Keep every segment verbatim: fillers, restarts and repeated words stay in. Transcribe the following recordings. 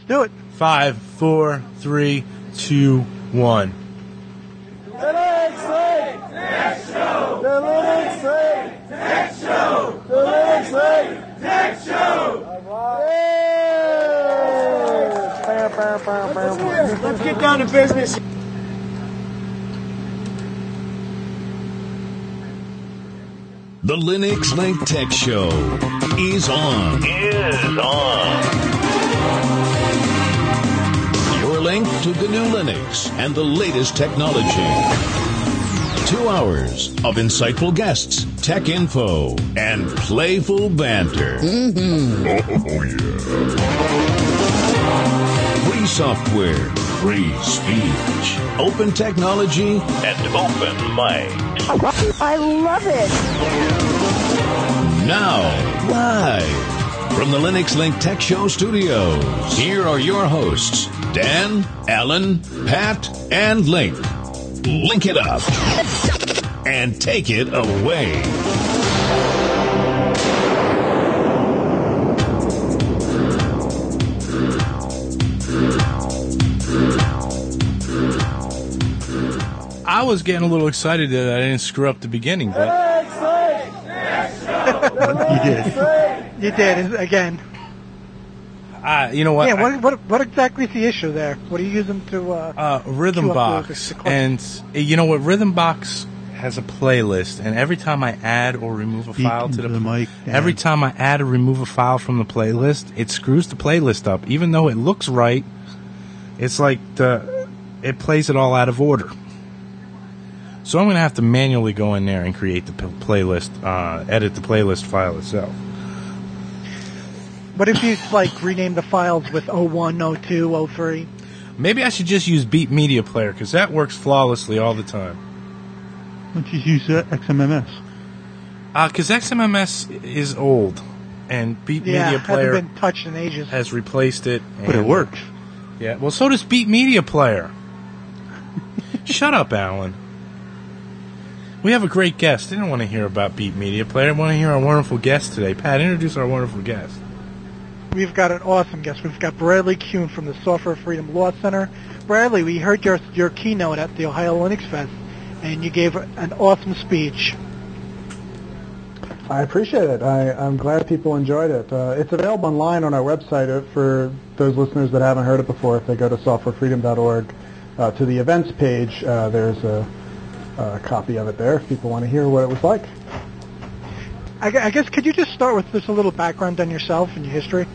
Let's do it. Five, four, three, two, one. The Linux Link Tech Show! The Linux Link Tech Show! The Linux Link Tech Show! Let's, let's get down to business. The Linux Link Tech Show is on. Is on. Your link to the new Linux and the latest technology. Two hours of insightful guests, tech info, and playful banter. Mm-hmm. Oh, yeah. Free software, free speech, open technology, and open mind. I love it. Now, live from the Linux Link Tech Show studios, here are your hosts, Dan, Alan, Pat, and Link. Link it up and take it away. I was getting a little excited that I didn't screw up the beginning, but you did. You did again. Uh, you know what? Yeah. What, what what exactly is the issue there? What are you using to? Uh, uh, Rhythmbox, and you know what? Rhythmbox has a playlist, and every time I add or remove a file to the, the mic, every time I add or remove a file from the playlist, it screws the playlist up. Even though it looks right, it's like the it plays it all out of order. So I'm going to have to manually go in there and create the p- playlist, uh, edit the playlist file itself. What if you like rename the files with oh one, oh two, oh three? Maybe I should just use Beat Media Player because that works flawlessly all the time. Why don't you use uh, X M M S? Because uh, X M M S is old, and Beat yeah, Media Player hasn't been touched in ages. has replaced it. But it works. Yeah, well, so does Beat Media Player. Shut up, Alan. We have a great guest. I didn't want to hear about Beat Media Player. I want to hear our wonderful guest today. Pat, introduce our wonderful guest. We've got an awesome guest. We've got Bradley Kuhn from the Software Freedom Law Center. Bradley, we heard your your keynote at the Ohio Linux Fest, and you gave an awesome speech. I appreciate it. I, I'm glad people enjoyed it. Uh, it's available online on our website uh, for those listeners that haven't heard it before. If they go to software freedom dot org uh, to the events page, uh, there's a, a copy of it there if people want to hear what it was like. I, I guess, could you just start with just a little background on yourself and your history?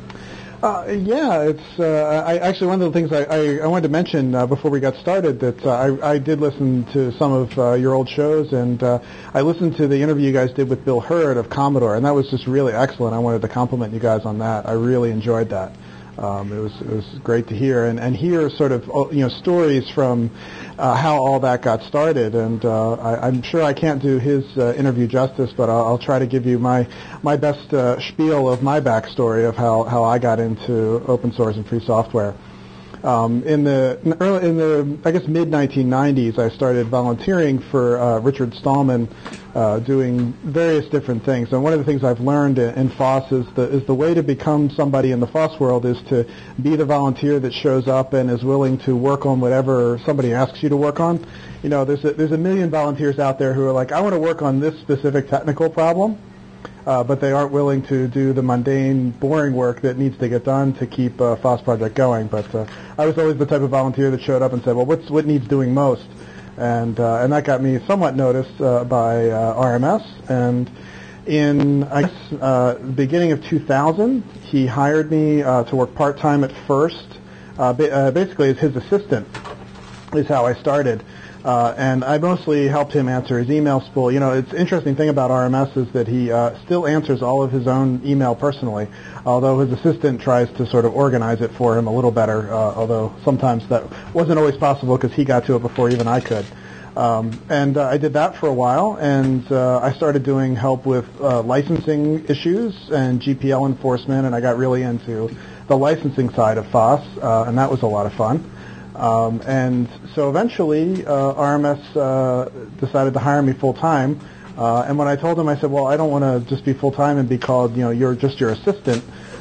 Uh, yeah, it's uh, I, actually one of the things I, I, I wanted to mention uh, before we got started that uh, I, I did listen to some of uh, your old shows, and uh, I listened to the interview you guys did with Bill Hurd of Commodore, and that was just really excellent. I wanted to compliment you guys on that. I really enjoyed that. Um, it was it was great to hear and, and hear sort of you know stories from uh, how all that got started. And uh, I, I'm sure I can't do his uh, interview justice, but I'll, I'll try to give you my my best uh, spiel of my backstory of how, how I got into open source and free software. Um, in the in the, early, in the I guess mid nineteen nineties, I started volunteering for uh, Richard Stallman, uh, doing various different things. And one of the things I've learned in, in F O S is the is the way to become somebody in the F O S world is to be the volunteer that shows up and is willing to work on whatever somebody asks you to work on. You know, there's a, there's a million volunteers out there who are like, I want to work on this specific technical problem. Uh, but they aren't willing to do the mundane, boring work that needs to get done to keep a F O S project going. But uh, I was always the type of volunteer that showed up and said, well, what's, what needs doing most? And uh, and that got me somewhat noticed uh, by uh, R M S. And in, I guess, uh, the beginning of two thousand, he hired me uh, to work part-time at first. Uh, ba- uh, basically, as his assistant is how I started. Uh, and I mostly helped him answer his email spool. You know, it's the interesting thing about R M S is that he uh, still answers all of his own email personally, although his assistant tries to sort of organize it for him a little better, uh, although sometimes that wasn't always possible because he got to it before even I could. Um, and uh, I did that for a while, and uh, I started doing help with uh, licensing issues and G P L enforcement, and I got really into the licensing side of F O S, uh, and that was a lot of fun. Um, and so eventually, uh, R M S uh, decided to hire me full time. Uh, and when I told him, I said, "Well, I don't want to just be full time and be called, you know, you're just your assistant.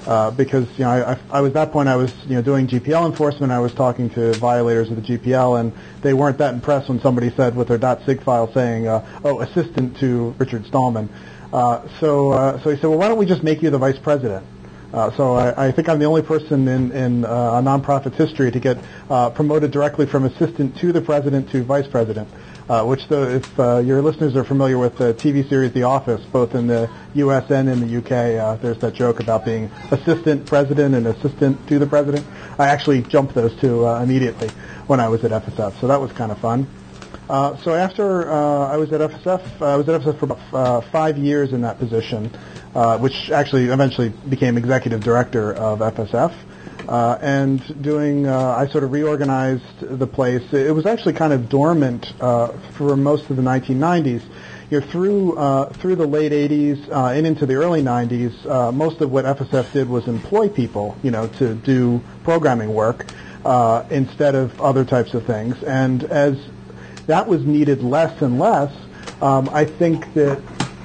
Uh, because you know, I, I was at that point I was you know doing G P L enforcement. I was talking to violators of the G P L, and they weren't that impressed when somebody said with their .sig file saying, uh, "Oh, assistant to Richard Stallman." Uh, so, uh, so he said, "Well, why don't we just make you the vice president?" Uh, so I, I think I'm the only person in, in uh, a nonprofit's history to get uh, promoted directly from assistant to the president to vice president. Uh, which, the, if uh, your listeners are familiar with the T V series The Office, both in the U S and in the U K, uh, there's that joke about being assistant president and assistant to the president. I actually jumped those two uh, immediately when I was at F S F, so that was kind of fun. Uh, so after uh, I was at F S F, uh, I was at F S F for about uh, five years in that position, uh, which actually eventually became executive director of F S F. Uh, and doing, uh, I sort of reorganized the place. It was actually kind of dormant uh, for most of the nineteen nineties. You know, through uh, through the late eighties uh, and into the early nineties, uh, most of what F S F did was employ people, you know, to do programming work uh, instead of other types of things. And as that was needed less and less, um, I think that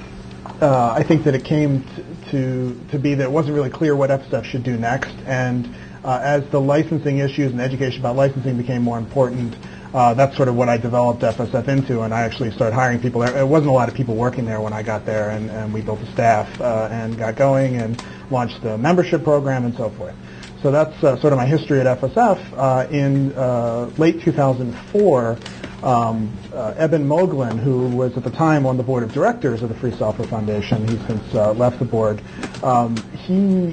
uh, I think that it came t- to to be that it wasn't really clear what F S F should do next. And Uh, as the licensing issues and education about licensing became more important, uh, that's sort of what I developed F S F into, and I actually started hiring people there. There wasn't a lot of people working there when I got there, and, and we built a staff uh, and got going and launched the membership program and so forth. So that's uh, sort of my history at F S F. Uh, in uh, late two thousand four, um, uh, Eben Moglin, who was at the time on the board of directors of the Free Software Foundation, he's since uh, left the board, um, he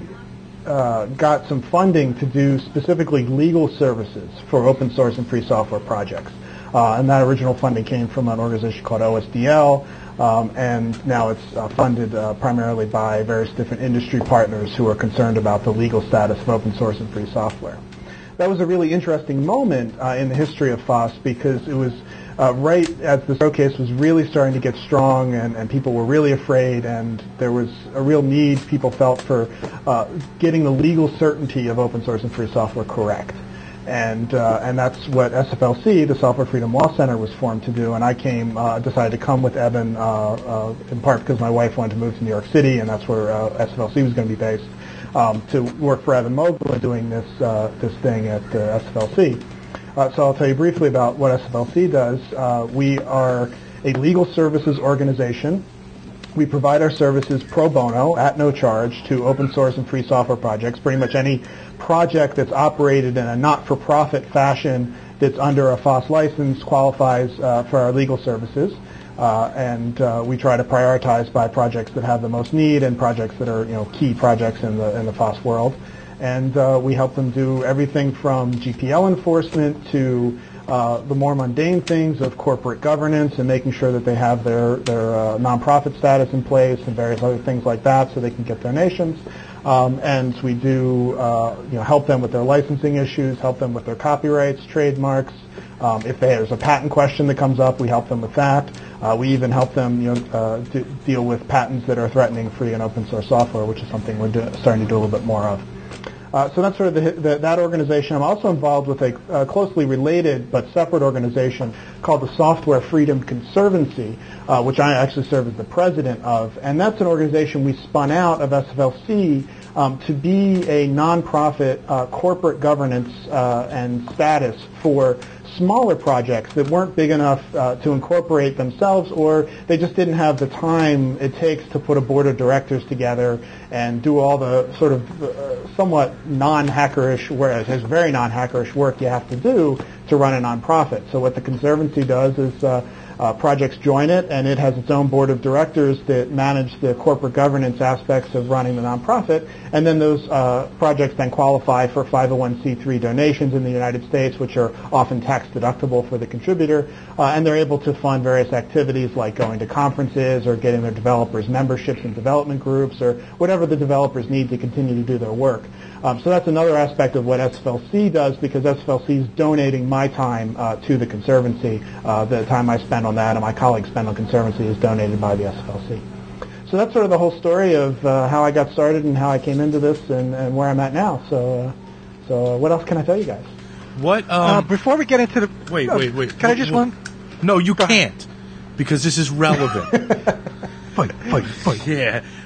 Uh, got some funding to do specifically legal services for open source and free software projects. Uh, and that original funding came from an organization called O S D L, um, and now it's uh, funded uh, primarily by various different industry partners who are concerned about the legal status of open source and free software. That was a really interesting moment uh, in the history of F O S because it was Uh, right as the showcase was really starting to get strong and, and people were really afraid, and there was a real need people felt for uh, getting the legal certainty of open source and free software correct. And uh, and that's what S F L C, the Software Freedom Law Center, was formed to do. And I came, uh, decided to come with Eben uh, uh, in part because my wife wanted to move to New York City, and that's where uh, S F L C was going to be based, um, to work for Eben Moglin doing this uh, this thing at uh, S F L C. Uh, so I'll tell you briefly about what S F L C does. Uh, we are a legal services organization. We provide our services pro bono at no charge to open source and free software projects. Pretty much any project that's operated in a not-for-profit fashion that's under a F O S license qualifies uh, for our legal services. Uh, and uh, we try to prioritize by projects that have the most need and projects that are, you know, key projects in the in the F O S world. And uh, we help them do everything from G P L enforcement to uh, the more mundane things of corporate governance and making sure that they have their, their uh, nonprofit status in place and various other things like that so they can get donations. Um, and we do uh, you know, help them with their licensing issues, help them with their copyrights, trademarks. Um, if there's a patent question that comes up, we help them with that. Uh, we even help them you know, uh, do, deal with patents that are threatening free and open source software, which is something we're do- starting to do a little bit more of. Uh, so that's sort of the, the, that organization. I'm also involved with a uh, closely related but separate organization called the Software Freedom Conservancy, uh, which I actually serve as the president of. And that's an organization we spun out of S F L C um, to be a nonprofit uh, corporate governance uh, and status for smaller projects that weren't big enough uh, to incorporate themselves, or they just didn't have the time it takes to put a board of directors together and do all the sort of uh, somewhat non-hackerish, whereas it's very non-hackerish work you have to do to run a nonprofit. So what the Conservancy does is uh, uh, projects join it, and it has its own board of directors that manage the corporate governance aspects of running the nonprofit, and then those uh, projects then qualify for five oh one c three donations in the United States, which are often tax deductible for the contributor, uh, and they're able to fund various activities like going to conferences or getting their developers memberships in development groups or whatever the developers need to continue to do their work. Um, so that's another aspect of what S F L C does, because S F L C is donating my time uh, to the Conservancy. Uh, the time I spend on that and my colleagues spend on Conservancy is donated by the S F L C. So that's sort of the whole story of uh, how I got started and how I came into this and, and where I'm at now. So, uh, so what else can I tell you guys? What? Um, uh, before we get into the wait, uh, wait, wait. Can I just one? No, you can't, because this is relevant. Fight, fight, fight. Yeah.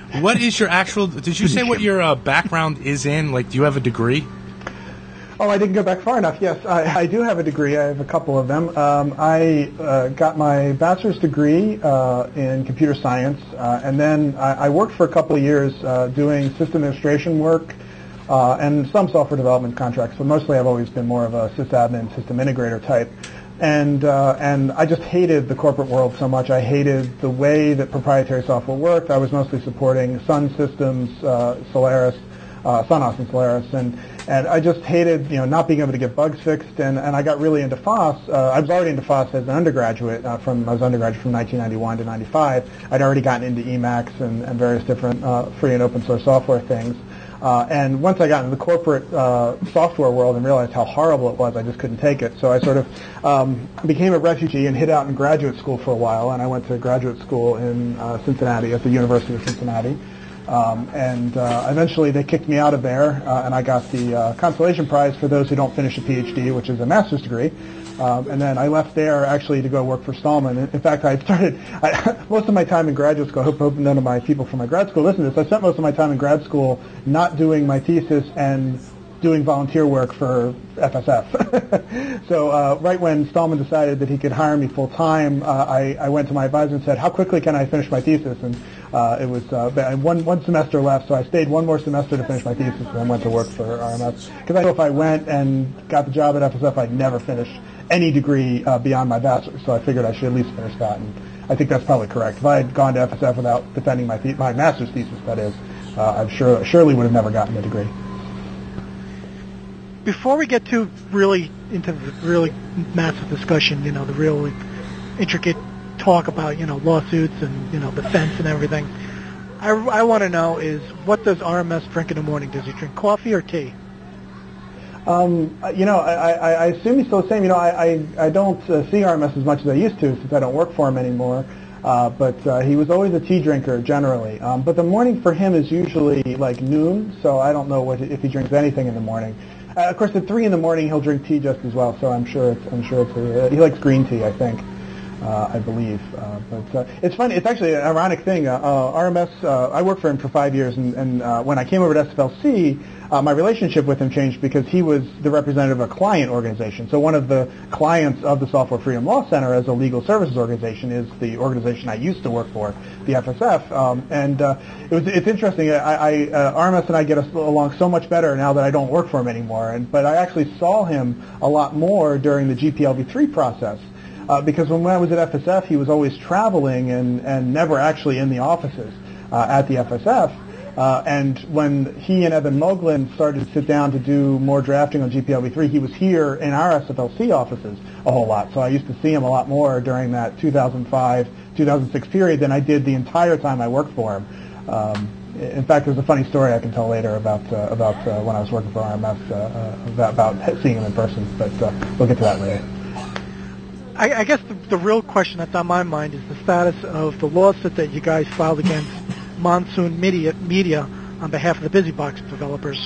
What is your actual? Did you say what your uh, background is in? Like, do you have a degree? Oh, I didn't go back far enough. Yes, I, I do have a degree. I have a couple of them. Um, I uh, got my bachelor's degree uh, in computer science, uh, and then I, I worked for a couple of years uh, doing system administration work uh, and some software development contracts. But mostly, I've always been more of a sysadmin, system integrator type. And uh, and I just hated the corporate world so much. I hated the way that proprietary software worked. I was mostly supporting Sun Systems, uh, Solaris, uh, Sonos and Solaris, and and I just hated, you know, not being able to get bugs fixed. And, and I got really into FOSS. Uh, I was already into FOSS as an undergraduate. Uh, from I was undergraduate from nineteen ninety-one to ninety-five. I'd already gotten into Emacs and, and various different uh, free and open source software things. Uh, and once I got into the corporate uh, software world and realized how horrible it was, I just couldn't take it. So I sort of um, became a refugee and hid out in graduate school for a while. And I went to graduate school in uh, Cincinnati, at the University of Cincinnati. Um, and uh, eventually they kicked me out of there, uh, and I got the uh, consolation prize for those who don't finish a PhD, which is a master's degree. Um, and then I left there actually to go work for Stallman. In fact, I started I, most of my time in graduate school. I hope, hope none of my people from my grad school listen to this. I spent most of my time in grad school not doing my thesis and doing volunteer work for F S F. So uh, right when Stallman decided that he could hire me full time, uh, I, I went to my advisor and said, "How quickly can I finish my thesis?" And uh, it was uh, one one semester left, so I stayed one more semester to finish my thesis, and then went to work for R M S. Because I knew if I went and got the job at F S F, I'd never finish any degree uh, beyond my bachelor's. So I figured I should at least finish that, and I think that's probably correct. If I had gone to F S F without defending my the- my master's thesis, that is, uh, I sure surely would have never gotten the degree. Before we get too really into the really massive discussion, you know, the real intricate talk about, you know, lawsuits and, you know, defense and everything, I, I want to know is, what does R M S drink in the morning? Does he drink coffee or tea? Um, you know, I, I, I assume he's still the same. You know, I, I, I don't uh, see R M S as much as I used to since I don't work for him anymore. Uh, but uh, he was always a tea drinker generally. Um, but the morning for him is usually like noon, so I don't know what if he drinks anything in the morning. Uh, of course, at three in the morning he'll drink tea just as well. So I'm sure it's I'm sure it's a, he likes green tea, I think. Uh, I believe, uh, but uh, it's funny. It's actually an ironic thing. Uh, uh, R M S. Uh, I worked for him for five years, and, and uh, when I came over to S F L C, uh, my relationship with him changed because he was the representative of a client organization. So one of the clients of the Software Freedom Law Center as a legal services organization is the organization I used to work for, the F S F. Um, and uh, it was it's interesting. I, I uh, R M S and I get along so much better now that I don't work for him anymore. And but I actually saw him a lot more during the G P L v three process. Uh, because when I was at F S F, he was always traveling and, and never actually in the offices uh, at the F S F. Uh, and when he and Evan Moglen started to sit down to do more drafting on G P L v three, he was here in our S F L C offices a whole lot. So I used to see him a lot more during that two thousand five, two thousand six period than I did the entire time I worked for him. Um, in fact, there's a funny story I can tell later about uh, about uh, when I was working for R M S uh, uh, about, about seeing him in person, but uh, we'll get to that later. I, I guess the, the real question that's on my mind is the status of the lawsuit that you guys filed against Monsoon Media, Media on behalf of the BusyBox developers.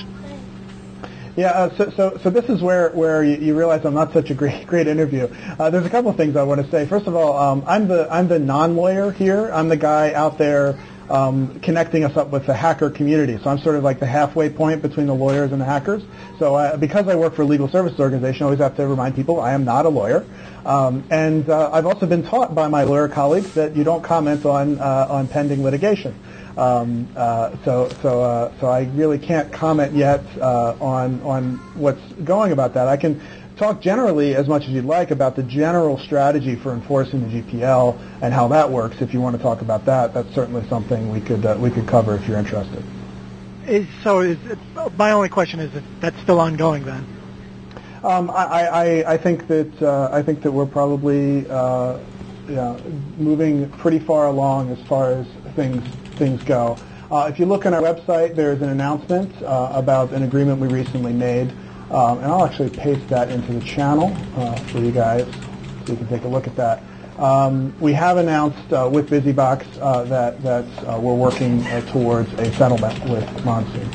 Yeah, uh, so, so so this is where where you, you realize I'm not such a great great interview. Uh, there's a couple of things I want to say. First of all, um, I'm the I'm the non-lawyer here. I'm the guy out there um, connecting us up with the hacker community. So I'm sort of like the halfway point between the lawyers and the hackers. So uh, because I work for a legal services organization, I always have to remind people I am not a lawyer. Um, and uh, I've also been taught by my lawyer colleagues that you don't comment on uh, on pending litigation. Um, uh, so so uh, so I really can't comment yet uh, on on what's going about that. I can talk generally as much as you'd like about the general strategy for enforcing the G P L and how that works. If you want to talk about that, that's certainly something we could uh, we could cover if you're interested. Is, so is it, my only question is, if that's still ongoing then? Um, I, I, I think that uh, I think that we're probably uh, yeah, moving pretty far along as far as things things go. Uh, if you look on our website, there's an announcement uh, about an agreement we recently made, um, and I'll actually paste that into the channel uh, for you guys so you can take a look at that. Um, we have announced uh, with BusyBox uh, that that uh, we're working uh, towards a settlement with Monsoon.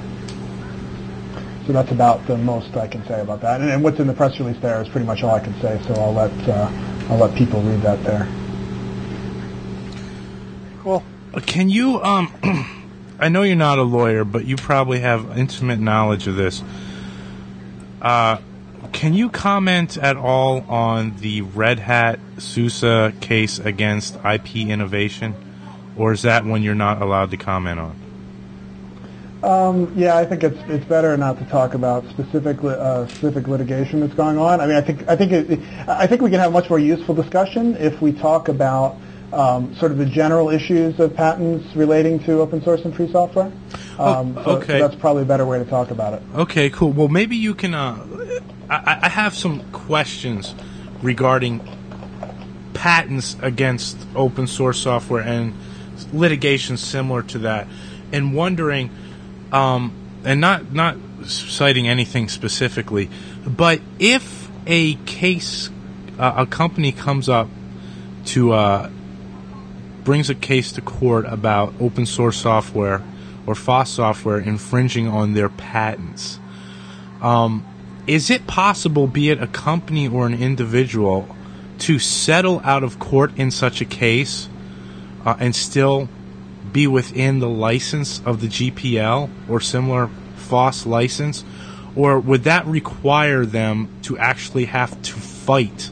So that's about the most I can say about that. And, and what's in the press release there is pretty much all I can say. So I'll let uh, I'll let people read that there. Cool. Can you um I know you're not a lawyer, but you probably have intimate knowledge of this. Uh, can you comment at all on the Red Hat SUSE case against I P Innovation, or is that one you're not allowed to comment on? Um, yeah, I think it's it's better not to talk about specific uh, specific litigation that's going on. I mean, I think I think it, I think we can have a much more useful discussion if we talk about um, sort of the general issues of patents relating to open source and free software. Um, oh, so, okay, so that's probably a better way to talk about it. Okay, cool. Well, maybe you can. Uh, I, I have some questions regarding patents against open source software and litigation similar to that, and wondering. Um, and not not citing anything specifically, but if a case, uh, a company comes up to uh, brings a case to court about open source software or F O S software infringing on their patents, um, is it possible, be it a company or an individual, to settle out of court in such a case uh, and still be within the license of the G P L or similar F O S license, or would that require them to actually have to fight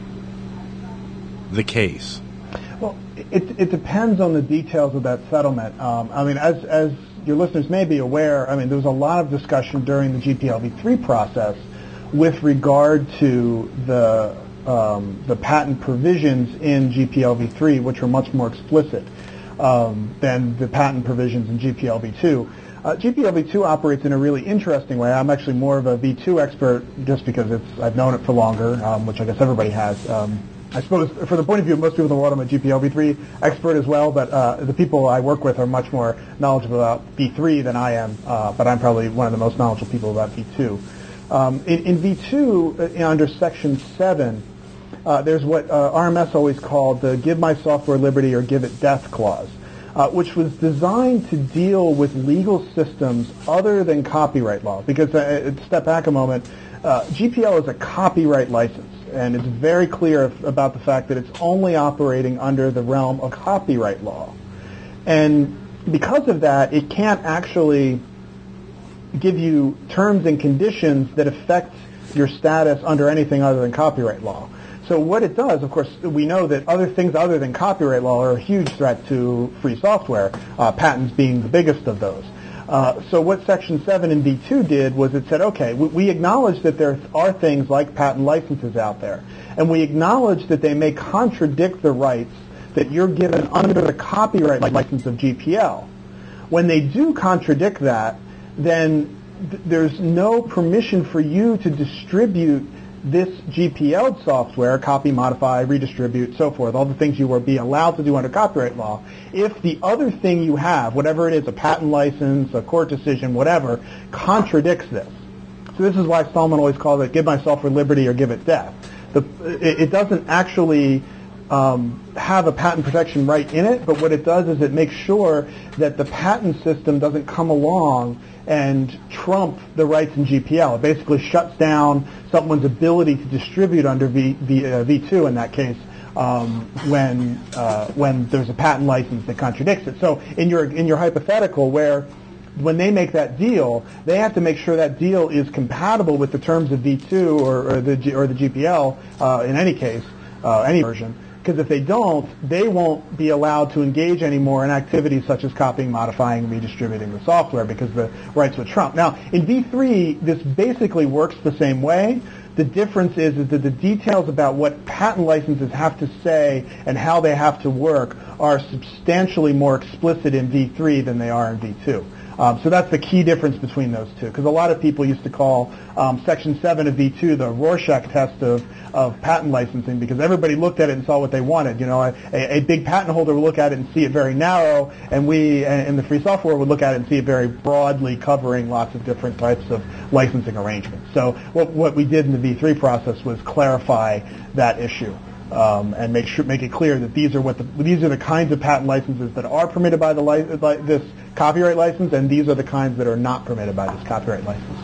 the case? Well, it, it depends on the details of that settlement. Um, I mean, as as your listeners may be aware, I mean, there was a lot of discussion during the G P L v three process with regard to the um, the patent provisions in G P L v three, which were much more explicit Um, than the patent provisions in G P L v two. Uh, G P L v two operates in a really interesting way. I'm actually more of a v two expert just because it's I've known it for longer, um, which I guess everybody has. Um, I suppose for the point of view of most people in the world, I'm a G P L v three expert as well, but uh, the people I work with are much more knowledgeable about v three than I am, uh, but I'm probably one of the most knowledgeable people about v two. Um, in, in v two, uh, under Section seven, Uh, there's what uh, R M S always called the give my software liberty or give it death clause, uh, which was designed to deal with legal systems other than copyright law. Because, uh, step back a moment, uh, G P L is a copyright license, and it's very clear f- about the fact that it's only operating under the realm of copyright law. And because of that, it can't actually give you terms and conditions that affect your status under anything other than copyright law. So what it does, of course, we know that other things other than copyright law are a huge threat to free software, uh, patents being the biggest of those. Uh, so what Section seven in v two did was it said, okay, we, we acknowledge that there are things like patent licenses out there, and we acknowledge that they may contradict the rights that you're given under the copyright license of G P L. When they do contradict that, then th- there's no permission for you to distribute this G P L software, copy, modify, redistribute, so forth, all the things you will be allowed to do under copyright law, if the other thing you have, whatever it is, a patent license, a court decision, whatever, contradicts this. So this is why Stallman always calls it give my software liberty or give it death. The, it, it doesn't actually um, have a patent protection right in it, but what it does is it makes sure that the patent system doesn't come along and trump the rights in G P L. It basically shuts down someone's ability to distribute under v, v, uh, v two in that case um, when uh, when there's a patent license that contradicts it. So in your in your hypothetical where when they make that deal, they have to make sure that deal is compatible with the terms of v two or, or the G, or the G P L uh, in any case, uh, any version. Because if they don't, they won't be allowed to engage anymore in activities such as copying, modifying, and redistributing the software because the rights would trump. Now, in v three, this basically works the same way. The difference is, is that the details about what patent licenses have to say and how they have to work are substantially more explicit in v three than they are in v two. Um, so that's the key difference between those two, because a lot of people used to call um, Section seven of v two the Rorschach test of, of patent licensing, because everybody looked at it and saw what they wanted. You know, a, a big patent holder would look at it and see it very narrow, and we in the free software would look at it and see it very broadly covering lots of different types of licensing arrangements. So what, what we did in the v three process was clarify that issue. Um, and make sure, make it clear that these are what the, these are the kinds of patent licenses that are permitted by the li- by this copyright license, and these are the kinds that are not permitted by this copyright license.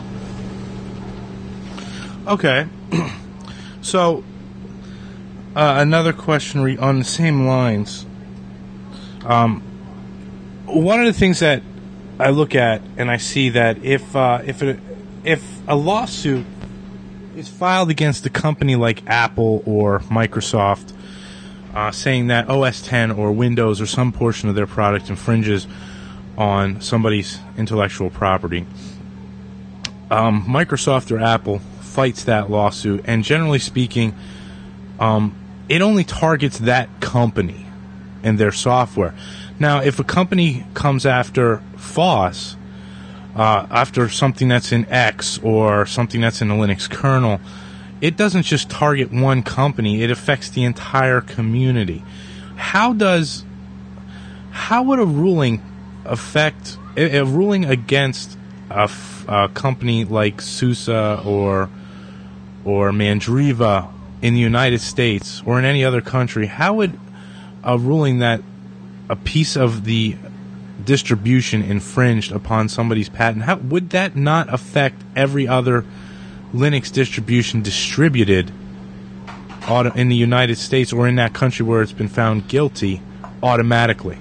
Okay, so uh, another question re- on the same lines. Um, one of the things that I look at and I see that if uh, if it, if a lawsuit is filed against a company like Apple or Microsoft, uh, saying that O S ten or Windows or some portion of their product infringes on somebody's intellectual property, um, Microsoft or Apple fights that lawsuit, and generally speaking, um, it only targets that company and their software. Now, if a company comes after FOSS, uh, after something that's in X or something that's in the Linux kernel, it doesn't just target one company, it affects the entire community. How does, how would a ruling affect, a, a ruling against a, f- a company like SUSE or, or Mandriva in the United States or in any other country, how would a ruling that a piece of the distribution infringed upon somebody's patent, how would that not affect every other Linux distribution distributed auto, in the United States or in that country where it's been found guilty automatically?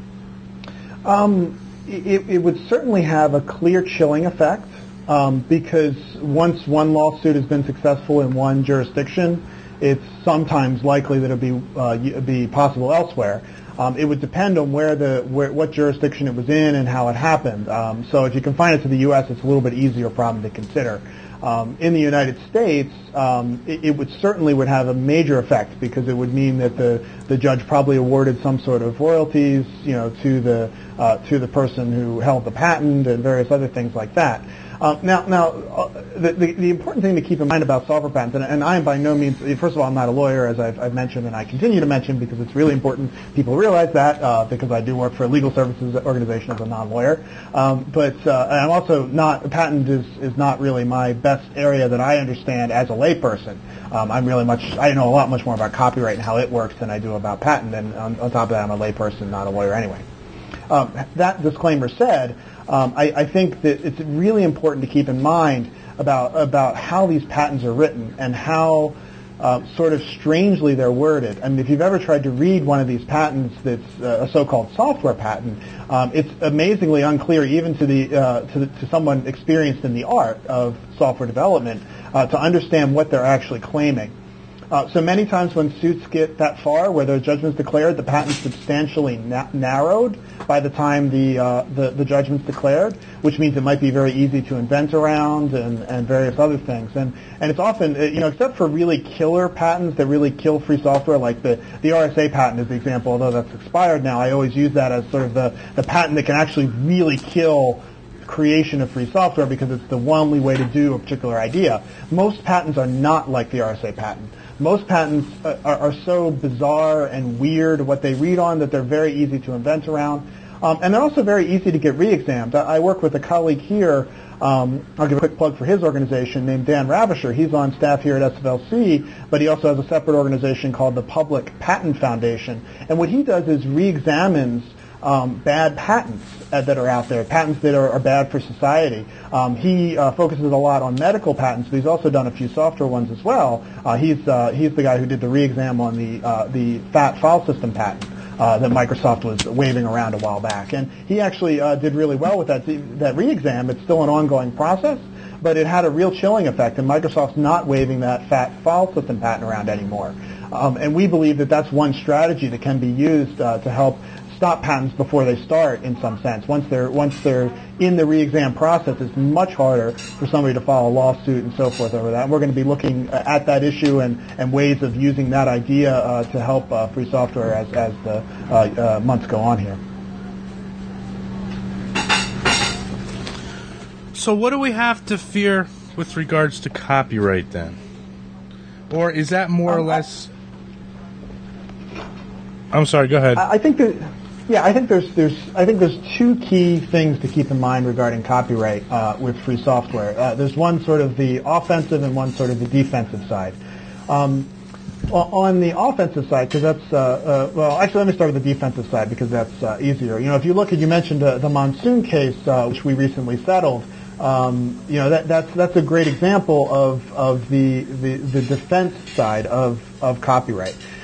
Um, it, it would certainly have a clear chilling effect, um, because once one lawsuit has been successful in one jurisdiction, it's sometimes likely that it'll be uh, be possible elsewhere. Um, it would depend on where the where, what jurisdiction it was in and how it happened. Um, so if you confine it to the U S, it's a little bit easier problem to consider. Um, in the United States, um, it, it would certainly would have a major effect because it would mean that the, the judge probably awarded some sort of royalties, you know, to the uh, to the person who held the patent and various other things like that. Uh, now, now, uh, the, the, the important thing to keep in mind about software patents, and, and I am by no means, first of all, I'm not a lawyer, as I've, I've mentioned, and I continue to mention because it's really important people realize that, uh, because I do work for a legal services organization as a non-lawyer. Um, but uh, I'm also not, patent is, is not really my best area that I understand as a layperson. Um, I'm really much, I know a lot much more about copyright and how it works than I do about patent, and on, on top of that, I'm a layperson, not a lawyer anyway. Um, that disclaimer said, Um, I, I think that it's really important to keep in mind about about how these patents are written and how uh, sort of strangely they're worded. I mean, if you've ever tried to read one of these patents that's uh, a so-called software patent, um, it's amazingly unclear even to the uh, to, the, to someone experienced in the art of software development uh, to understand what they're actually claiming. Uh, so many times when suits get that far, where the judgment's declared, the patent's substantially na- narrowed by the time the, uh, the the judgment's declared, which means it might be very easy to invent around and, and various other things. And and it's often, you know, except for really killer patents that really kill free software, like the, the R S A patent is the example, although that's expired now. I always use that as sort of the, the patent that can actually really kill creation of free software because it's the only way to do a particular idea. Most patents are not like the R S A patent. Most patents uh, are, are so bizarre and weird what they read on that they're very easy to invent around. Um, and they're also very easy to get re-examined. I, I work with a colleague here, um, I'll give a quick plug for his organization, named Dan Ravisher. He's on staff here at S F L C, but he also has a separate organization called the Public Patent Foundation. And what he does is re-examines Um, bad patents uh, that are out there, patents that are, are bad for society. Um, he uh, focuses a lot on medical patents, but he's also done a few software ones as well. Uh, he's uh, he's the guy who did the re-exam on the uh, the F A T file system patent uh, that Microsoft was waving around a while back, and he actually uh, did really well with that that re-exam. It's still an ongoing process, but it had a real chilling effect, and Microsoft's not waving that F A T file system patent around anymore. Um, and we believe that that's one strategy that can be used uh, to help stop patents before they start, in some sense. Once they're once they're in the re-exam process, it's much harder for somebody to file a lawsuit and so forth over that. And we're going to be looking at that issue and, and ways of using that idea uh, to help uh, free software as as the uh, uh, months go on here. So what do we have to fear with regards to copyright then? Or is that more um, or less... I'm sorry, go ahead. I, I think that... Yeah, I think there's there's I think there's two key things to keep in mind regarding copyright uh, with free software. Uh, there's one sort of the offensive and one sort of the defensive side. Um, on the offensive side, because that's uh, uh, well, actually, let me start with the defensive side because that's uh, easier. You know, if you look at you mentioned uh, the Monsoon case, uh, which we recently settled. Um, you know, that that's that's a great example of of the the, the defense side of of copyright.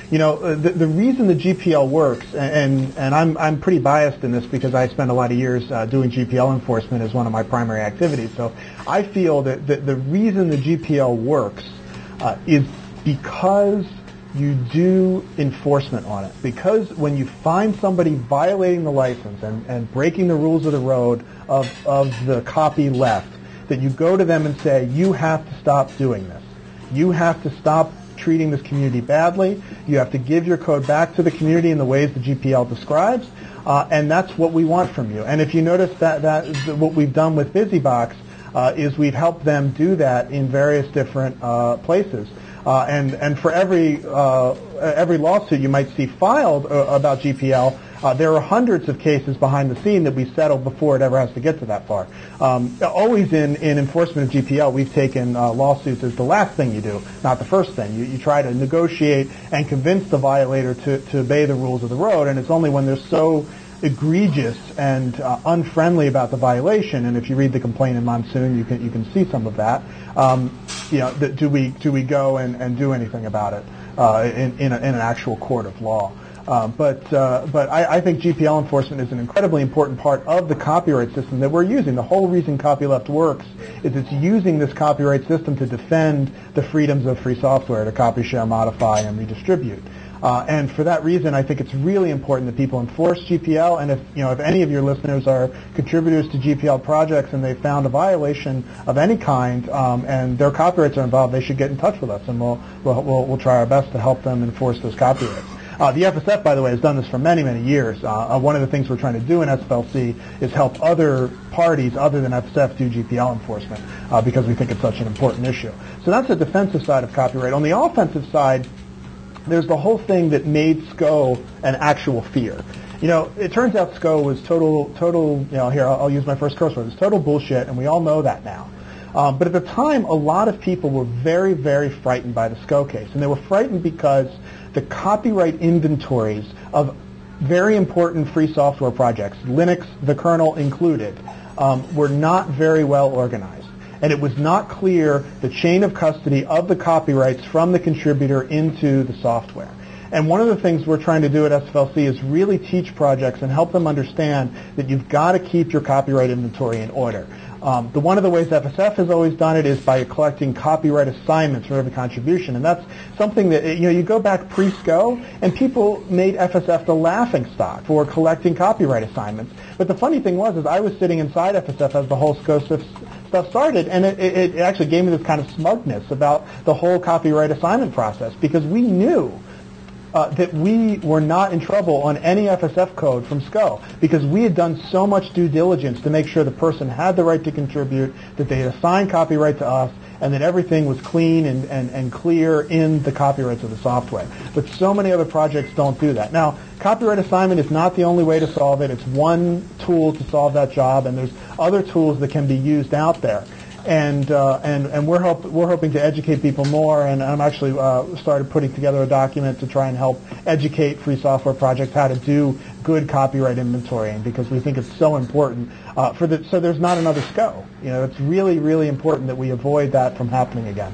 You know, uh, the, the reason the G P L works, and and I'm I'm pretty biased in this because I spent a lot of years uh, doing G P L enforcement as one of my primary activities. So I feel that the, the reason the G P L works uh, is because you do enforcement on it. Because when you find somebody violating the license and, and breaking the rules of the road of, of the copy left, that you go to them and say, you have to stop doing this. You have to stop treating this community badly. You have to give your code back to the community in the ways the G P L describes, uh, and that's what we want from you. And if you notice that, that what we've done with BusyBox uh, is we've helped them do that in various different uh, places. Uh, and, and for every uh, every lawsuit you might see filed uh, about G P L, uh, there are hundreds of cases behind the scene that we settle before it ever has to get to that far. Um, always in, in enforcement of G P L, we've taken uh, lawsuits as the last thing you do, not the first thing. You, you try to negotiate and convince the violator to, to obey the rules of the road, and it's only when they're so egregious and uh, unfriendly about the violation, and if you read the complaint in Monsoon, you can you can see some of that. Um, you know, th- do we do we go and, and do anything about it uh, in in, a, in an actual court of law? Uh, but uh, but I, I think G P L enforcement is an incredibly important part of the copyright system that we're using. The whole reason Copyleft works is it's using this copyright system to defend the freedoms of free software to copy, share, modify, and redistribute. Uh, and for that reason, I think it's really important that people enforce G P L. And if you know, if any of your listeners are contributors to G P L projects and they found a violation of any kind um, and their copyrights are involved, they should get in touch with us, and we'll we'll we'll, we'll try our best to help them enforce those copyrights. Uh, the F S F, by the way, has done this for many, many years. Uh, one of the things we're trying to do in S F L C is help other parties other than F S F do G P L enforcement uh, because we think it's such an important issue. So that's the defensive side of copyright. On the offensive side, there's the whole thing that made S C O an actual fear. You know, it turns out S C O was total, total, you know, here, I'll, I'll use my first curse word, it's total bullshit, and we all know that now. Um, but at the time, a lot of people were very, very frightened by the S C O case. And they were frightened because the copyright inventories of very important free software projects, Linux, the kernel included, um, were not very well organized. And it was not clear the chain of custody of the copyrights from the contributor into the software. And one of the things we're trying to do at S F L C is really teach projects and help them understand that you've got to keep your copyright inventory in order. Um, the one of the ways F S F has always done it is by collecting copyright assignments for every contribution, and that's something that, you know, you go back pre-S C O, and people made F S F the laughing stock for collecting copyright assignments. But the funny thing was, is I was sitting inside F S F as the whole S C O stuff stuff started, and it, it, it actually gave me this kind of smugness about the whole copyright assignment process, because we knew Uh, that we were not in trouble on any F S F code from S C O because we had done so much due diligence to make sure the person had the right to contribute, that they had assigned copyright to us, and that everything was clean and, and, and clear in the copyrights of the software. But so many other projects don't do that. Now, copyright assignment is not the only way to solve it. It's one tool to solve that job, and there's other tools that can be used out there. And uh, and and we're hope, we're hoping to educate people more. And I'm actually uh, started putting together a document to try and help educate free software projects how to do good copyright inventorying, because we think it's so important uh, for the so there's not another S C O. You know, it's really really important that we avoid that from happening again.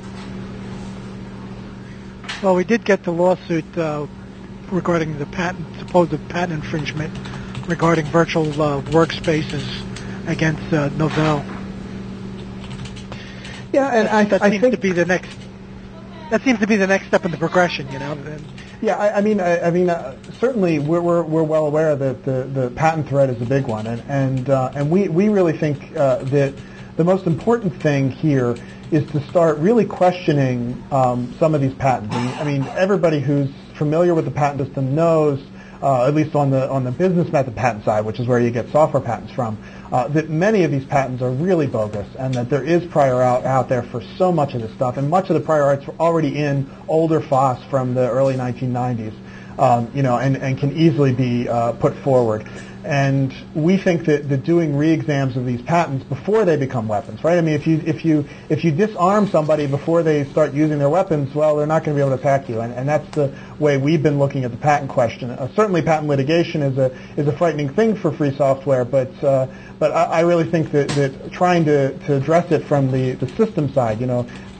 Well, we did get the lawsuit uh, regarding the patent supposed patent infringement regarding virtual uh, workspaces against uh, Novell. Yeah, and I, that I seems think to be the next. That seems to be the next step in the progression, you know. And, yeah, I, I mean, I, I mean, uh, certainly we're, we're we're well aware that the, the patent threat is a big one, and and uh, and we we really think uh, that the most important thing here is to start really questioning um, some of these patents. And, I mean, everybody who's familiar with the patent system knows, uh, at least on the on the business method patent side, which is where you get software patents from, uh, that many of these patents are really bogus, and that there is prior out out there for so much of this stuff, and much of the prior art's already in older F O S from the early nineteen nineties, um, you know, and, and can easily be uh, put forward. And we think that, that doing re-exams of these patents before they become weapons, right? I mean, if you if you if you disarm somebody before they start using their weapons, well, they're not going to be able to attack you. And, and that's the way we've been looking at the patent question. Uh, certainly, patent litigation is a is a frightening thing for free software, but uh, but I, I really think that, that trying to, to address it from the, the system side, you know,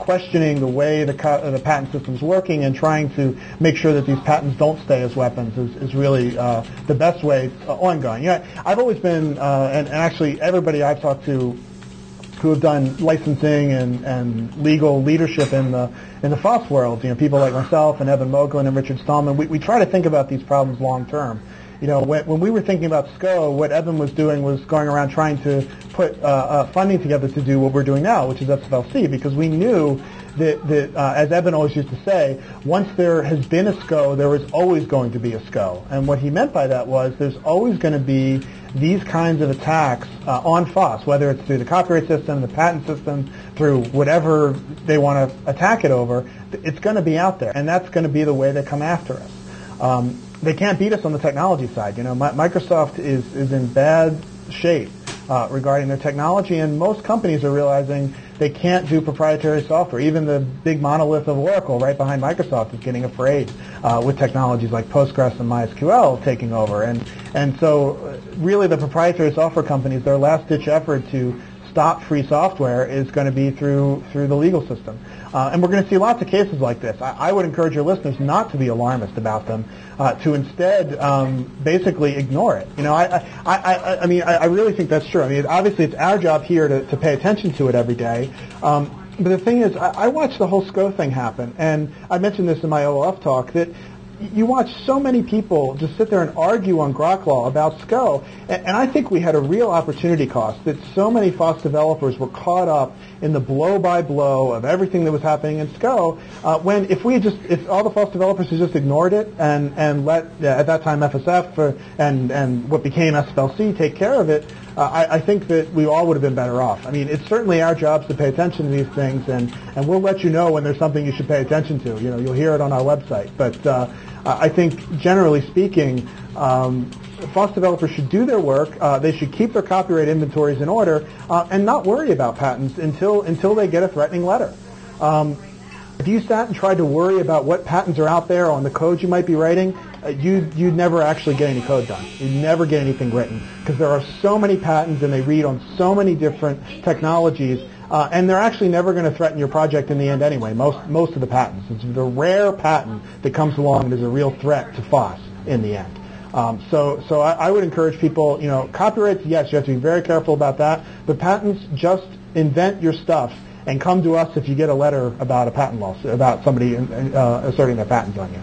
questioning the way the, co- the patent system's working and trying to make sure that these patents don't stay as weapons is, is really uh, the best way uh, ongoing. You know, I've always been, uh, and, and actually everybody I've talked to who have done licensing and, and legal leadership in the in the FOSS world, you know, people like myself and Evan Moglen and Richard Stallman, we, we try to think about these problems long term. You know, when, when we were thinking about S C O, what Evan was doing was going around trying to put uh, uh, funding together to do what we're doing now, which is S F L C, because we knew that, that uh, as Evan always used to say, once there has been a S C O, there is always going to be a S C O. And what he meant by that was there's always going to be these kinds of attacks uh, on FOSS, whether it's through the copyright system, the patent system, through whatever they want to attack it over, it's going to be out there. And that's going to be the way they come after us. Um, they can't beat us on the technology side. You know, Mi- Microsoft is, is in bad shape uh, regarding their technology, and most companies are realizing they can't do proprietary software. Even the big monolith of Oracle right behind Microsoft is getting afraid uh, with technologies like Postgres and MySQL taking over. And, and so uh, really the proprietary software companies, their last-ditch effort to stop free software is going to be through through the legal system. Uh, and we're going to see lots of cases like this. I, I would encourage your listeners not to be alarmist about them, uh, to instead um, basically ignore it. You know, I I, I, I mean, I, I really think that's true. I mean, obviously it's our job here to, to pay attention to it every day. Um, but the thing is, I, I watched the whole S C O thing happen, and I mentioned this in my O L F talk, that you watch so many people just sit there and argue on Grok Law about S C O, and, and I think we had a real opportunity cost that so many FOSS developers were caught up in the blow-by-blow of everything that was happening in S C O, uh, when if we had just, if all the FOSS developers had just ignored it and, and let, uh, at that time F S F for, and, and what became S F L C take care of it, uh, I, I think that we all would have been better off. I mean, it's certainly our jobs to pay attention to these things, and, and we'll let you know when there's something you should pay attention to. You know, you'll hear it on our website. But uh, I think, generally speaking, um, FOSS developers should do their work. Uh, they should keep their copyright inventories in order uh, and not worry about patents until until they get a threatening letter. Um, if you sat and tried to worry about what patents are out there on the code you might be writing, uh, you'd, you'd never actually get any code done. You'd never get anything written because there are so many patents and they read on so many different technologies. Uh, and they're actually never going to threaten your project in the end anyway, most most of the patents. It's the rare patent that comes along that is a real threat to FOSS in the end. Um, so so I, I would encourage people, you know, copyrights, yes, you have to be very careful about that, but patents, just invent your stuff and come to us if you get a letter about a patent loss, about somebody uh, asserting their patents on you.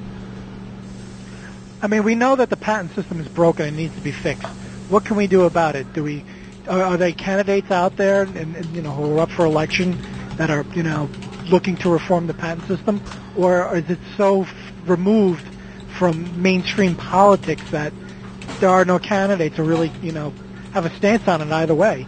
I mean, we know that the patent system is broken and needs to be fixed. What can we do about it? Do we... Are, are there candidates out there, and, and, you know, who are up for election that are, you know, looking to reform the patent system, or is it so f- removed from mainstream politics that there are no candidates who really, you know, have a stance on it either way?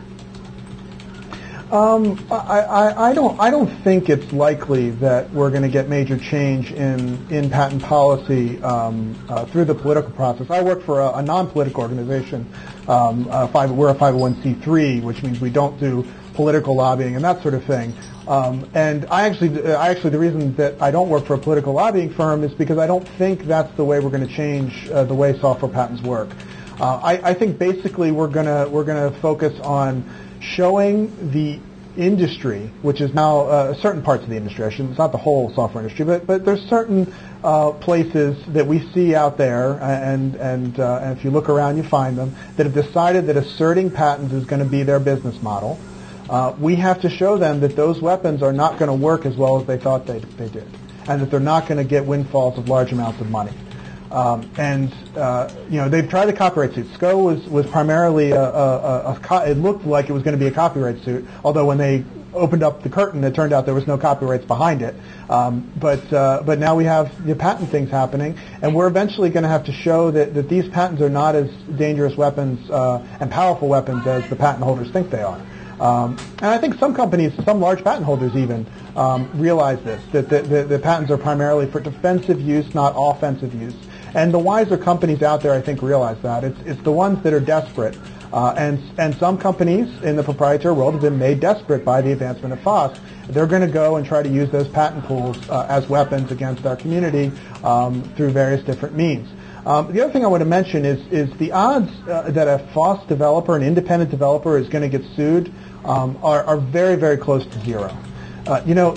Um, I, I, I don't. I don't think it's likely that we're going to get major change in, in patent policy um, uh, through the political process. I work for a, a non-political organization. Um, uh, five, we're a five oh one c three, which means we don't do political lobbying and that sort of thing. Um, and I actually, I actually, the reason that I don't work for a political lobbying firm is because I don't think that's the way we're going to change uh, the way software patents work. Uh, I, I think basically we're gonna we're gonna focus on showing the industry, which is now uh, certain parts of the industry. I shouldn't, it's not the whole software industry, but but there's certain uh, places that we see out there, and and, uh, and if you look around, you find them that have decided that asserting patents is going to be their business model. Uh, we have to show them that those weapons are not going to work as well as they thought they they did, and that they're not going to get windfalls of large amounts of money. Um, and uh, you know, they've tried the copyright suit. S C O was was primarily a, a, a, a co- it looked like it was going to be a copyright suit, although when they opened up the curtain, it turned out there was no copyrights behind it. Um, but uh, but now we have the patent things happening, and we're eventually going to have to show that, that these patents are not as dangerous weapons uh, and powerful weapons as the patent holders think they are. Um, and I think some companies, some large patent holders even, um, realize this, that the, the, the patents are primarily for defensive use, not offensive use. And the wiser companies out there, I think, realize that. It's, it's the ones that are desperate. Uh, and, and some companies in the proprietary world have been made desperate by the advancement of FOSS. They're going to go and try to use those patent pools uh, as weapons against our community um, through various different means. Um, the other thing I want to mention is, is the odds uh, that a FOSS developer, an independent developer, is going to get sued um, are, are very, very close to zero. Uh, you know,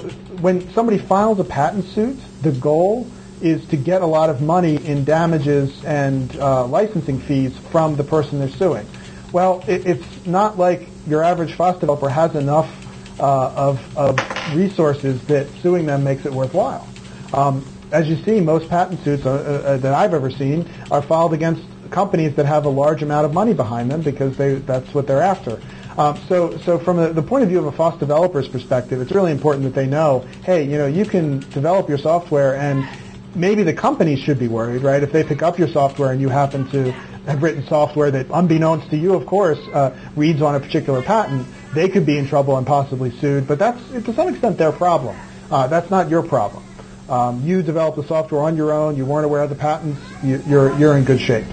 when somebody files a patent suit, the goal is to get a lot of money in damages and uh, licensing fees from the person they're suing. Well, it, it's not like your average F O S developer has enough uh, of, of resources that suing them makes it worthwhile. Um, as you see, most patent suits uh, uh, that I've ever seen are filed against companies that have a large amount of money behind them because they, that's what they're after. Um, so, so from the, the point of view of a F O S developer's perspective, it's really important that they know, hey, you know, you can develop your software, and maybe the company should be worried, right? If they pick up your software and you happen to have written software that, unbeknownst to you, of course, uh, reads on a particular patent, they could be in trouble and possibly sued. But that's, to some extent, their problem. Uh, that's not your problem. Um, you developed the software on your own. You weren't aware of the patents. You, you're, you're in good shape.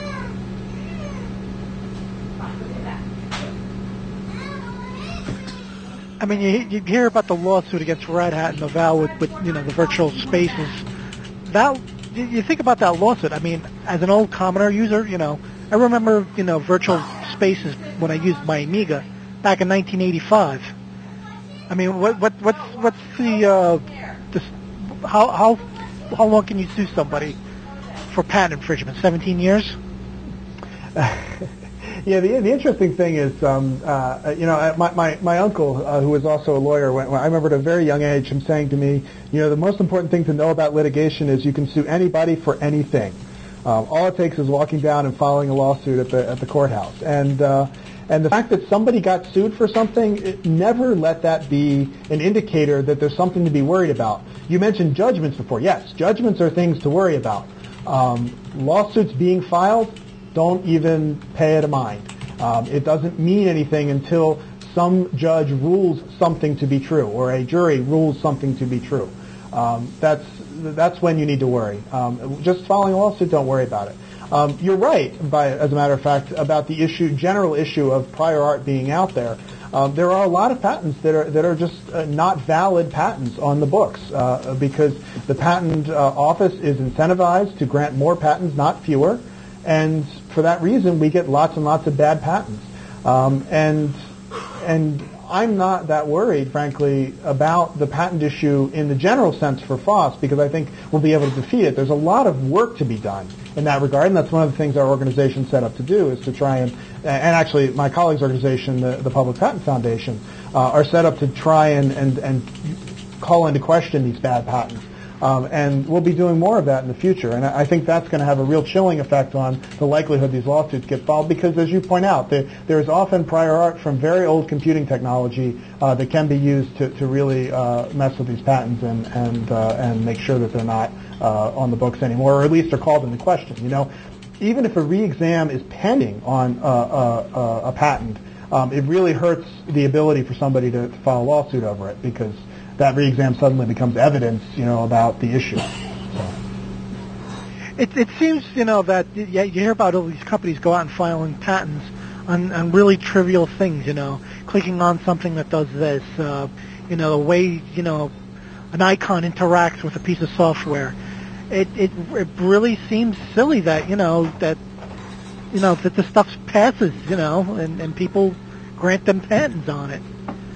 I mean, you, you hear about the lawsuit against Red Hat and Novell with, with you know, the virtual spaces. That, you think about that lawsuit. I mean, as an old Commodore user, you know, I remember, you know, virtual spaces when I used my Amiga back in nineteen eighty-five. I mean, what what what's what's the uh, this, how how how long can you sue somebody for patent infringement? seventeen years? Yeah, the the interesting thing is, um, uh, you know, my my, my uncle, uh, who was also a lawyer, when, when I remember at a very young age him saying to me, you know, the most important thing to know about litigation is you can sue anybody for anything. Um, all it takes is walking down and filing a lawsuit at the at the courthouse, and uh, and the fact that somebody got sued for something, it never let that be an indicator that there's something to be worried about. You mentioned judgments before. Yes, judgments are things to worry about. Um, lawsuits being filed, don't even pay it a mind. Um, it doesn't mean anything until some judge rules something to be true, or a jury rules something to be true. Um, that's that's when you need to worry. Um, just filing a lawsuit, don't worry about it. Um, you're right, by, as a matter of fact, about the issue, general issue of prior art being out there. Um, there are a lot of patents that are that are just uh, not valid patents on the books uh, because the patent uh, office is incentivized to grant more patents, not fewer. And for that reason, we get lots and lots of bad patents. Um, and and I'm not that worried, frankly, about the patent issue in the general sense for F O S because I think we'll be able to defeat it. There's a lot of work to be done in that regard, and that's one of the things our organization set up to do is to try and, and actually my colleague's organization, the, the Public Patent Foundation, uh, are set up to try and, and, and call into question these bad patents. Um, and we'll be doing more of that in the future. And I think that's going to have a real chilling effect on the likelihood these lawsuits get filed because, as you point out, there, there is often prior art from very old computing technology uh, that can be used to, to really uh, mess with these patents and and, uh, and make sure that they're not uh, on the books anymore, or at least are called into question. You know, even if a re-exam is pending on uh, uh, uh, a patent, um, it really hurts the ability for somebody to, to file a lawsuit over it because that re-exam suddenly becomes evidence, you know, about the issue. So. It, it seems, you know, that yeah, you hear about all these companies go out and filing patents on, on really trivial things, you know, clicking on something that does this, uh, you know, the way, you know, an icon interacts with a piece of software. It, it it really seems silly that, you know, that, you know, that the stuff passes, you know, and, and people grant them patents on it.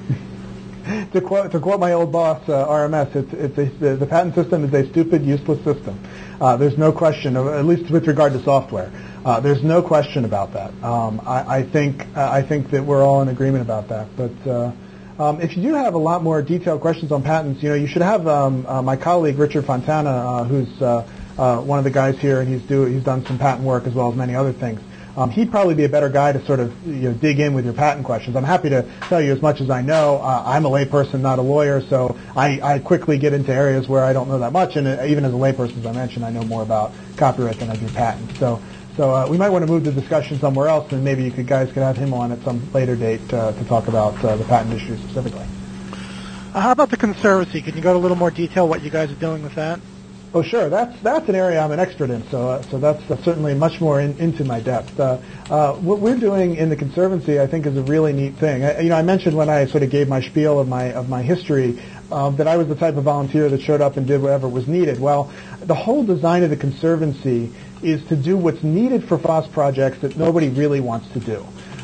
To quote, to quote my old boss, uh, R M S, it's, it's a, the, the patent system is a stupid, useless system. Uh, there's no question, of, at least with regard to software. Uh, there's no question about that. Um, I, I think uh, I think that we're all in agreement about that. But uh, um, if you do have a lot more detailed questions on patents, you know, you should have um, uh, my colleague Richard Fontana, uh, who's uh, uh, one of the guys here, and he's do he's done some patent work as well as many other things. Um, he'd probably be a better guy to sort of you know, dig in with your patent questions. I'm happy to tell you as much as I know. Uh, I'm a layperson, not a lawyer, so I, I quickly get into areas where I don't know that much. And uh, even as a layperson, as I mentioned, I know more about copyright than I do patents. So, so uh, we might want to move the discussion somewhere else, and maybe you could, guys could have him on at some later date uh, to talk about uh, the patent issue specifically. Uh, how about the Conservancy? Can you go into a little more detail what you guys are doing with that? Oh, sure. That's that's an area I'm an expert in, so uh, so that's uh, certainly much more in, into my depth. Uh, uh, what we're doing in the Conservancy, I think, is a really neat thing. I, you know, I mentioned when I sort of gave my spiel of my of my history uh, that I was the type of volunteer that showed up and did whatever was needed. Well, the whole design of the Conservancy is to do what's needed for F O S projects that nobody really wants to do.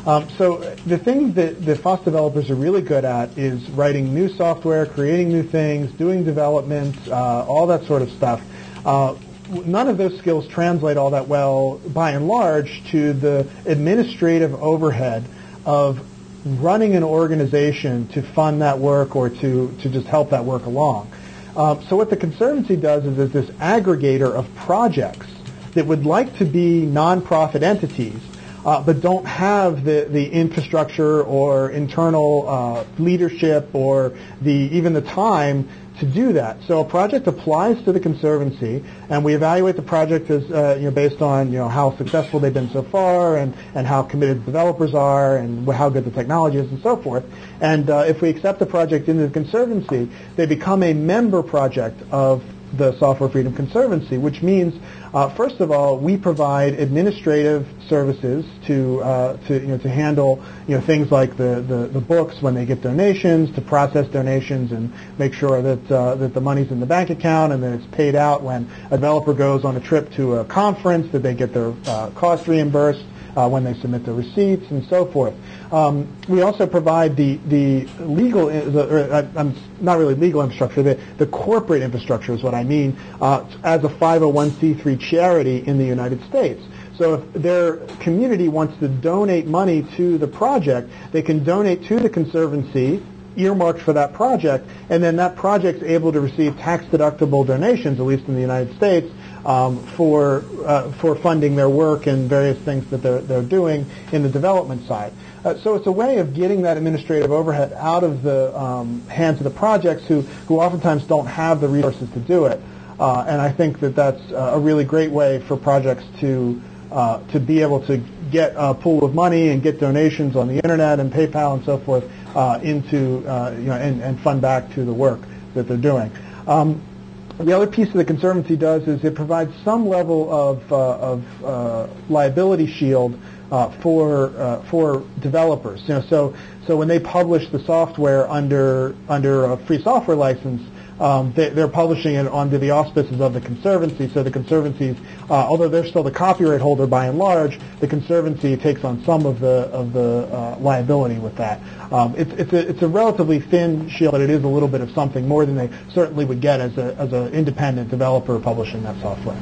Um, so the thing that the F O S developers are really good at is writing new software, creating new things, doing development, uh, all that sort of stuff. Uh, none of those skills translate all that well, by and large, to the administrative overhead of running an organization to fund that work or to, to just help that work along. Um, so what the Conservancy does is it's this aggregator of projects that would like to be nonprofit entities, uh, but don't have the, the infrastructure or internal uh, leadership or the even the time to do that. So a project applies to the Conservancy, and we evaluate the project as uh, you know based on you know how successful they've been so far, and, and how committed the developers are, and how good the technology is, and so forth. And uh, if we accept the project into the Conservancy, they become a member project of the Software Freedom Conservancy, which means, uh, first of all, we provide administrative services to uh, to you know to handle you know things like the, the, the books when they get donations, to process donations and make sure that uh, that the money's in the bank account and that it's paid out when a developer goes on a trip to a conference, that they get their uh, cost reimbursed uh, when they submit their receipts and so forth. Um, we also provide the the legal, the, or, uh, um, not really legal infrastructure, the, the corporate infrastructure is what I mean, uh, as a five oh one c three charity in the United States. So if their community wants to donate money to the project, they can donate to the Conservancy, earmarked for that project, and then that project's able to receive tax-deductible donations, at least in the United States, um, for uh, for funding their work and various things that they're, they're doing in the development side. Uh, so it's a way of getting that administrative overhead out of the um, hands of the projects who, who oftentimes don't have the resources to do it. Uh, and I think that that's a really great way for projects to uh, to be able to get a pool of money and get donations on the internet and PayPal and so forth uh, into uh, you know and, and fund back to the work that they're doing. Um, the other piece that the Conservancy does is it provides some level of uh, of uh, liability shield Uh, for uh, for developers. You know, so so when they publish the software under under a free software license, um, they, they're publishing it under the auspices of the Conservancy. So the Conservancy, uh, although they're still the copyright holder by and large, the Conservancy takes on some of the of the uh, liability with that. Um, it's it's a it's a relatively thin shield, but it is a little bit of something more than they certainly would get as a as an independent developer publishing that software.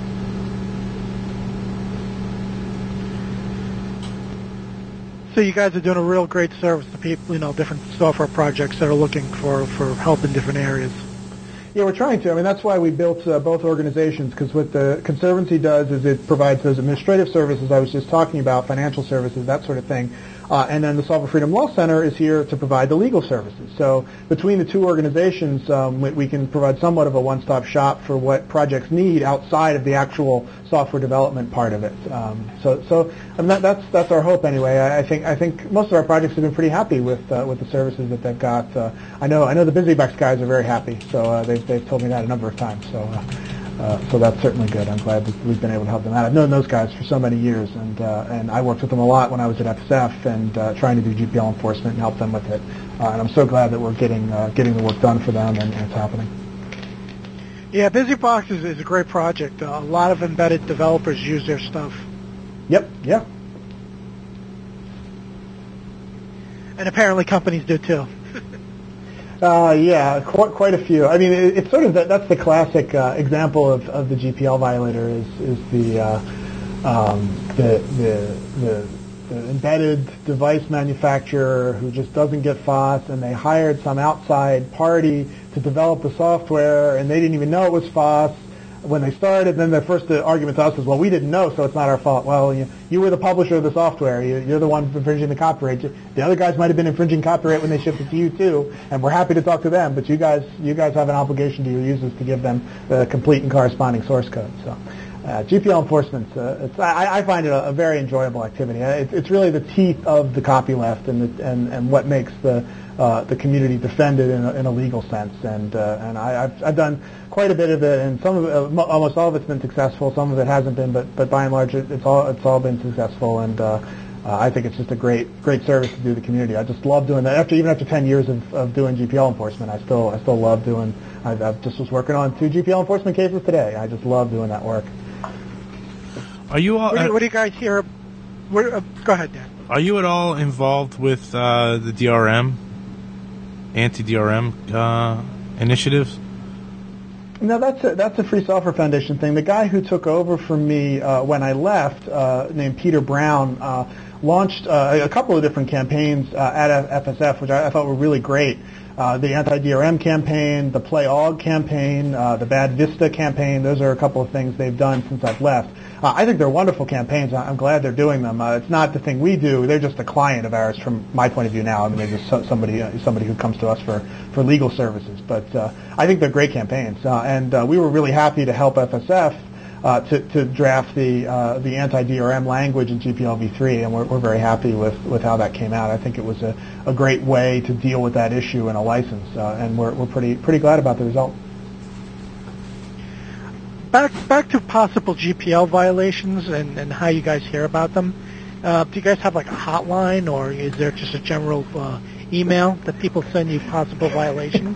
So you guys are doing a real great service to people, you know, different software projects that are looking for, for help in different areas. Yeah, we're trying to. I mean, that's why we built uh, both organizations, because what the Conservancy does is it provides those administrative services I was just talking about, financial services, that sort of thing. Uh, and then the Software Freedom Law Center is here to provide the legal services. So between the two organizations, um, we, we can provide somewhat of a one-stop shop for what projects need outside of the actual software development part of it. Um, so, so I mean, that, that's that's our hope anyway. I, I think I think most of our projects have been pretty happy with uh, with the services that they've got. Uh, I know I know the BusyBucks guys are very happy. So uh, they've they've told me that a number of times. So. Uh, Uh, so that's certainly good. I'm glad that we've been able to help them out. I've known those guys for so many years, and uh, and I worked with them a lot when I was at F S F and uh, trying to do G P L enforcement and help them with it. Uh, and I'm so glad that we're getting uh, getting the work done for them, and, and it's happening. Yeah, BusyBox is, is a great project. Uh, a lot of embedded developers use their stuff. Yep. Yeah. And apparently companies do too. Uh, yeah, quite, quite a few. I mean, it, it's sort of that, that's the classic uh, example of, of the G P L violator is is the uh, um, the, the the the embedded device manufacturer who just doesn't get F O S, and they hired some outside party to develop the software, and they didn't even know it was F O S when they started. Then their first argument to us is, well, we didn't know, so it's not our fault. Well, you, you were the publisher of the software. You, you're the one infringing the copyright. The other guys might have been infringing copyright when they shipped it to you too, and we're happy to talk to them. But you guys, you guys have an obligation to your users to give them the complete and corresponding source code. So, uh, G P L enforcement, uh, it's, I, I find it a, a very enjoyable activity. It's, it's really the teeth of the copyleft and the, and and what makes the Uh, the community defended in a, in a legal sense, and uh, and I, I've, I've done quite a bit of it, and some of it, uh, almost all of it's been successful. Some of it hasn't been, but but by and large, it, it's all it's all been successful, and uh, uh, I think it's just a great great service to do the community. I just love doing that. After even after ten years of, of doing G P L enforcement, I still I still love doing. I, I just was working on two G P L enforcement cases today. I just love doing that work. Are you all? What do you, what do you guys hear? Where, uh, go ahead, Dan. Are you at all involved with uh, the D R M, anti-D R M uh, initiatives? No, that's a, that's a Free Software Foundation thing. The guy who took over from me uh, when I left, uh, named Peter Brown, uh, launched uh, a couple of different campaigns uh, at F S F, which I, I thought were really great. Uh, the anti-D R M campaign, the Play O G campaign, uh, the Bad Vista campaign. Those are a couple of things they've done since I've left. Uh, I think they're wonderful campaigns. I'm glad they're doing them. Uh, it's not the thing we do. They're just a client of ours from my point of view now. I mean, they're just so, somebody uh, somebody who comes to us for, for legal services. But uh, I think they're great campaigns. Uh, and uh, we were really happy to help F S F uh, to, to draft the uh, the anti-D R M language in G P L v three, and we're, we're very happy with, with how that came out. I think it was a, a great way to deal with that issue in a license, uh, and we're, we're pretty pretty glad about the result. Back back to possible G P L violations and, and how you guys hear about them. Uh, do you guys have like a hotline, or is there just a general uh, email that people send you possible violations?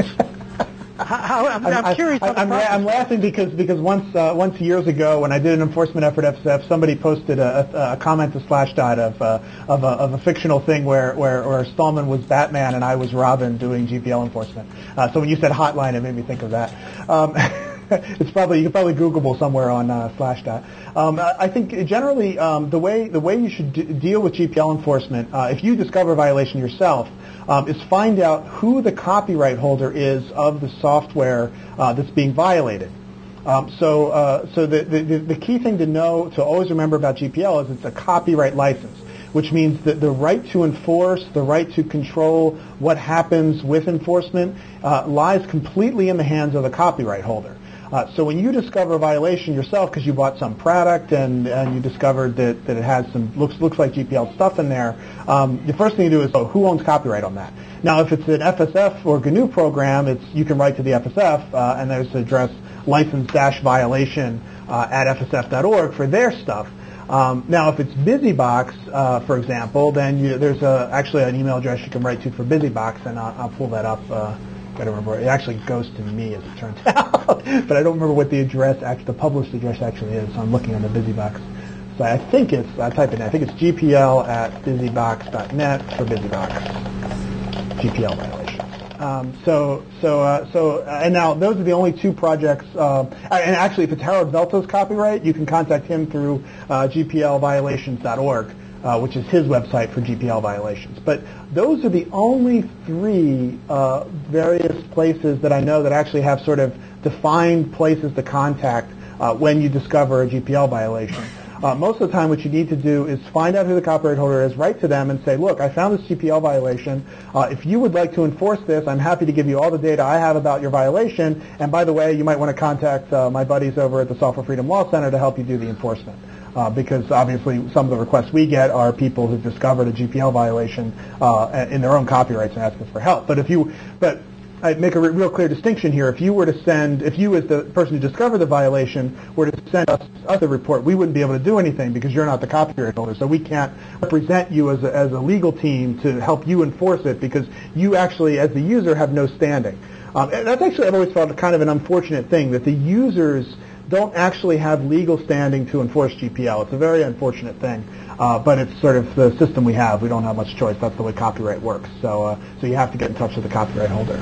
how, how, I'm, I'm, I'm curious. I, I'm, I'm laughing because because once uh, once years ago when I did an enforcement effort at F S F, somebody posted a, a, a comment to Slashdot of uh, of, a, of a fictional thing where, where where Stallman was Batman and I was Robin doing G P L enforcement. Uh, so when you said hotline, it made me think of that. Um, It's probably you can probably Googleable somewhere on uh, Slashdot. Um, I think generally um, the way the way you should d- deal with G P L enforcement, uh, if you discover a violation yourself, um, is find out who the copyright holder is of the software uh, that's being violated. Um, so uh, so the, the the key thing to know to always remember about G P L is it's a copyright license, which means that the right to enforce, the right to control what happens with enforcement uh, lies completely in the hands of the copyright holder. Uh, so when you discover a violation yourself because you bought some product and, and you discovered that, that it has some looks looks like G P L stuff in there, um, the first thing you do is, oh, who owns copyright on that? Now, if it's an F S F or G N U program, it's you can write to the F S F uh, and there's an address license-violation uh, at f s f dot org for their stuff. Um, now, if it's BusyBox, uh, for example, then you, there's a, actually an email address you can write to for BusyBox, and I'll, I'll pull that up. Uh, I don't remember. It actually goes to me, as it turns out, but I don't remember what the address, actually, the published address actually is. So I'm looking on the BusyBox. So I think it's, I type it in. I think it's G P L at busybox dot net for BusyBox G P L violations. Um, so, so, uh, so, uh, and now those are the only two projects. Uh, and actually, if it's Harold Velto's copyright, you can contact him through uh, G P L violations dot org. Uh, which is his website for G P L violations. But those are the only three uh, various places that I know that actually have sort of defined places to contact uh, when you discover a G P L violation. Uh, most of the time what you need to do is find out who the copyright holder is, write to them and say, look, I found this G P L violation. Uh, if you would like to enforce this, I'm happy to give you all the data I have about your violation. And by the way, you might want to contact uh, my buddies over at the Software Freedom Law Center to help you do the enforcement. Uh, because obviously some of the requests we get are people who've discovered a G P L violation uh, in their own copyrights and ask us for help. But if you, but I make a re- real clear distinction here. If you were to send, if you as the person who discovered the violation were to send us, us a report, we wouldn't be able to do anything because you're not the copyright holder. So we can't represent you as a, as a legal team to help you enforce it because you actually, as the user, have no standing. Um, and that's actually, I've always felt kind of an unfortunate thing that the users don't actually have legal standing to enforce G P L. It's a very unfortunate thing, uh, but it's sort of the system we have. We don't have much choice. That's the way copyright works. So, uh, so you have to get in touch with the copyright holder.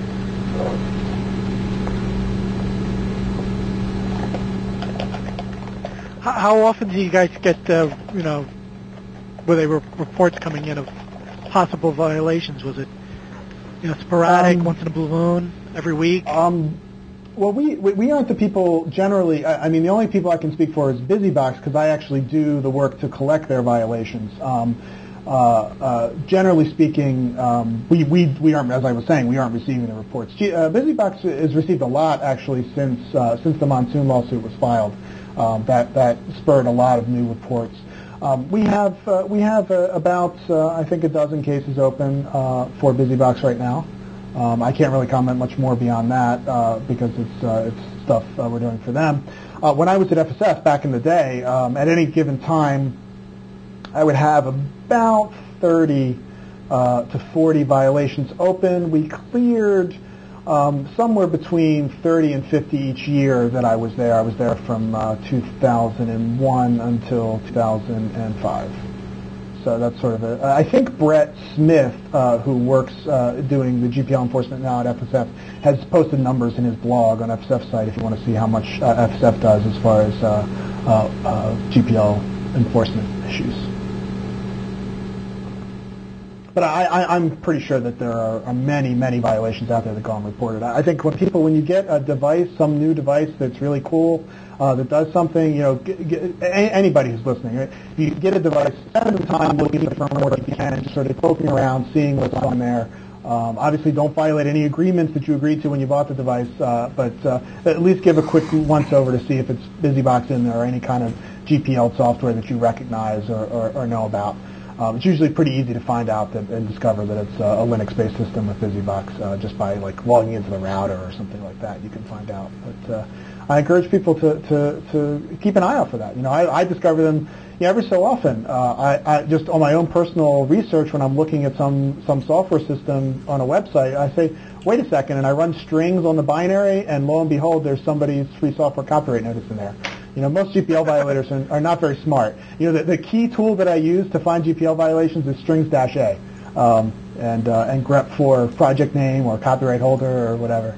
How, how often do you guys get, uh, you know, were there reports coming in of possible violations? Was it, you know, sporadic, um, once in a blue moon, every week? Um, Well, we, we aren't the people generally. I, I mean, the only people I can speak for is BusyBox because I actually do the work to collect their violations. Um, uh, uh, generally speaking, um, we, we, we aren't, as I was saying, we aren't receiving the reports. G, uh, BusyBox has received a lot actually since uh, since the Monsoon lawsuit was filed. Um, that that spurred a lot of new reports. Um, we have uh, we have uh, about uh, I think a dozen cases open uh, for BusyBox right now. Um, I can't really comment much more beyond that uh, because it's uh, it's stuff uh, we're doing for them. Uh, when I was at F S F back in the day, um, at any given time, I would have about thirty uh, to forty violations open. We cleared um, somewhere between thirty and fifty each year that I was there. I was there from uh, two thousand one until two thousand five. So that's sort of a. I think Brett Smith, uh, who works uh, doing the G P L enforcement now at F S F, has posted numbers in his blog on F S F's site if you want to see how much uh, F S F does as far as uh, uh, uh, G P L enforcement issues. But I, I, I'm pretty sure that there are, are many, many violations out there that go unreported. I think when people, when you get a device, some new device that's really cool, uh, that does something, you know, get, get, anybody who's listening, right? You get a device, spend some time looking at the firmware if you can, and just sort of poking around, seeing what's on there. Um, obviously, don't violate any agreements that you agreed to when you bought the device, uh, but uh, at least give a quick once-over to see if it's BusyBox in there or any kind of G P L software that you recognize or, or, or know about. Um, it's usually pretty easy to find out that, and discover that it's uh, a Linux-based system with BusyBox uh, just by like logging into the router or something like that. You can find out. But uh, I encourage people to, to, to keep an eye out for that. You know, I, I discover them you know, every so often. Uh, I, I just on my own personal research when I'm looking at some some software system on a website, I say, wait a second, and I run strings on the binary, and lo and behold, there's somebody's free software copyright notice in there. You know, most G P L violators are, are not very smart. You know, the, the key tool that I use to find G P L violations is strings dash A, um, and uh, and grep for project name or copyright holder or whatever.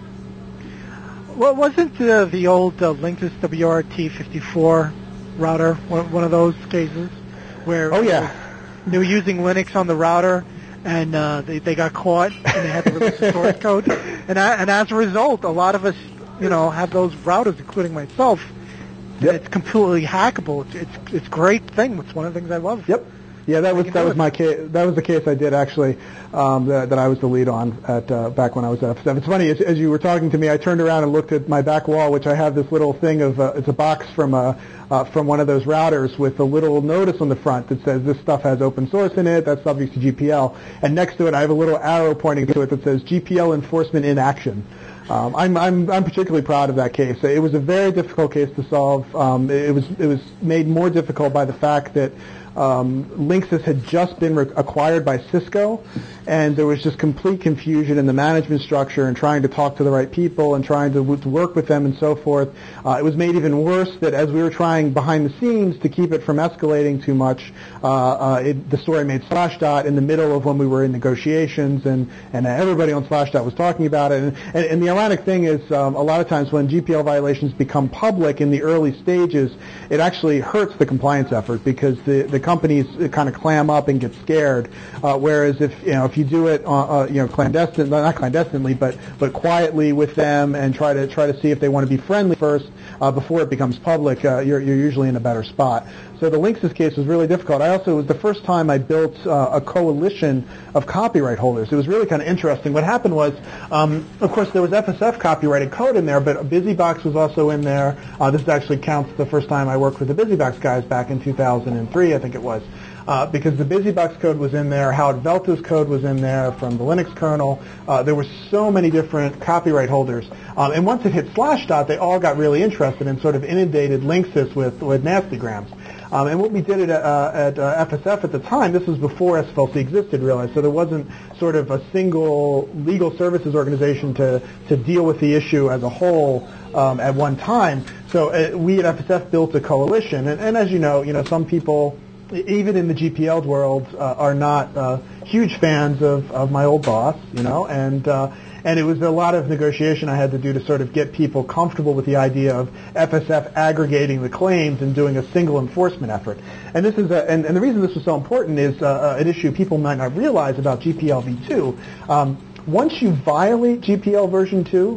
Well, wasn't uh, the old uh, Linksys W R T fifty-four router one, one of those cases where oh yeah they were using Linux on the router and uh, they they got caught and they had to release the source code, and I, and as a result, a lot of us you know have those routers, including myself. Yep. It's completely hackable. It's it's it's a great thing. It's one of the things I love. Yep. Yeah, that was that was my case. That was the case I did actually. Um, that, that I was the lead on at uh, back when I was at F S F. It's funny as, as you were talking to me, I turned around and looked at my back wall, which I have this little thing of uh, it's a box from a uh, from one of those routers with a little notice on the front that says this stuff has open source in it. That's subject to G P L, and next to it I have a little arrow pointing to it that says G P L enforcement in action. Um, I'm, I'm, I'm particularly proud of that case. It was a very difficult case to solve. Um, it was, it was made more difficult by the fact that um, Linksys had just been re- acquired by Cisco, and there was just complete confusion in the management structure and trying to talk to the right people and trying to, w- to work with them and so forth. Uh, it was made even worse that as we were trying behind the scenes to keep it from escalating too much, uh, uh, it, the story made Slashdot in the middle of when we were in negotiations, and, and everybody on Slashdot was talking about it. And, and, and the ironic thing is um, a lot of times when G P L violations become public in the early stages, it actually hurts the compliance effort because the, the companies kind of clam up and get scared. Uh, whereas if you know if you do it uh, uh, you know clandestine, not clandestinely, but but quietly with them and try to try to see if they want to be friendly first uh, before it becomes public, uh, you're you're usually in a better spot. So the Linksys case was really difficult. I also, it was the first time I built uh, a coalition of copyright holders. It was really kind of interesting. What happened was, um, of course, there was F S F copyrighted code in there, but BusyBox was also in there. Uh, this actually counts the first time I worked with the BusyBox guys back in two thousand three, I think it was. Uh, because the BusyBox code was in there, Howard Velta's code was in there from the Linux kernel. Uh, there were so many different copyright holders. Um, and once it hit Slashdot, they all got really interested and sort of inundated Linksys with, with nastygrams. Um, and what we did at, uh, at uh, F S F at the time, this was before S F L C existed, really, so there wasn't sort of a single legal services organization to, to deal with the issue as a whole um, at one time. So uh, we at F S F built a coalition. And, and as you know, you know, some people, even in the G P L world, uh, are not uh, huge fans of, of my old boss, you know, and uh, and it was a lot of negotiation I had to do to sort of get people comfortable with the idea of F S F aggregating the claims and doing a single enforcement effort. And this is a, and, and the reason this was so important is uh, an issue people might not realize about G P L v two. Um, once you violate G P L version two,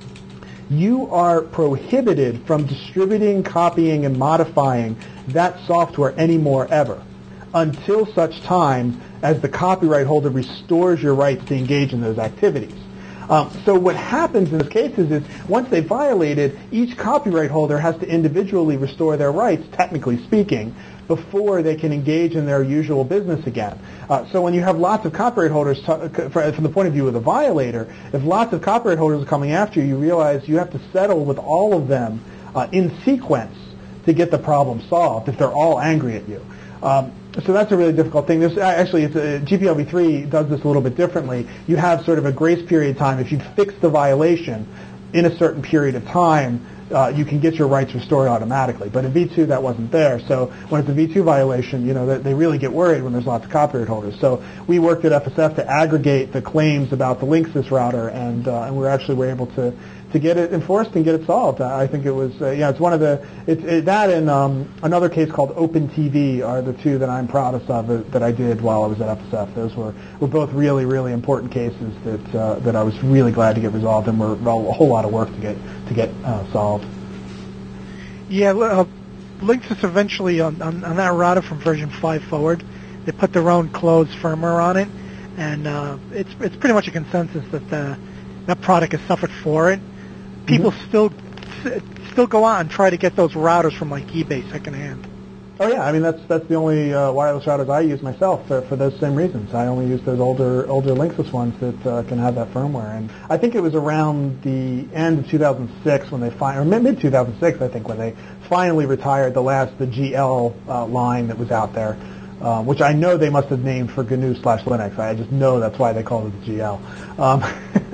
you are prohibited from distributing, copying, and modifying that software anymore ever until such time as the copyright holder restores your rights to engage in those activities. Um, so what happens in these cases is once they violate it, each copyright holder has to individually restore their rights, technically speaking, before they can engage in their usual business again. Uh, so when you have lots of copyright holders, t- from the point of view of the violator, if lots of copyright holders are coming after you, you realize you have to settle with all of them uh, in sequence to get the problem solved if they're all angry at you. Um, so that's a really difficult thing. There's, actually, it's a, G P L v three does this a little bit differently. You have sort of a grace period time. If you fix the violation, in a certain period of time, uh, you can get your rights restored automatically. But in V two, that wasn't there. So when it's a V two violation, you know, they, they really get worried when there's lots of copyright holders. So we worked at F S F to aggregate the claims about the Linksys router, and uh, and we actually were able to to get it enforced and get it solved. I think it was, uh, yeah, it's one of the, it's it, that and um, another case called OpenTV are the two that I'm proudest of uh, that I did while I was at F S F. Those were, were both really, really important cases that uh, that I was really glad to get resolved, and were a whole lot of work to get to get uh, solved. Yeah, uh, Linksys eventually on, on, on that router from version five forward, they put their own closed firmware on it, and uh, it's it's pretty much a consensus that the, that product has suffered for it. People mm-hmm. still still go out and try to get those routers from like eBay secondhand. Oh yeah, I mean that's that's the only uh, wireless routers I use myself for, for those same reasons. I only use those older older Linksys ones that uh, can have that firmware. And I think it was around the end of two thousand six when they fin- or mid two thousand six I think when they finally retired the last the G L uh, line that was out there, uh, which I know they must have named for G N U slash Linux. I just know that's why they called it the G L. Um,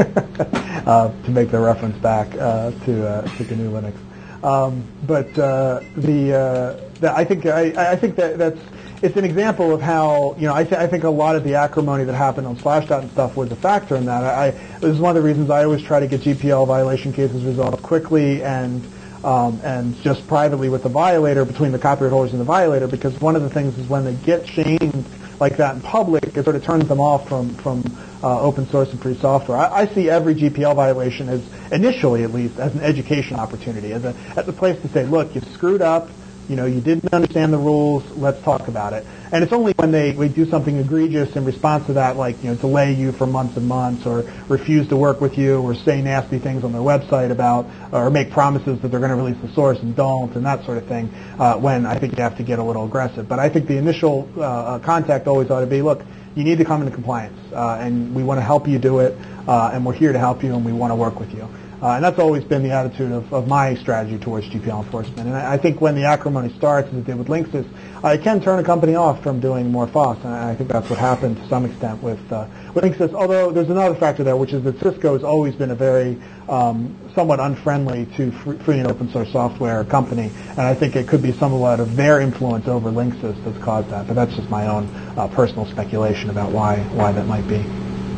uh, to make the reference back uh, to uh, to G N U Linux. Um, but uh, the, uh, the I think I, I think that that's it's an example of how, you know, I, th- I think a lot of the acrimony that happened on Slashdot and stuff was a factor in that. I, I this is one of the reasons I always try to get G P L violation cases resolved quickly and um, and just privately with the violator, between the copyright holders and the violator, because one of the things is when they get shamed like that in public, it sort of turns them off from from uh, open source and free software. I, I see every G P L violation as, initially at least, as an education opportunity, as a as a place to say, look, you screwed up, you know, you didn't understand the rules, let's talk about it. And it's only when they we do something egregious in response to that, like, you know, delay you for months and months, or refuse to work with you, or say nasty things on their website about, or make promises that they're going to release the source and don't, and that sort of thing, uh, when I think you have to get a little aggressive. But I think the initial uh, contact always ought to be, look, you need to come into compliance, uh, and we want to help you do it, uh, and we're here to help you, and we want to work with you. Uh, and that's always been the attitude of, of my strategy towards G P L enforcement. And I, I think when the acrimony starts, as it did with Linksys, uh, it can turn a company off from doing more F O S. And I think that's what happened to some extent with, uh, with Linksys. Although there's another factor there, which is that Cisco has always been a very um, somewhat unfriendly to free, free and open source software company. And I think it could be somewhat of their influence over Linksys that's caused that. But that's just my own uh, personal speculation about why why that might be.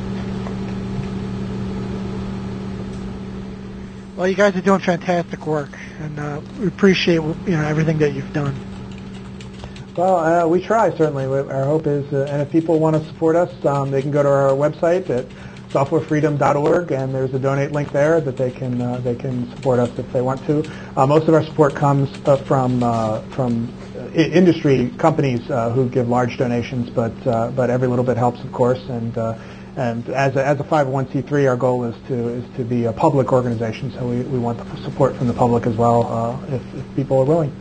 Well, you guys are doing fantastic work, and uh, we appreciate, you know, everything that you've done. Well, uh, we try, certainly. Our hope is, uh, and if people want to support us, um, they can go to our website at software freedom dot org, and there's a donate link there that they can uh, they can support us if they want to. Uh, most of our support comes uh, from uh, from industry companies uh, who give large donations, but uh, but every little bit helps, of course, and. Uh, And as a, as a five oh one c three, our goal is to is to be a public organization, so we, we want the support from the public as well, uh, if, if people are willing.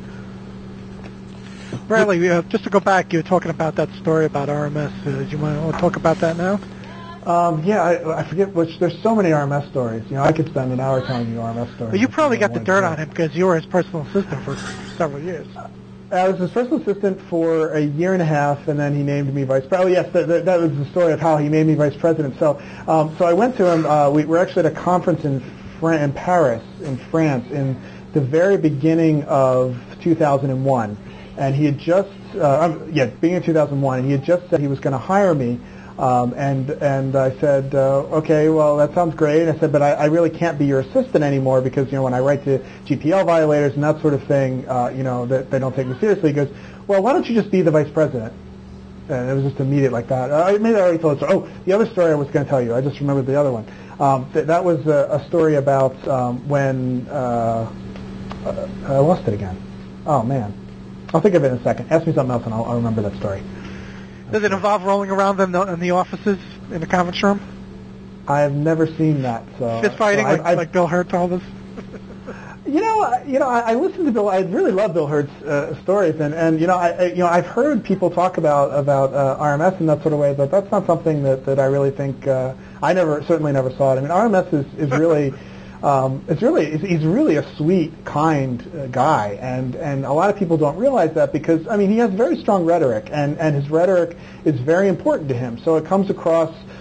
Bradley, uh, just to go back, you were talking about that story about R M S. Uh, do you want to talk about that now? Um, yeah, I, I forget which. There's so many R M S stories. You know, I could spend an hour telling you R M S stories. But you probably got the dirt on him because you were his personal assistant for several years. I was his personal assistant for a year and a half, and then he named me vice president. Oh, yes, that, that, that was the story of how he made me vice president. So, um, so I went to him. Uh, we were actually at a conference in, Fran- in Paris, in France, in the very beginning of two thousand one, and he had just, uh, yeah, beginning of two thousand one, and he had just said he was going to hire me. Um, and and I said, uh, okay, well, that sounds great. I said, but I, I really can't be your assistant anymore because, you know, when I write to G P L violators and that sort of thing, uh, you know, that they don't take me seriously. He goes, well, why don't you just be the vice president? And it was just immediate like that. Uh, maybe I already told the story. Oh, the other story I was going to tell you. I just remembered the other one. Um, th- that was a, a story about um, when uh, uh, I lost it again. Oh, man. I'll think of it in a second. Ask me something else and I'll, I'll remember that story. Does it involve rolling around them in the offices in the conference room? I have never seen that. So fist fighting, so like, I, I, like Bill Hurt told us. You know, I, you know, I, I listened to Bill. I really love Bill Hurt's uh, stories, and, and you know, I, I you know, I've heard people talk about about uh, R M S in that sort of way, but that's not something that, that I really think. Uh, I never, certainly never saw it. I mean, R M S is is really. Um, it's really he's really a sweet, kind uh, guy, and, and a lot of people don't realize that because I mean he has very strong rhetoric, and, and his rhetoric is very important to him. So it comes across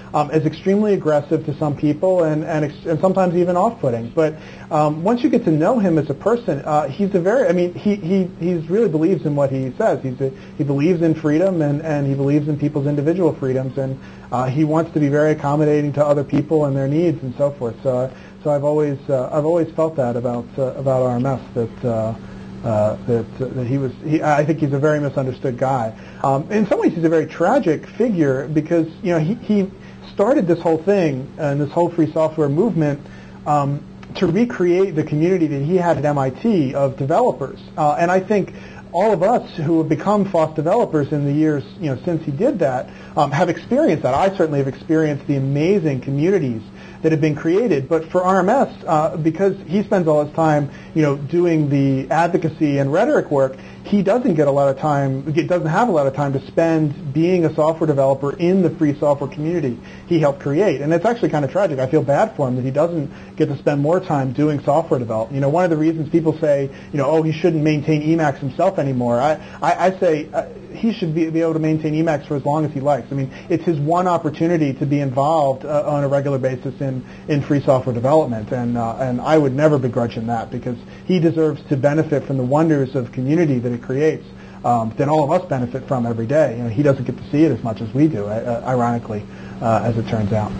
um, is extremely aggressive to some people and, and, ex- and sometimes even off-putting. But um, once you get to know him as a person, uh, he's a very, I mean, he, he, he really believes in what he says. He's a, he believes in freedom and, and he believes in people's individual freedoms, and uh, he wants to be very accommodating to other people and their needs and so forth. So, uh, so I've always, uh, I've always felt that about, uh, about R M S, that, uh, Uh, that uh, that he was. He, I think he's a very misunderstood guy. Um, in some ways, he's a very tragic figure because you know he, he started this whole thing and this whole free software movement um, to recreate the community that he had at M I T of developers. Uh, and I think all of us who have become F O S developers in the years you know since he did that um, have experienced that. I certainly have experienced the amazing communities that have been created. But for R M S, uh, because he spends all his time, you know, doing the advocacy and rhetoric work, he doesn't get a lot of time, doesn't have a lot of time to spend being a software developer in the free software community he helped create. And it's actually kind of tragic. I feel bad for him that he doesn't get to spend more time doing software development. You know, one of the reasons people say, you know, oh, he shouldn't maintain Emacs himself anymore. I, I, I say uh, he should be, be able to maintain Emacs for as long as he likes. I mean, it's his one opportunity to be involved uh, on a regular basis in, in free software development. And, uh, and I would never begrudge him that because he deserves to benefit from the wonders of community that it creates um, that all of us benefit from every day. You know, he doesn't get to see it as much as we do, uh, ironically, uh, as it turns out.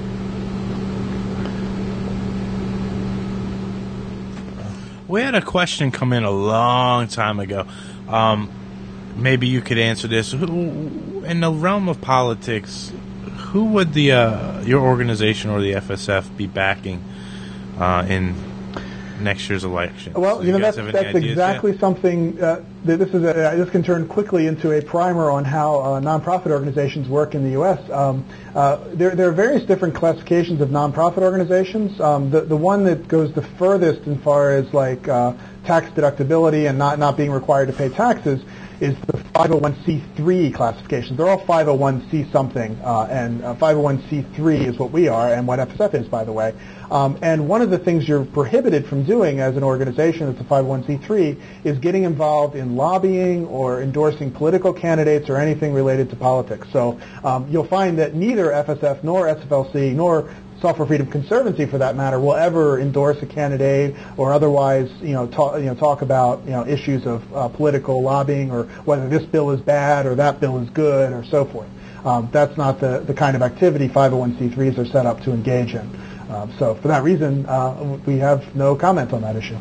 We had a question come in a long time ago. Um, maybe you could answer this. Who, in the realm of politics, who would the uh, your organization or the F S F be backing uh, in next year's election? Well, so you know, that's, that's exactly yet? something uh, that this is. A, this can turn quickly into a primer on how uh, nonprofit organizations work in the U S. Um, uh, there, there are various different classifications of nonprofit organizations. Um, the, the one that goes the furthest as far as like uh, tax deductibility and not, not being required to pay taxes is the five oh one c three classifications. They're all five oh one c something, uh, and uh, five oh one c three is what we are and what F S F is, by the way. Um, and one of the things you're prohibited from doing as an organization that's a five oh one c three is getting involved in lobbying or endorsing political candidates or anything related to politics. So um, you'll find that neither F S F nor S F L C nor Software Freedom Conservancy, for that matter, will ever endorse a candidate or otherwise, you know, talk, you know, talk about, you know, issues of uh, political lobbying or whether this bill is bad or that bill is good or so forth. Um, that's not the, the kind of activity five oh one c threes are set up to engage in. Um, so for that reason, uh, we have no comment on that issue.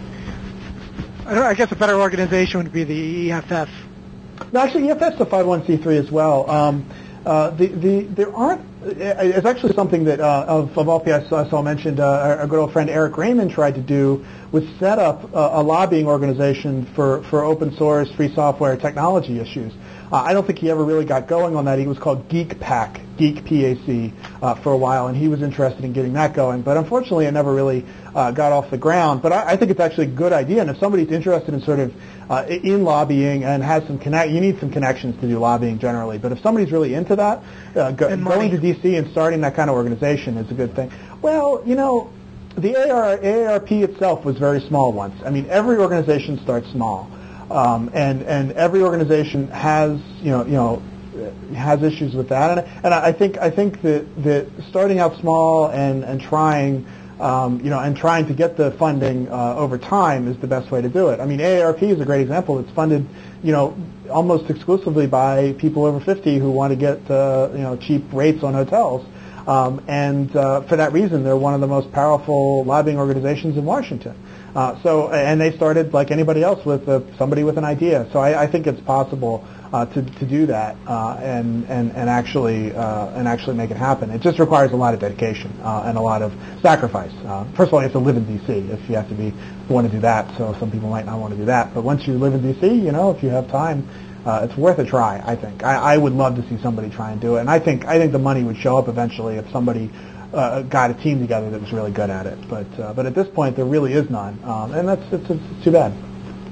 I, don't, I guess a better organization would be the E F F. No, actually, E F F's a five oh one c three as well. Um, uh, the, the, there aren't. It's actually something that uh, of, of all P I saw mentioned. Uh, our, our good old friend Eric Raymond tried to do was set up a, a lobbying organization for, for open source, free software, technology issues. Uh, I don't think he ever really got going on that. He was called Geek Pack, Geek P A C, uh, for a while, and he was interested in getting that going. But unfortunately, it never really uh, got off the ground. But I, I think it's actually a good idea. And if somebody's interested in sort of uh, in lobbying and has some connect, you need some connections to do lobbying generally. But if somebody's really into that, uh, go, going to D C and starting that kind of organization is a good thing. Well, you know, the A A R P itself was very small once. I mean, every organization starts small. Um, and and every organization has you know you know has issues with that, and and I think I think that that starting out small and and trying um, you know and trying to get the funding uh, over time is the best way to do it. I mean, A A R P is a great example. It's funded you know almost exclusively by people over fifty who want to get uh, you know cheap rates on hotels, um, and uh, for that reason, they're one of the most powerful lobbying organizations in Washington. Uh, so, and they started like anybody else with uh, somebody with an idea. So I, I think it's possible uh, to to do that uh, and and and actually uh, and actually make it happen. It just requires a lot of dedication uh, and a lot of sacrifice. Uh, first of all, you have to live in D C if you have to be want to do that. So some people might not want to do that. But once you live in D C, you know, if you have time, uh, it's worth a try. I think I, I would love to see somebody try and do it. And I think I think the money would show up eventually if somebody Uh, got a team together that was really good at it, but uh, but at this point there really is none, um, and that's it's, it's too bad.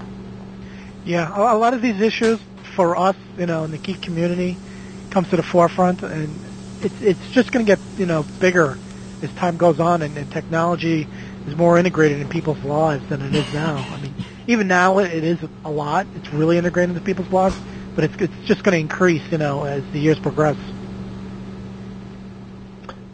Yeah, a, a lot of these issues for us, you know, in the geek community, comes to the forefront, and it's it's just going to get you know bigger as time goes on, and, and technology is more integrated in people's lives than it is now. I mean, even now it, it is a lot. It's really integrated into people's lives, but it's it's just going to increase, you know, as the years progress.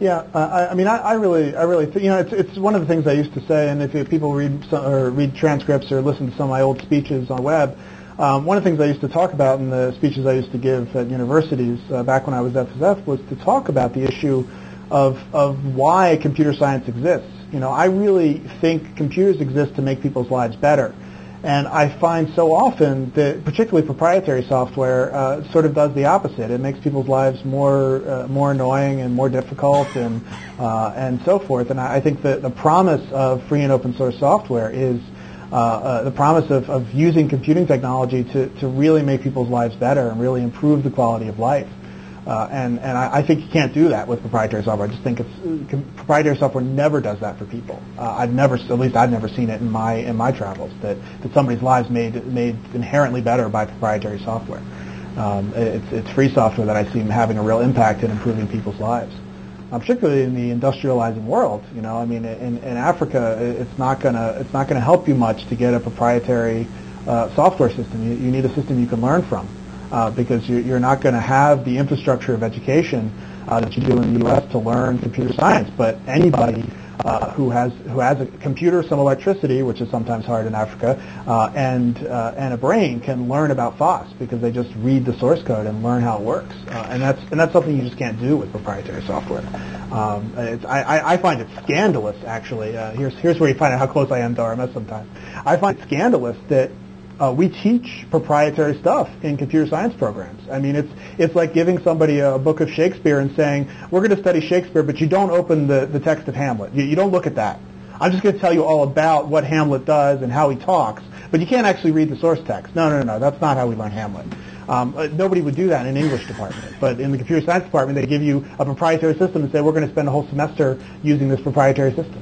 Yeah, uh, I, I mean, I, I really, I really, th- you know, it's it's one of the things I used to say, and if, if people read some, or read transcripts or listen to some of my old speeches on the web, um, one of the things I used to talk about in the speeches I used to give at universities uh, back when I was F S F was to talk about the issue of of why computer science exists. You know, I really think computers exist to make people's lives better. And I find so often that particularly proprietary software uh, sort of does the opposite. It makes people's lives more uh, more annoying and more difficult and uh, and so forth. And I, I think that the promise of free and open source software is uh, uh, the promise of, of using computing technology to, to really make people's lives better and really improve the quality of life. Uh, and and I, I think you can't do that with proprietary software. I just think it's uh, proprietary software never does that for people. Uh, I've never, at least I've never seen it in my in my travels that, that somebody's lives made made inherently better by proprietary software. Um, it's it's free software that I see having a real impact in improving people's lives, uh, particularly in the industrializing world. You know, I mean, in, in Africa, it's not gonna it's not gonna help you much to get a proprietary uh, software system. You, you need a system you can learn from. Uh, because you're, you're not going to have the infrastructure of education uh, that you do in the U S to learn computer science. But anybody uh, who has who has a computer, some electricity, which is sometimes hard in Africa, uh, and uh, and a brain can learn about F O S because they just read the source code and learn how it works. Uh, and that's and that's something you just can't do with proprietary software. Um, it's, I, I find it scandalous, actually. Uh, here's here's where you find out how close I am to R M S sometimes. I find it scandalous that Uh, we teach proprietary stuff in computer science programs. I mean, it's it's like giving somebody a book of Shakespeare and saying, we're going to study Shakespeare, but you don't open the, the text of Hamlet. You, you don't look at that. I'm just going to tell you all about what Hamlet does and how he talks, but you can't actually read the source text. No, no, no, no. That's not how we learn Hamlet. Um, uh, nobody would do that in an English department. But in the computer science department, they give you a proprietary system and say, we're going to spend a whole semester using this proprietary system.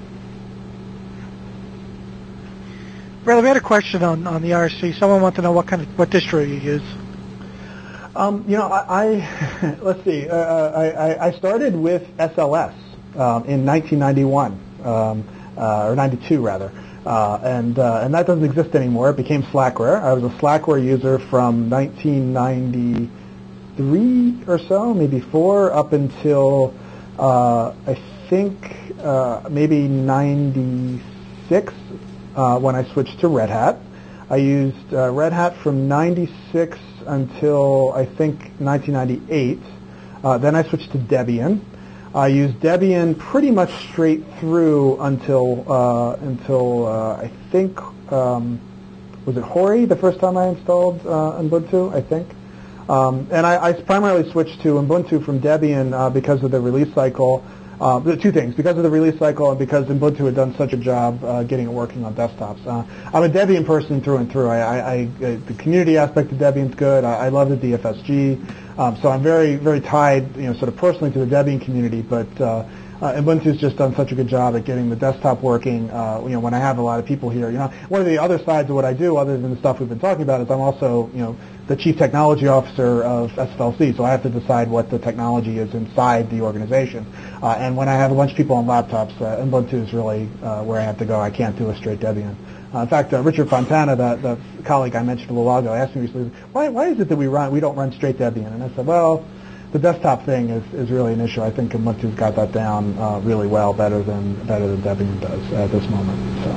Bradley, we had a question on, on the R C. Someone wanted to know what kind of what distro you use. Um, you know, I, I let's see. Uh, I, I started with S L S um, in nineteen ninety-one um, uh, or ninety-two rather, uh, and uh, and that doesn't exist anymore. It became Slackware. I was a Slackware user from nineteen ninety-three or so, maybe four, up until uh, I think uh, maybe ninety-six. Uh, when I switched to Red Hat. I used uh, Red Hat from ninety-six until I think nineteen ninety-eight. Uh, then I switched to Debian. I used Debian pretty much straight through until uh, until uh, I think um, was it Hori the first time I installed uh, Ubuntu, I think. Um, and I, I primarily switched to Ubuntu from Debian uh, because of the release cycle. Uh, the two things, because of the release cycle and because Ubuntu had done such a job uh, getting it working on desktops. Uh, I'm a Debian person through and through. I, I, I, the community aspect of Debian's good. I, I love the D F S G. Um, so I'm very, very tied, you know, sort of personally to the Debian community. But uh, uh, Ubuntu's just done such a good job at getting the desktop working. Uh, you know, when I have a lot of people here, you know, one of the other sides of what I do, other than the stuff we've been talking about, is I'm also, you know, the chief technology officer of S F L C, so I have to decide what the technology is inside the organization. Uh, and when I have a bunch of people on laptops, uh, Ubuntu is really uh, where I have to go. I can't do a straight Debian. Uh, in fact, uh, Richard Fontana, the, the colleague I mentioned a little while ago, asked me recently, why, why is it that we run we don't run straight Debian? And I said, well, the desktop thing is, is really an issue. I think Ubuntu's got that down uh, really well, better than better than Debian does at this moment. So.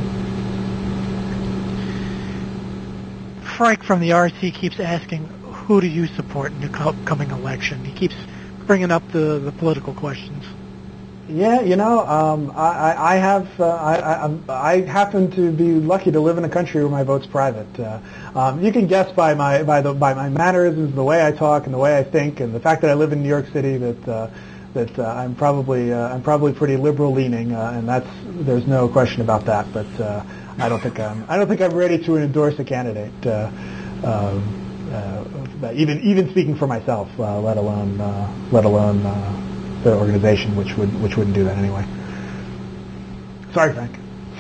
Frank from the R C keeps asking, who do you support in the upcoming election? He keeps bringing up the, the political questions. Yeah, you know, um, I, I have, uh, I, I, I happen to be lucky to live in a country where my vote's private. Uh, um, you can guess by my by the by my mannerisms, the way I talk, and the way I think, and the fact that I live in New York City, that uh, that uh, I'm probably uh, I'm probably pretty liberal leaning, uh, and that's there's no question about that. But uh, I don't think I'm I don't think I'm ready to endorse a candidate. Uh, um, uh, even even speaking for myself, uh, let alone uh, let alone. Uh, the organization, which would which wouldn't do that anyway. Sorry, Frank.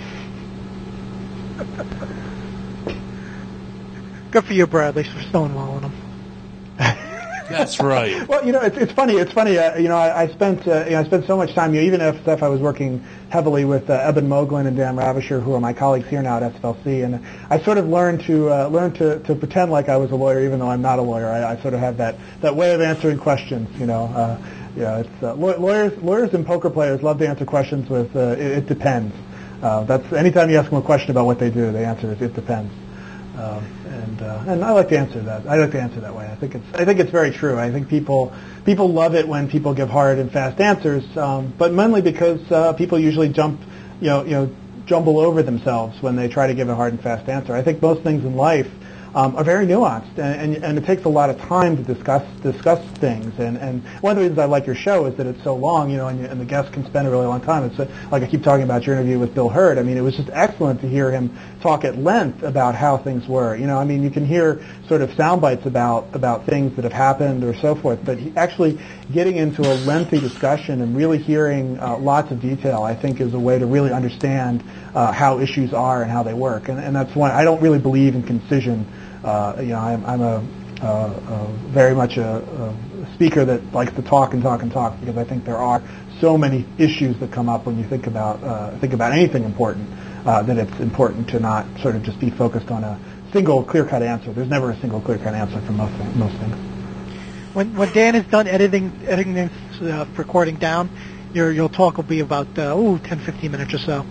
Good for you, Bradley, for stonewalling him. That's right. Well, you know, it's it's funny. It's funny. Uh, you know, I, I spent uh, you know I spent so much time. You know, even at F S F, I was working heavily with uh, Eben Moglen and Dan Ravisher, who are my colleagues here now at S F L C, and I sort of learned to uh, learn to, to pretend like I was a lawyer, even though I'm not a lawyer. I, I sort of have that, that way of answering questions. You know, uh, you know, it's uh, law- lawyers, lawyers and poker players love to answer questions with uh, it, it depends. Uh, that's anytime you ask them a question about what they do, they answer it, it depends. Um, and uh, and I like to answer that. I like to answer that way. I think it's I think it's very true. I think people people love it when people give hard and fast answers, um, but mainly because uh, people usually jump, you know, you know, jumble over themselves when they try to give a hard and fast answer. I think most things in life um, are very nuanced, and, and and it takes a lot of time to discuss discuss things. And, and one of the reasons I like your show is that it's so long, you know, and, you, and the guests can spend a really long time. It's uh, like I keep talking about your interview with Bill Hurd. I mean, it was just excellent to hear him talk at length about how things were. You know, I mean, you can hear sort of sound bites about about things that have happened or so forth, but he actually getting into a lengthy discussion and really hearing uh, lots of detail, I think, is a way to really understand uh, how issues are and how they work. And, and that's why I don't really believe in concision. Uh, you know, I'm, I'm a, a, a very much a, a speaker that likes to talk and talk and talk, because I think there are so many issues that come up when you think about uh, think about anything important, uh, that it's important to not sort of just be focused on a single clear-cut answer. There's never a single clear-cut answer for most things, most things. When when Dan is done editing editing this uh, recording down, your your talk will be about uh, ooh ten fifteen minutes or so.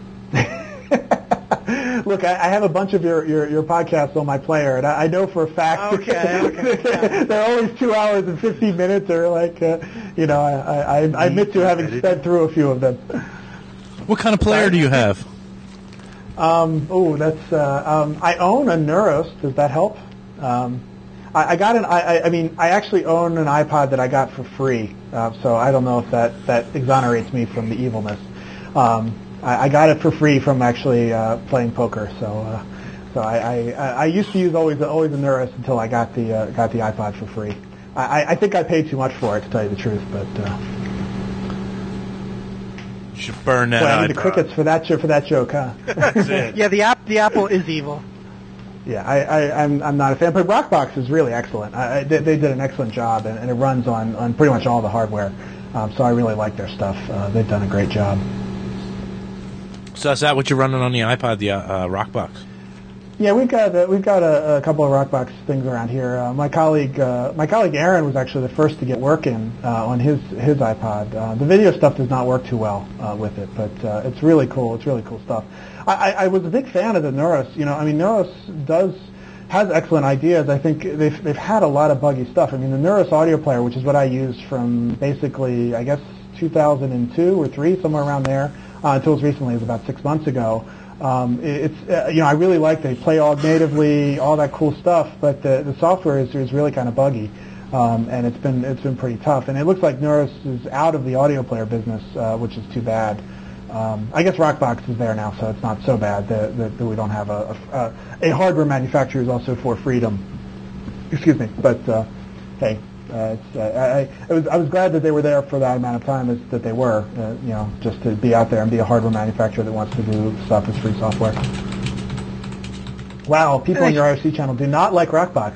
Look, I, I have a bunch of your, your, your podcasts on my player, and I, I know for a fact okay, okay. they're always two hours and fifteen minutes, or like, uh, you know, I, I, I admit to having sped through a few of them. What kind of player do you have? Um, oh, that's uh, um, I own a Neuros. Does that help? Um, I, I got an. I, I mean, I actually own an iPod that I got for free, uh, so I don't know if that that exonerates me from the evilness. Um, I, I got it for free from actually uh, playing poker. So, uh, so I, I, I used to use always always a Neuros until I got the uh, got the iPod for free. I, I think I paid too much for it, to tell you the truth, but. Uh, you should burn that. Well, I iPod. need the crickets for that for that joke, huh? That's it. Yeah, the app the Apple is evil. Yeah, I, I, I'm I'm not a fan, but Rockbox is really excellent. I, I, they, they did an excellent job, and, and it runs on, on pretty much all the hardware. Um, so I really like their stuff. Uh, they've done a great job. So is that what you're running on the iPod, the uh, Rockbox? Yeah, we've got uh, we've got a, a couple of Rockbox things around here. Uh, my colleague uh, my colleague Aaron was actually the first to get working uh, on his his iPod. Uh, the video stuff does not work too well uh, with it, but uh, it's really cool. It's really cool stuff. I, I, I was a big fan of the Neuros. You know, I mean, Neuros does has excellent ideas. I think they've they've had a lot of buggy stuff. I mean, the Neuros audio player, which is what I used from basically I guess two thousand two or three, somewhere around there, uh, until as recently as about six months ago. Um, it, it's uh, you know I really like they play all natively, all that cool stuff, but the the software is is really kind of buggy, um, and it's been it's been pretty tough. And it looks like Neuros is out of the audio player business, uh, which is too bad. Um, I guess Rockbox is there now, so it's not so bad that, that, that we don't have a, a a hardware manufacturer who's also for freedom. Excuse me, but uh, hey. Uh, it's, uh, I, I, was, I was glad that they were there for that amount of time as, that they were, uh, you know, just to be out there and be a hardware manufacturer that wants to do stuff as free software. Wow, people on your I R C channel do not like Rockbox.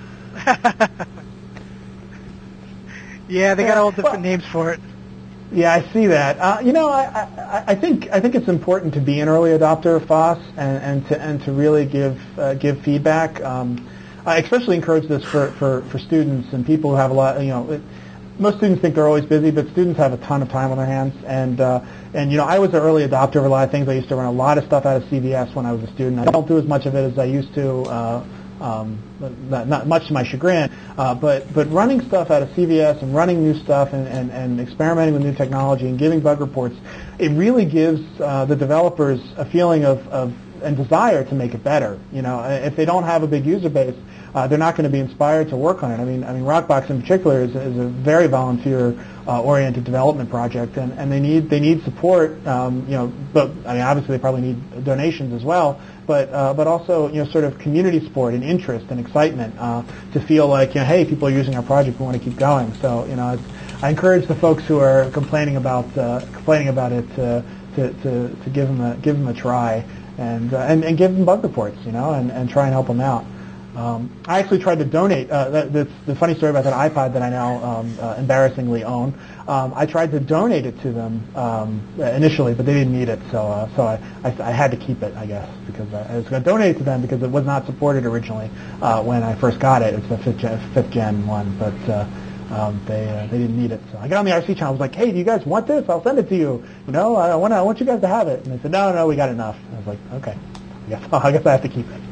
Yeah, they got all different well, names for it. Yeah, I see that. Uh, you know, I, I, I think I think it's important to be an early adopter of F O S and, and to and to really give uh, give feedback. Um, I especially encourage this for, for, for students and people who have a lot, you know, it, most students think they're always busy, but students have a ton of time on their hands. And, uh, and you know, I was an early adopter of a lot of things. I used to run a lot of stuff out of C V S when I was a student. I don't do as much of it as I used to, uh, um, not, not much to my chagrin, uh, but, but running stuff out of C V S and running new stuff and, and, and experimenting with new technology and giving bug reports, it really gives uh, the developers a feeling of, of and desire to make it better. You know, if they don't have a big user base, uh, they're not going to be inspired to work on it. I mean, I mean, Rockbox in particular is, is a very volunteer-oriented uh, development project, and, and they need they need support. Um, you know, but I mean, obviously they probably need donations as well, but uh, but also you know, sort of community support and interest and excitement uh, to feel like you know, hey, people are using our project, we want to keep going. So you know, it's, I encourage the folks who are complaining about uh, complaining about it uh, to, to to give them a give them a try. And, uh, and and give them bug reports, you know, and, and try and help them out. Um, I actually tried to donate. Uh, that, that's the funny story about that iPod that I now um, uh, embarrassingly own. Um, I tried to donate it to them um, initially, but they didn't need it, so uh, so I, I I had to keep it, I guess, because I, I was going to donate it to them because it was not supported originally uh, when I first got it. It's the fifth gen, fifth gen one, but uh, Um, they uh, they didn't need it. So I got on the R C channel. I was like, hey, do you guys want this? I'll send it to you. You know, I want I want you guys to have it. And they said, no, no, we got enough. I was like, okay, I guess I guess I have to keep it.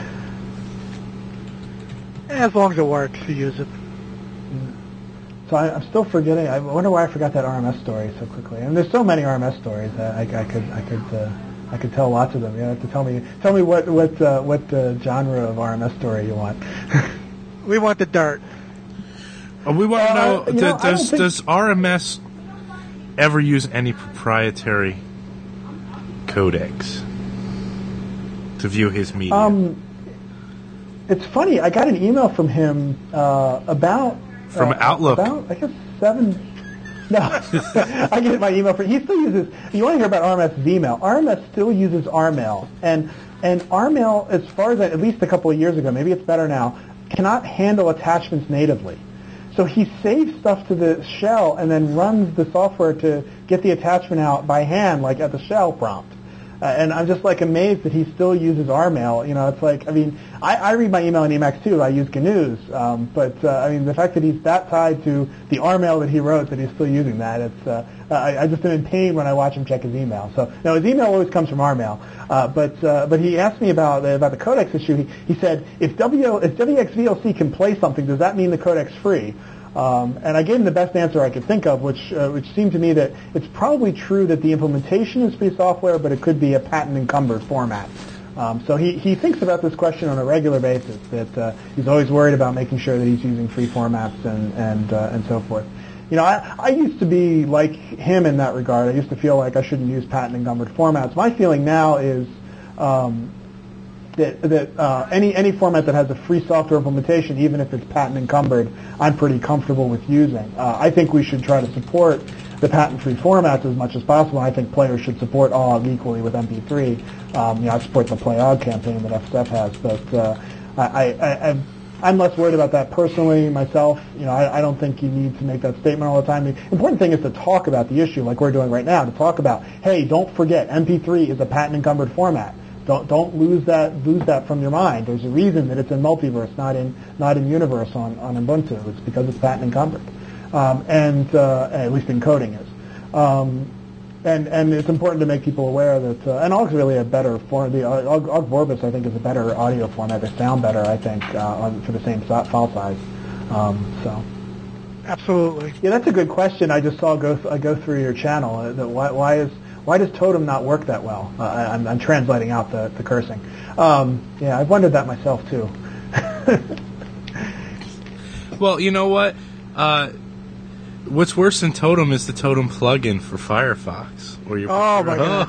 As long as it works, you use it. So I, I'm still forgetting. I wonder why I forgot that R M S story so quickly. And there's so many R M S stories. That I, I could I could uh, I could tell lots of them. You have to tell me tell me what what uh, what uh, genre of R M S story you want. We want the dirt. Uh, we want to Uh, know, you d- know, I does don't think- does R M S ever use any proprietary codecs to view his media? Um, it's funny. I got an email from him uh, about From uh, Outlook. About I guess seven. No, I get my email from. He still uses. You want to hear about R M S V-mail? R M S still uses R mail, and and R mail, as far as I, at least a couple of years ago, maybe it's better now, cannot handle attachments natively. So he saves stuff to the shell and then runs the software to get the attachment out by hand, like at the shell prompt. Uh, and I'm just like amazed that he still uses R mail. You know, it's like, I mean, I, I read my email in Emacs too. I use G N U S, um, but uh, I mean, the fact that he's that tied to the R mail that he wrote, that he's still using that, it's uh, I, I just am in pain when I watch him check his email. So no, his email always comes from R mail. Uh, but uh, but he asked me about about the codecs issue. He, he said, if W if W X V L C can play something, does that mean the codec's free? Um, and I gave him the best answer I could think of, which uh, which seemed to me that it's probably true that the implementation is free software, but it could be a patent-encumbered format. Um, so he, he thinks about this question on a regular basis, that uh, he's always worried about making sure that he's using free formats and and uh, and so forth. You know, I, I used to be like him in that regard. I used to feel like I shouldn't use patent-encumbered formats. My feeling now is um, that, that uh, any any format that has a free software implementation, even if it's patent encumbered, I'm pretty comfortable with using. Uh, I think we should try to support the patent-free formats as much as possible. I think players should support O G equally with M P three. Um, you know, I support the Play O G campaign that F S F has, but uh, I, I, I, I'm less worried about that personally myself. You know, I, I don't think you need to make that statement all the time. The important thing is to talk about the issue, like we're doing right now, to talk about, hey, don't forget, M P three is a patent-encumbered format. Don't don't lose that lose that from your mind. There's a reason that it's in Multiverse, not in not in Universe on, on Ubuntu. It's because it's patent encumbered, um, and uh, at least encoding is. Um, and and it's important to make people aware that uh, and O G's really a better form. The O G, O G Vorbis I think is a better audio format. They sound better I think uh, on, for the same file size. Um, so. Absolutely. Yeah, that's a good question. I just saw go th- I go through your channel. Uh, that why, why is Why does Totem not work that well? Uh, I, I'm, I'm translating out the, the cursing. Um, yeah, I've wondered that myself, too. Well, you know what? Uh, what's worse than Totem is the Totem plugin for Firefox. Or your Oh, my God.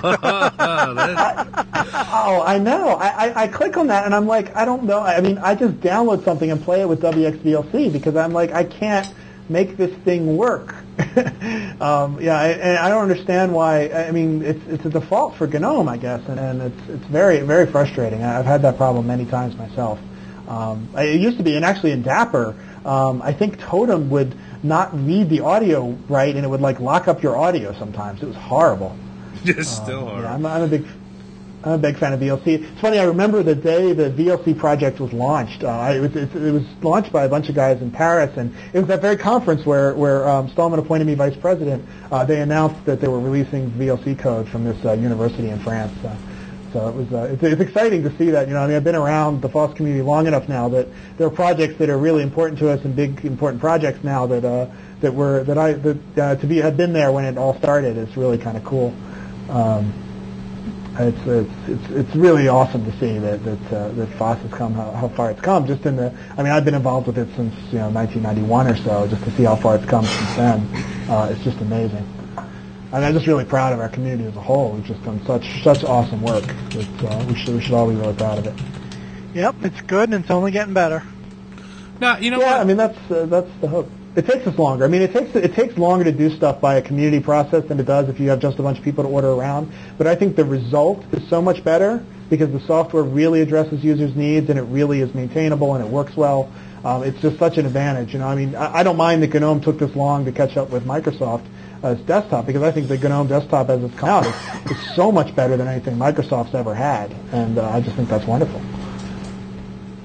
Oh, I know. I, I, I click on that, and I'm like, I don't know. I mean, I just download something and play it with W X V L C because I'm like, I can't make this thing work. um, yeah, I, and I don't understand why. I mean, it's it's a default for GNOME, I guess, and, and it's it's very very frustrating. I've had that problem many times myself. Um, it used to be, and actually in Dapper, um, I think Totem would not read the audio right, and it would like lock up your audio sometimes. It was horrible. It's still Um, hard. yeah, I'm, I'm a big I'm a big fan of V L C. It's funny, I remember the day the V L C project was launched. Uh, it, was, it, it was launched by a bunch of guys in Paris, and it was that very conference where, where um, Stallman appointed me vice president. Uh, they announced that they were releasing V L C code from this uh, university in France. Uh, so it was uh, it's, it's exciting to see that. You know, I mean, I've been around the FOSS community long enough now that there are projects that are really important to us and big important projects now that uh, that were that I that uh, to be have been there when it all started is really kind of cool. Um, It's, it's it's it's really awesome to see that that uh, that FOSS has come how, how far it's come. Just in the, I mean, I've been involved with it since you know nineteen ninety-one or so. Just to see how far it's come since then, uh, it's just amazing. And I'm just really proud of our community as a whole. We've just done such such awesome work. That, uh, we should we should all be really proud of it. Yep, it's good, and it's only getting better. Now, you know Yeah, what? I mean that's uh, that's the hope. It takes us longer. I mean, it takes it takes longer to do stuff by a community process than it does if you have just a bunch of people to order around. But I think the result is so much better because the software really addresses users' needs and it really is maintainable and it works well. Um, it's just such an advantage. You know, I mean, I, I don't mind that GNOME took this long to catch up with Microsoft as desktop because I think the GNOME desktop as it's come out is, is so much better than anything Microsoft's ever had, and uh, I just think that's wonderful.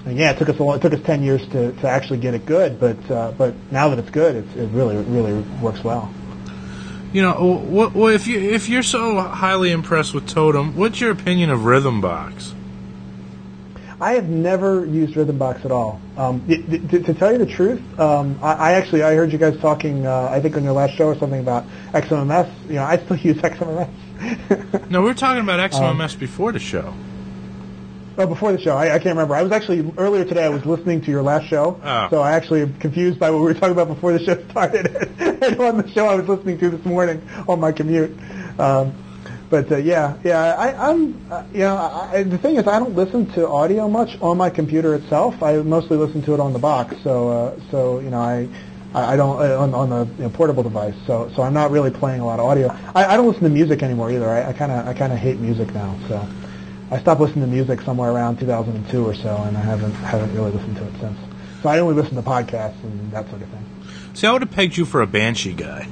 And yeah, it took us a long, it took us ten years to, to actually get it good, but uh, but now that it's good, it's, it really really works well. You know, what, what, if you if you're so highly impressed with Totem, what's your opinion of Rhythmbox? I have never used Rhythmbox at all. Um, y- y- to, to tell you the truth, um, I, I actually I heard you guys talking. Uh, I think on your last show or something about X M M S. You know, I still use X M M S. No, we were talking about X M M S um, before the show. Oh, before the show, I, I can't remember. I was actually earlier today. I was listening to your last show, oh. so I actually am confused by what we were talking about before the show started. And on the show I was listening to this morning on my commute. Um, but uh, yeah, yeah, I, I'm. Uh, you know, I, the thing is, I don't listen to audio much on my computer itself. I mostly listen to it on the box. So, uh, so you know, I. I don't uh, on, on the you know, portable device, so so I'm not really playing a lot of audio. I, I don't listen to music anymore either. I kind of I kind of hate music now. So I stopped listening to music somewhere around two thousand two or so, and I haven't haven't really listened to it since. So I only listen to podcasts and that sort of thing. See, I would have pegged you for a Banshee guy.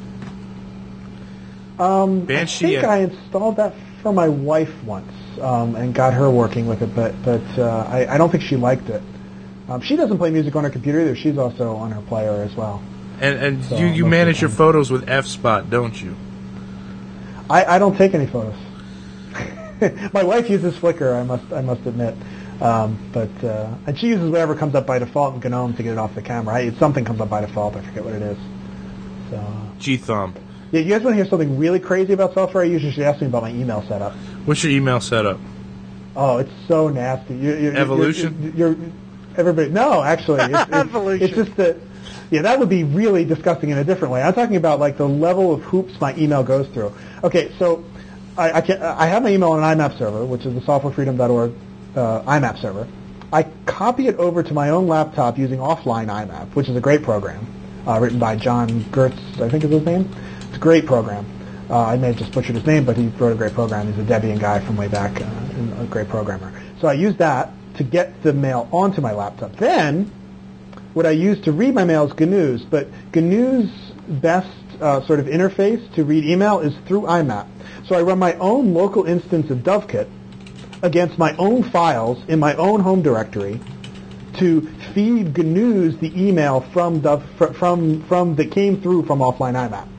Um, Banshee. I think I installed that for my wife once um, and got her working with it, but but uh, I, I don't think she liked it. Um, she doesn't play music on her computer either. She's also on her player as well. And, and so you, you manage your photos with F-Spot, don't you? I, I don't take any photos. My wife uses Flickr, I must I must admit. Um, but uh, and she uses whatever comes up by default in GNOME to get it off the camera. I, something comes up by default. I forget what it is. So G-Thumb. Yeah, you guys want to hear something really crazy about software? You usually ask me about my email setup. What's your email setup? Oh, it's so nasty. You, you, Evolution? You're, you're, you're everybody. No, actually, it's, it's, Evolution. It's just that. Yeah, that would be really disgusting in a different way. I'm talking about like the level of hoops my email goes through. Okay, so I I, can, I have my email on an I M A P server, which is the software freedom dot org uh, I M A P server. I copy it over to my own laptop using Offline I M A P, which is a great program uh, written by John Gertz, I think is his name. It's a great program. Uh, I may have just butchered his name, but he wrote a great program. He's a Debian guy from way back, uh, and a great programmer. So I use that to get the mail onto my laptop. Then what I use to read my mail is G N U S, but G N U S's best uh, sort of interface to read email is through I M A P. So I run my own local instance of DoveKit against my own files in my own home directory to feed G N U S the email from Dove, from from that came through from offline I M A P.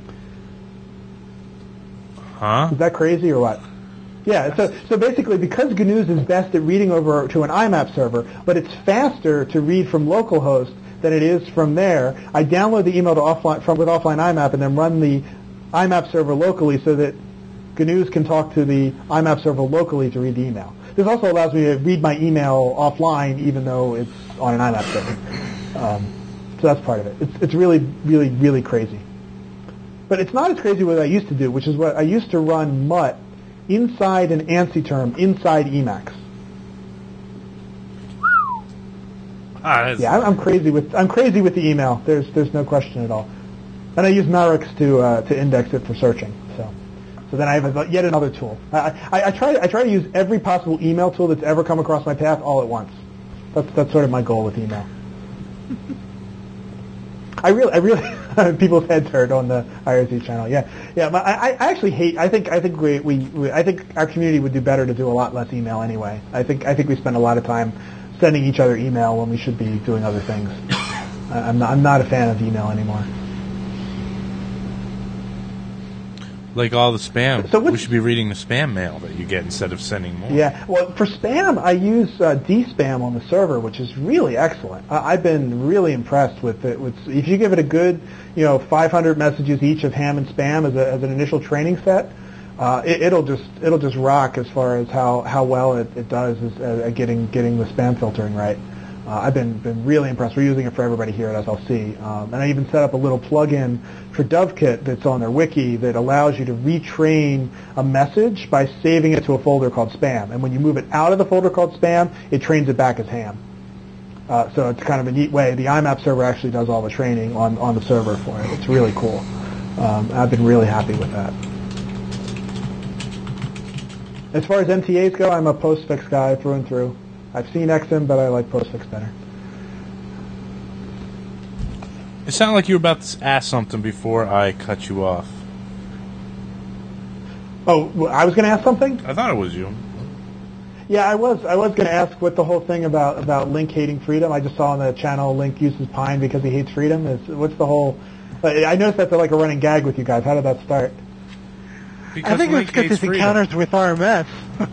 Huh? Is that crazy or what? Yeah, so so basically because G N U S is best at reading over to an I M A P server, but it's faster to read from localhost than it is from there, I download the email to offline from with offline I M A P and then run the I M A P server locally so that G N U S can talk to the I M A P server locally to read the email. This also allows me to read my email offline even though it's on an I M A P server. Um, so that's part of it. It's, it's really, really, really crazy. But it's not as crazy what I used to do, which is what I used to run mutt inside an ANSI term, inside Emacs. Ah, yeah, I'm, I'm crazy with I'm crazy with the email. There's there's no question at all. And I use Narix to uh, to index it for searching. So so then I have a, yet another tool. I, I, I try I try to use every possible email tool that's ever come across my path all at once. That's that's sort of my goal with email. I really, I really, people's heads hurt on the I R C channel. Yeah, yeah. But I, I actually hate. I think, I think we, we, we, I think our community would do better to do a lot less email anyway. I think, I think we spend a lot of time sending each other email when we should be doing other things. I'm not, I'm not a fan of email anymore. Like all the spam. So we should be reading the spam mail that you get instead of sending more. Yeah. Well, for spam, I use uh, DSpam on the server, which is really excellent. I, I've been really impressed with it. With, if you give it a good, you know, five hundred messages each of ham and spam as, a, as an initial training set, uh, it, it'll just it'll just rock as far as how, how well it, it does as, uh, at getting getting the spam filtering right. Uh, I've been been really impressed. We're using it for everybody here at S L C, um, and I even set up a little plug-in for DoveKit that's on their wiki that allows you to retrain a message by saving it to a folder called spam. And when you move it out of the folder called spam, it trains it back as ham. Uh, so it's kind of a neat way. The I M A P server actually does all the training on, on the server for it. It's really cool. Um, I've been really happy with that. As far as M T As go, I'm a postfix guy through and through. I've seen X M, but I like postfix better. It sounded like you were about to ask something before I cut you off. Oh, I was going to ask something? I thought it was you. Yeah, I was I was going to ask what the whole thing about, about Link hating freedom. I just saw on the channel Link uses Pine because he hates freedom. Is what's the whole? I noticed that's like a running gag with you guys. How did that start? Because I think it was Link because hates his freedom. encounters with R M S.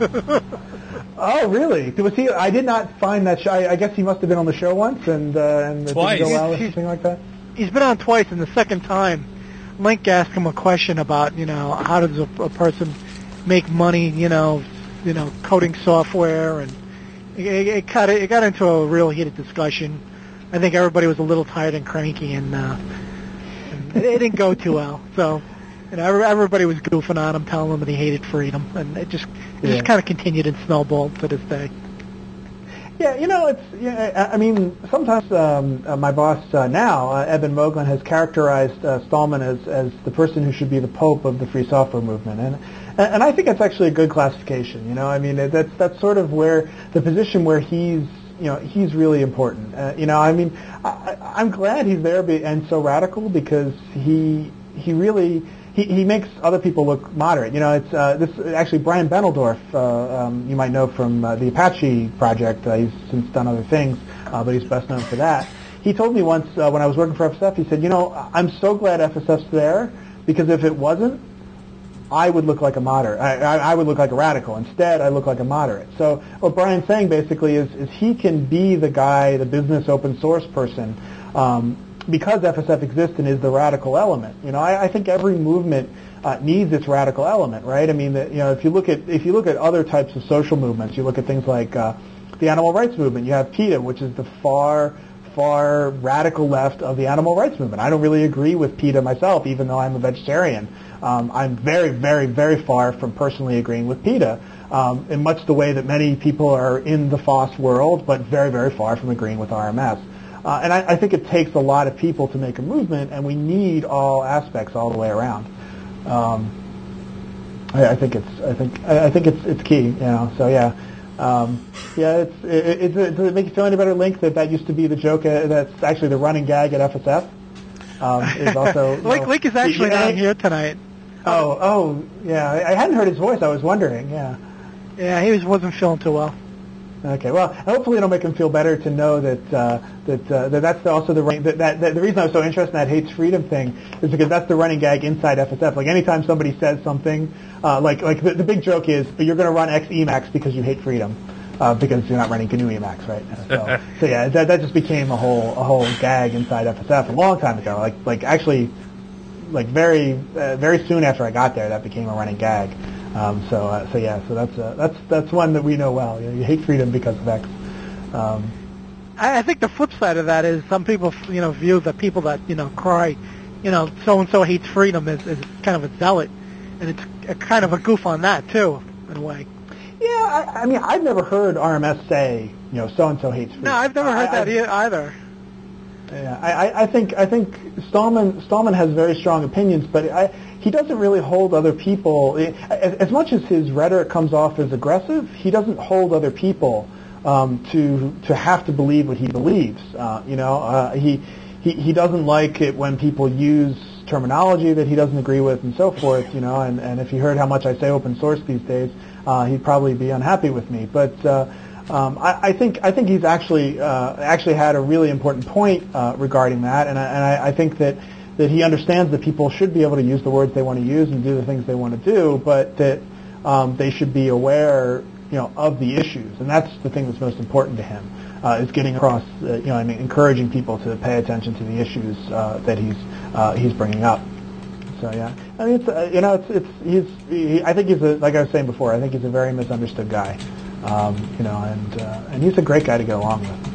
Oh, really? Was he? I did not find that show. I, I guess he must have been on the show once and uh, and it Twice. didn't go well or He's- something like that. He's been on twice, and the second time, Link asked him a question about, you know, how does a, a person make money, you know, you know, coding software, and it, it, got, it got into a real heated discussion. I think everybody was a little tired and cranky, and, uh, and it, it didn't go too well. So, you know, every- everybody was goofing on him, telling him that he hated freedom, and it just it Yeah. just kind of continued and snowballed to this day. Yeah, you know, it's. Yeah, I I mean, sometimes um, uh, my boss uh, now, uh, Eben Moglen, has characterized uh, Stallman as as the person who should be the pope of the free software movement, and and I think that's actually a good classification. You know, I mean, that's that's sort of where the position where he's. You know, he's really important. Uh, you know, I mean, I, I'm glad he's there be, and so radical because he he really he, he makes other people look moderate. You know, it's uh, this actually Brian Bendeldorf. Uh, um, you might know from uh, the Apache project. Uh, he's since done other things, uh, but he's best known for that. He told me once uh, when I was working for F S F, he said, "You know, I'm so glad F S F's there because if it wasn't, I would look like a moderate. I, I, I would look like a radical. Instead, I look like a moderate." So what Brian's saying basically is, is he can be the guy, the business open source person, um, because F S F exists and is the radical element. You know, I, I think every movement uh, needs its radical element, right? I mean, the, you know, if you look at if you look at other types of social movements, you look at things like uh, the animal rights movement. You have PETA, which is the far far radical left of the animal rights movement. I don't really agree with PETA myself, even though I'm a vegetarian. Um, I'm very, very, very far from personally agreeing with PETA, um, in much the way that many people are in the F O S world, but very, very far from agreeing with R M S. Uh, and I, I think it takes a lot of people to make a movement, and we need all aspects all the way around. Um, I, I think it's, I think, I, I think it's, it's key. You know. So yeah. Um, yeah, it's, it, it, it, does it make you feel any better, Link, that that used to be the joke, uh, that's actually the running gag at F S F? Um, is also, Link, know, Link is actually yeah, not here tonight. Oh, oh, yeah, I, I hadn't heard his voice, I was wondering, yeah. Yeah, he was, wasn't feeling too well. Okay, well, hopefully it'll make him feel better to know that uh, that, uh, that that's also the running, that, that, that the reason I was so interested in that hates freedom thing is because that's the running gag inside F S F. Like anytime somebody says something, uh, like like the, the big joke is, but you're going to run X Emacs because you hate freedom, uh, because you're not running G N U Emacs, right? So, so yeah, that that just became a whole a whole gag inside F S F a long time ago. Like like actually, like very uh, very soon after I got there, that became a running gag. Um, so, uh, so yeah, so that's uh, that's that's one that we know well. You know, you hate freedom because of X. Um, I, I think the flip side of that is some people, you know, view the people that, you know, cry, you know, so and so hates freedom as, as kind of a zealot, and it's a kind of a goof on that too, in a way. yeah, I, I mean, I've never heard R M S say, you know, so and so hates freedom. No, I've never heard I, that I, e- either. Yeah, I, I- I think I think Stallman Stallman has very strong opinions, but I, he doesn't really hold other people. As, as much as his rhetoric comes off as aggressive, he doesn't hold other people um, to to have to believe what he believes. Uh, you know, uh, he, he he doesn't like it when people use terminology that he doesn't agree with and so forth. You know, and, and if he heard how much I say open source these days, uh, he'd probably be unhappy with me. But uh, Um, I, I think I think he's actually uh, actually had a really important point uh, regarding that, and I, and I, I think that, that he understands that people should be able to use the words they want to use and do the things they want to do, but that um, they should be aware, you know, of the issues, and that's the thing that's most important to him, uh, is getting across, uh, you know, I mean, encouraging people to pay attention to the issues uh, that he's uh, he's bringing up. So yeah, I mean, it's uh, you know, it's it's he's he, I think he's a, like I was saying before, I think he's a very misunderstood guy. Um, you know, and uh, and he's a great guy to get along with.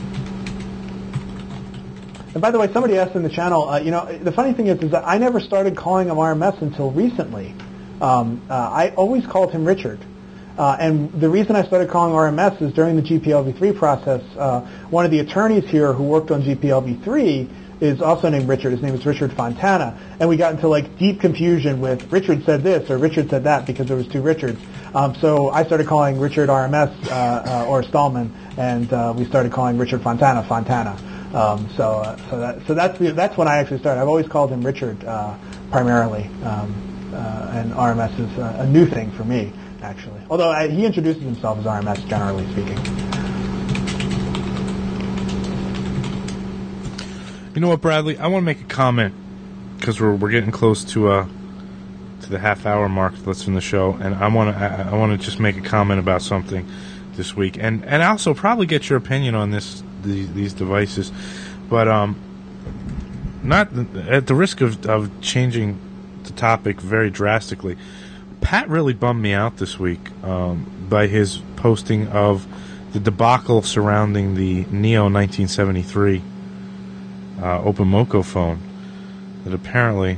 And by the way, somebody asked in the channel, uh, you know, the funny thing is, is that I never started calling him R M S until recently. Um, uh, I always called him Richard. Uh, and the reason I started calling R M S is during the G P L v three process, uh, one of the attorneys here who worked on G P L v three is also named Richard. His name is Richard Fontana. And we got into like deep confusion with Richard said this or Richard said that because there was two Richards. Um, so I started calling Richard R M S uh, uh, or Stallman, and uh, we started calling Richard Fontana Fontana. Um, so uh, so that so that's the, that's when I actually started. I've always called him Richard uh, primarily, um, uh, and R M S is a, a new thing for me. actually. Although I, he introduces himself as R M S, generally speaking. You know what, Bradley? I want to make a comment because we're we're getting close to uh to the half hour mark that's in the show, and I want to I, I want to just make a comment about something this week, and and also probably get your opinion on this these, these devices, but um, not at the risk of of changing the topic very drastically. Pat really bummed me out this week um, by his posting of the debacle surrounding the Neo nineteen seventy-three uh, OpenMoco phone. That apparently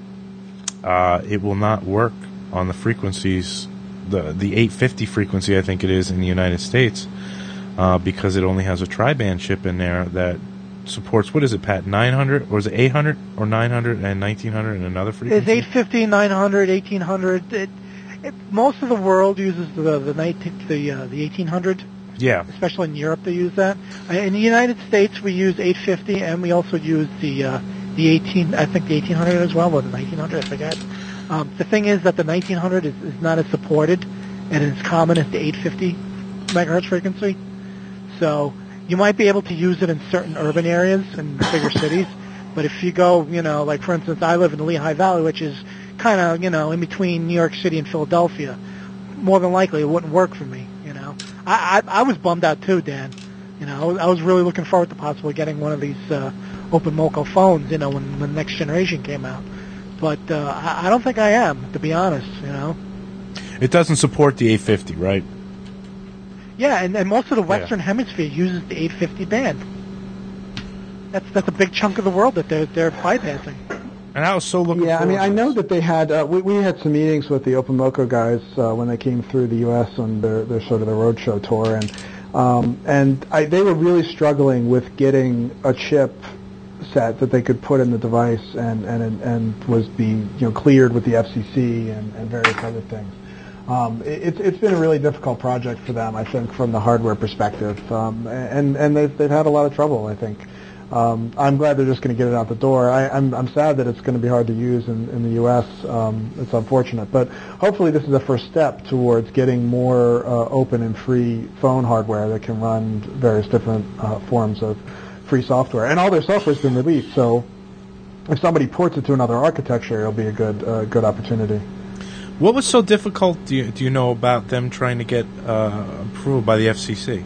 uh, it will not work on the frequencies, the the eight fifty frequency, I think it is, in the United States, uh, because it only has a tri-band chip in there that supports, what is it, Pat, nine hundred, or is it eight hundred, or nine hundred and nineteen hundred and another frequency? It's eight fifty, nine hundred, eighteen hundred. It, it, most of the world uses the the nineteen, the, uh, the eighteen hundred. Yeah. Especially in Europe, they use that. In the United States, we use eight fifty, and we also use the uh, the eighteen. I think the eighteen hundred as well, or the nineteen hundred. I forget. Um, the thing is that the nineteen hundred is, is not as supported, and as common as the eight fifty megahertz frequency. So you might be able to use it in certain urban areas and bigger cities, but if you go, you know, like for instance, I live in the Lehigh Valley, which is kind of, you know, in between New York City and Philadelphia. More than likely, it wouldn't work for me. You know, I I, I was bummed out too, Dan. You know, I was really looking forward to possibly getting one of these uh, OpenMoco phones, you know, when, when the next generation came out. But uh, I, I don't think I am, to be honest. You know, it doesn't support the eight fifty, right? Yeah, and, and most of the Western yeah. Hemisphere uses the eight fifty band. That's that's a big chunk of the world that they're they're bypassing. And I was so looking. Yeah, I mean, to I know this. that they had uh, we we had some meetings with the OpenMoco guys uh, when they came through the U S on their, their sort of the roadshow tour, and um, and I, they were really struggling with getting a chip set that they could put in the device and and and was be you know cleared with the F C C and, and various other things. Um, it, it's it's been a really difficult project for them, I think, from the hardware perspective, um, and and they've they've had a lot of trouble, I think. Um, I'm glad they're just going to get it out the door. I, I'm I'm sad that it's going to be hard to use in, in the U S. Um, it's unfortunate, but hopefully this is a first step towards getting more uh, open and free phone hardware that can run various different uh, forms of free software. And all their software's been released, so if somebody ports it to another architecture, it'll be a good uh, good opportunity. What was so difficult, do you, do you know, about them trying to get uh, approval by the F C C?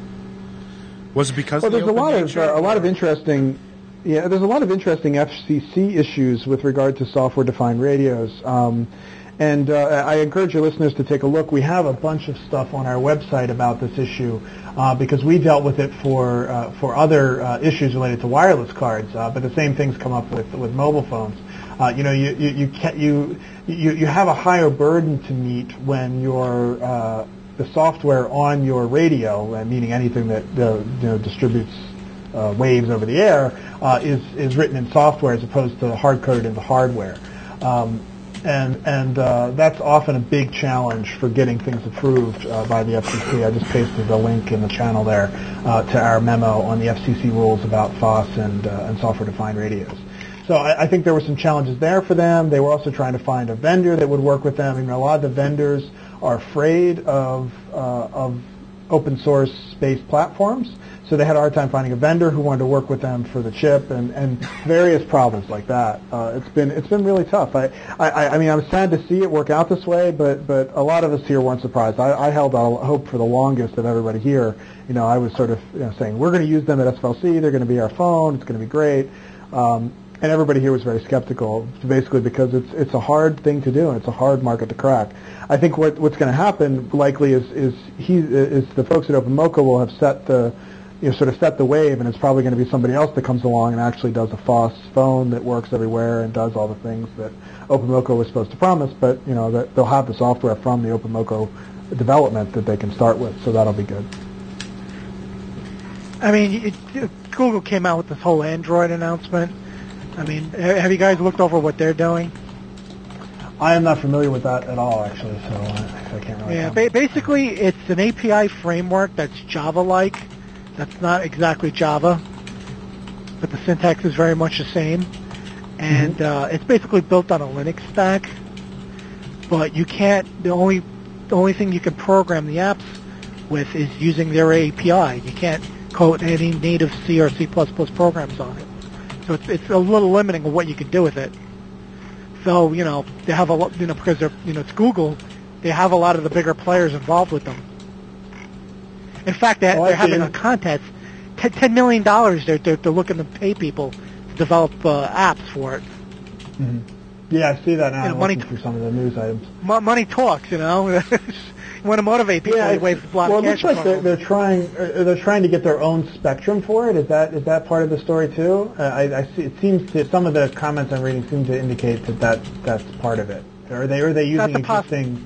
Was it because well, of the there's a lot nature, of uh, a lot of interesting, yeah, there's a lot of interesting F C C issues with regard to software-defined radios. Um, and uh, I encourage your listeners to take a look. We have a bunch of stuff on our website about this issue uh, because we dealt with it for uh, for other uh, issues related to wireless cards, uh, but the same things come up with with mobile phones. Uh, you know, you you you, can, you you you have a higher burden to meet when you're uh, the software on your radio, uh, meaning anything that uh, you know distributes uh, waves over the air, uh, is is written in software as opposed to hard coded into hardware, um, and and uh, that's often a big challenge for getting things approved uh, by the F C C. I just pasted the link in the channel there uh, to our memo on the F C C rules about F O S and uh, and software defined radios. So I, I think there were some challenges there for them. They were also trying to find a vendor that would work with them. I mean, a lot of the vendors are afraid of uh, of open source based platforms, so they had a hard time finding a vendor who wanted to work with them for the chip and, and various problems like that. Uh, it's been it's been really tough. I, I I mean I'm sad to see it work out this way, but but a lot of us here weren't surprised. I, I held out hope for the longest of everybody here. You know, I was sort of you know, saying we're going to use them at S F L C. They're going to be our phone. It's going to be great. Um, And everybody here was very skeptical, basically because it's it's a hard thing to do and it's a hard market to crack. I think what what's going to happen likely is is he is the folks at OpenMoco will have set the you know sort of set the wave, and it's probably going to be somebody else that comes along and actually does a F O S phone that works everywhere and does all the things that OpenMoco was supposed to promise. But you know that they'll have the software from the OpenMoco development that they can start with, so that'll be good. I mean, it, it, Google came out with this whole Android announcement. I mean, have you guys looked over what they're doing? I am not familiar with that at all, actually, so I, I can't really Yeah, ba- basically, it's an A P I framework that's Java-like. That's not exactly Java, but the syntax is very much the same. And mm-hmm. uh, it's basically built on a Linux stack, but you can't, the only the only thing you can program the apps with is using their A P I. You can't code any native C or C plus plus programs on it. So it's it's a little limiting of what you can do with it. So, you know, they have a lot, you know, because they're, you know, it's Google, they have a lot of the bigger players involved with them. In fact, they're, oh, they're having a contest. ten million dollars they're, they're, they're looking to pay people to develop uh, apps for it. Mm-hmm. Yeah, I see that now. You know, I'm money looking through some of the news items. Mo- money talks, you know. You want to motivate people. Yeah, you wave a lot well, of it looks cash like they're, they're trying. Uh, they're trying to get their own spectrum for it. Is that is that part of the story too? Uh, I, I see. It seems to some of the comments I'm reading seem to indicate that, that that's part of it. Are they are they using That's a poss- existing?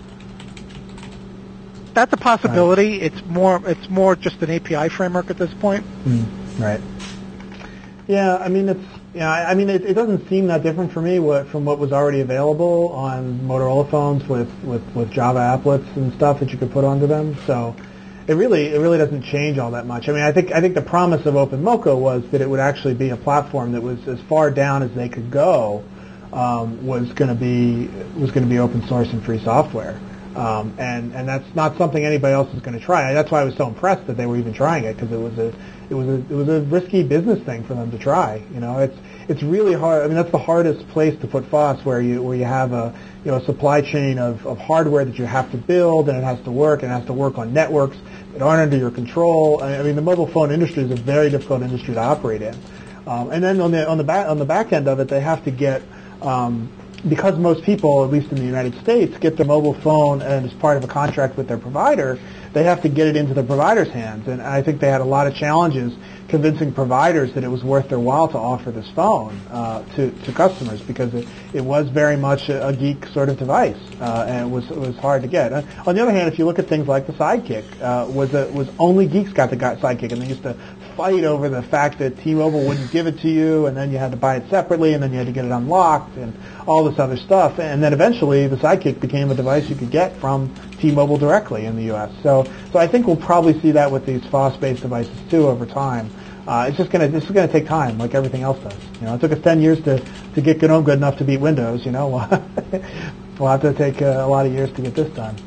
That's a possibility. Right. It's more. It's more just an A P I framework at this point. Mm, right. Yeah, I mean it's. Yeah, I, I mean it, it doesn't seem that different for me what, from what was already available on Motorola phones with, with, with Java applets and stuff that you could put onto them. So it really it really doesn't change all that much. I mean, I think I think the promise of OpenMoko was that it would actually be a platform that was as far down as they could go. Um, was going to be was going to be open source and free software. Um, and and that's not something anybody else is going to try. That's why I was so impressed that they were even trying it, because it was a it was a it was a risky business thing for them to try. You know, it's it's really hard. I mean, that's the hardest place to put F O S, where you where you have a you know a supply chain of, of hardware that you have to build, and it has to work, and it has to work on networks that aren't under your control. I mean, the mobile phone industry is a very difficult industry to operate in. Um, and then on the on the back on the back end of it, they have to get um, because most people, at least in the United States, get their mobile phone and as part of a contract with their provider, they have to get it into the provider's hands. And I think they had a lot of challenges convincing providers that it was worth their while to offer this phone uh, to, to customers, because it, it was very much a, a geek sort of device, uh, and it was it was hard to get. Uh, on the other hand, if you look at things like the Sidekick, uh, was a, was only geeks got the Sidekick, and they used to fight over the fact that T-Mobile wouldn't give it to you, and then you had to buy it separately, and then you had to get it unlocked, and all this other stuff. And then eventually, the Sidekick became a device you could get from T-Mobile directly in the U S. So, so I think we'll probably see that with these F O S-based devices too over time. Uh, it's just gonna this is gonna take time, like everything else does. You know, it took us ten years to to get GNOME good enough to beat Windows. You know, we'll have to take uh, a lot of years to get this done.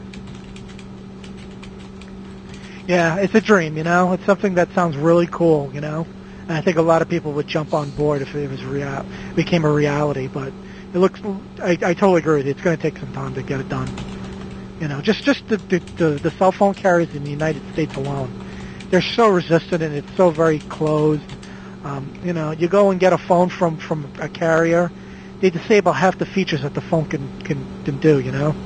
Yeah, it's a dream, you know. It's something that sounds really cool, you know. And I think a lot of people would jump on board if it was real, became a reality. But it looks, I, I totally agree with you. It's going to take some time to get it done. You know, just just the, the the the cell phone carriers in the United States alone, they're so resistant and it's so very closed. Um, you know, you go and get a phone from from a carrier, they disable half the features that the phone can can, can do. You know.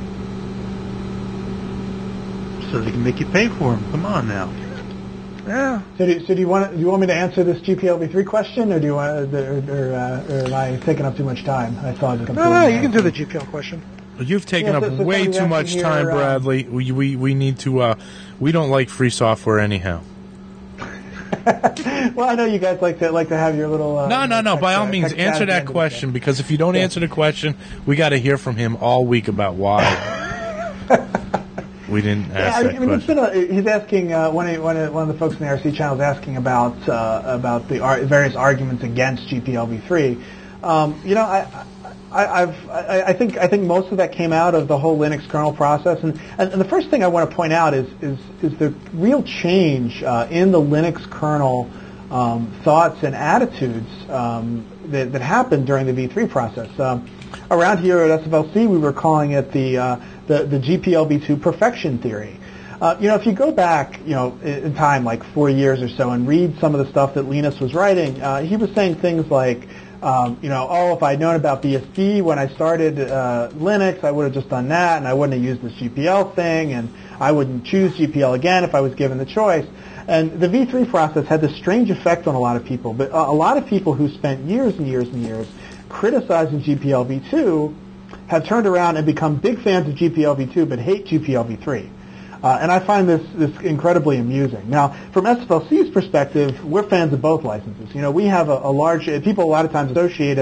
So they can make you pay for them. Come on now. Yeah. So do, so do you want do you want me to answer this G P L v three question, or do you want, or, or, uh, or am I taking up too much time? I saw it. No, no, you can do the G P L question. You've taken Yeah, so- up so way somebody's too much asking time, here, um, Bradley. We, we we need to. Uh, we don't like free software anyhow. Well, I know you guys like to like to have your little. Uh, No, no, no. text, By all uh, means, text chat answer at the that end of the question, day. because if you don't Yeah. answer the question, we got to hear from him all week about why we didn't Yeah, ask I that mean, it's question. been a, he's asking uh, one, of, one, of, one of the folks in the R C channel is asking about uh, about the ar- various arguments against G P L v three. Um, you know, I, I, I've, I, I think I think most of that came out of the whole Linux kernel process, and, and, and the first thing I want to point out is is, is the real change uh, in the Linux kernel um, thoughts and attitudes um, that, that happened during the v three process. Um, around here at S F L C, we were calling it the uh, the, the G P L v two perfection theory. Uh, you know, if you go back, you know, in, in time, like four years or so, and read some of the stuff that Linus was writing, uh, he was saying things like, um, you know, oh, if I'd known about B S D when I started uh, Linux, I would have just done that, and I wouldn't have used this G P L thing, and I wouldn't choose G P L again if I was given the choice. And the v three process had this strange effect on a lot of people, but uh, a lot of people who spent years and years and years criticizing G P L v two have turned around and become big fans of G P L v two but hate G P L v three. Uh, and I find this, this incredibly amusing. Now, from S F L C's perspective, we're fans of both licenses. You know, we have a, a large, people a lot of times associate us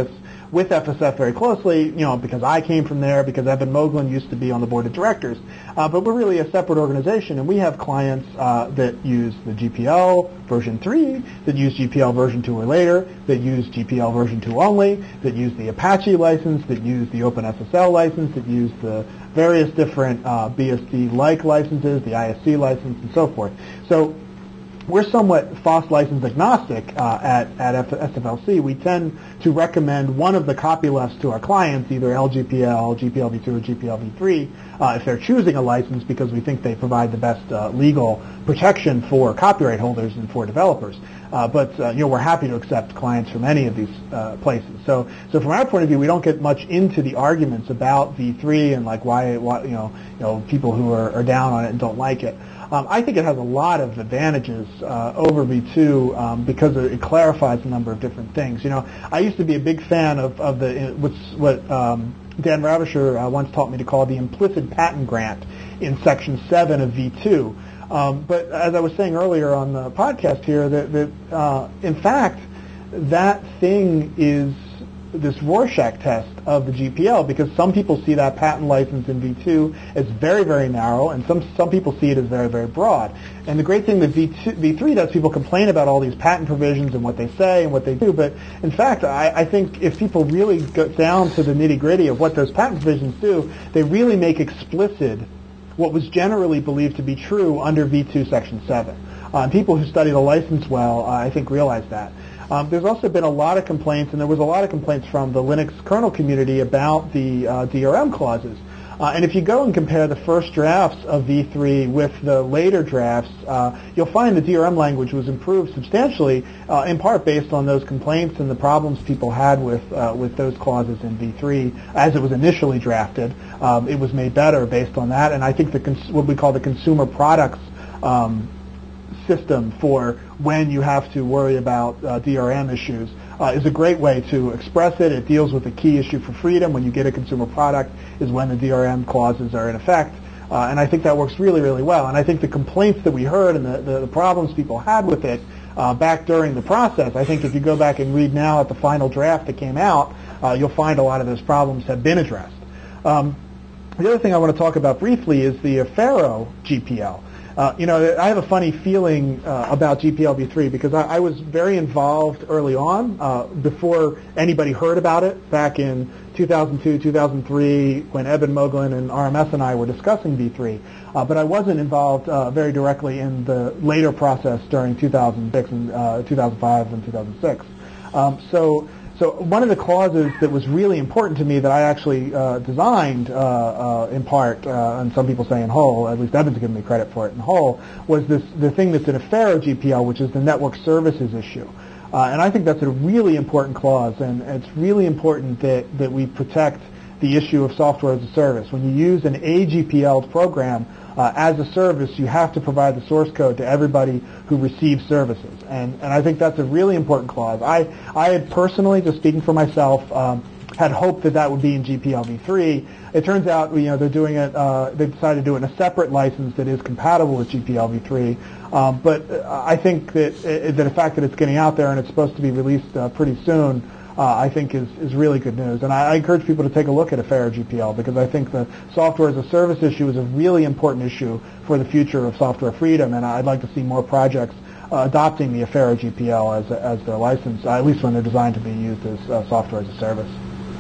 with F S F very closely, you know, because I came from there, because Eben Moglen used to be on the board of directors. Uh, but we're really a separate organization, and we have clients uh, that use the G P L version three, that use G P L version two or later, that use G P L version two only, that use the Apache license, that use the OpenSSL license, that use the various different uh, B S D-like licenses, the I S C license, and so forth. So we're somewhat F O S license agnostic uh, at, at F- S F L C. We tend to recommend one of the copylefts to our clients, either L G P L, G P L v two, or G P L v three, uh, if they're choosing a license, because we think they provide the best uh, legal protection for copyright holders and for developers. Uh, but uh, you know, we're happy to accept clients from any of these uh, places. So, so from our point of view, we don't get much into the arguments about v three and like why, why you know, you know, people who are, are down on it and don't like it. Um, I think it has a lot of advantages uh, over v two um, because it clarifies a number of different things. You know, I used to be a big fan of, of the what's, what um, Dan Ravischer uh, once taught me to call the implicit patent grant in Section seven of v two. Um, but as I was saying earlier on the podcast here, that, that uh, in fact, that thing is this Rorschach test of the G P L, because some people see that patent license in v two as very, very narrow, and some some people see it as very, very broad. And the great thing that v two, v three does, people complain about all these patent provisions and what they say and what they do, but in fact, I, I think if people really go down to the nitty-gritty of what those patent provisions do, they really make explicit what was generally believed to be true under v two Section seven. Uh, and people who study the license well, uh, I think, realize that. Um, there's also been a lot of complaints, and there was a lot of complaints from the Linux kernel community about the uh, D R M clauses. Uh, and if you go and compare the first drafts of v three with the later drafts, uh, you'll find the D R M language was improved substantially, uh, in part based on those complaints and the problems people had with uh, with those clauses in v three as it was initially drafted. Um, it was made better based on that, and I think the cons- what we call the consumer products um, system for when you have to worry about uh, D R M issues uh, is a great way to express it. It deals with the key issue for freedom when you get a consumer product is when the D R M clauses are in effect. Uh, and I think that works really, really well. And I think the complaints that we heard and the, the, the problems people had with it uh, back during the process, I think if you go back and read now at the final draft that came out, uh, you'll find a lot of those problems have been addressed. Um, the other thing I want to talk about briefly is the Affero G P L. Uh, you know, I have a funny feeling uh, about G P L v three because I, I was very involved early on, uh, before anybody heard about it, back in two thousand two, two thousand three, when Eben Moglen and R M S and I were discussing v three. Uh, but I wasn't involved uh, very directly in the later process during two thousand six and uh, two thousand five and two thousand six. Um, so. So one of the clauses that was really important to me that I actually uh, designed uh, uh, in part, uh, and some people say in whole, at least Evan's given me credit for it in whole, was this the thing that's in Affero G P L, which is the network services issue. Uh, and I think that's a really important clause, and it's really important that, that we protect the issue of software as a service. When you use an A G P L program uh, as a service, you have to provide the source code to everybody who receives services. And, and I think that's a really important clause. I, I had personally, just speaking for myself, um, had hoped that that would be in G P L v three. It turns out, you know, they're doing it, uh, they decided to do it in a separate license that is compatible with G P L v three. Um, but uh, I think that, uh, that the fact that it's getting out there and it's supposed to be released uh, pretty soon, Uh, I think is, is really good news. And I, I encourage people to take a look at Affero G P L because I think the software as a service issue is a really important issue for the future of software freedom, and I'd like to see more projects uh, adopting the Affero G P L as, a, as their license, uh, at least when they're designed to be used as uh, software as a service.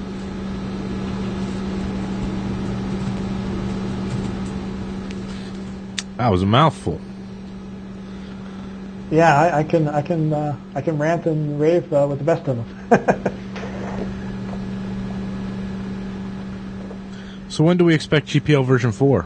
That was a mouthful. Yeah, I, I can I can uh, I can rant and rave uh, with the best of them. So when do we expect G P L version four?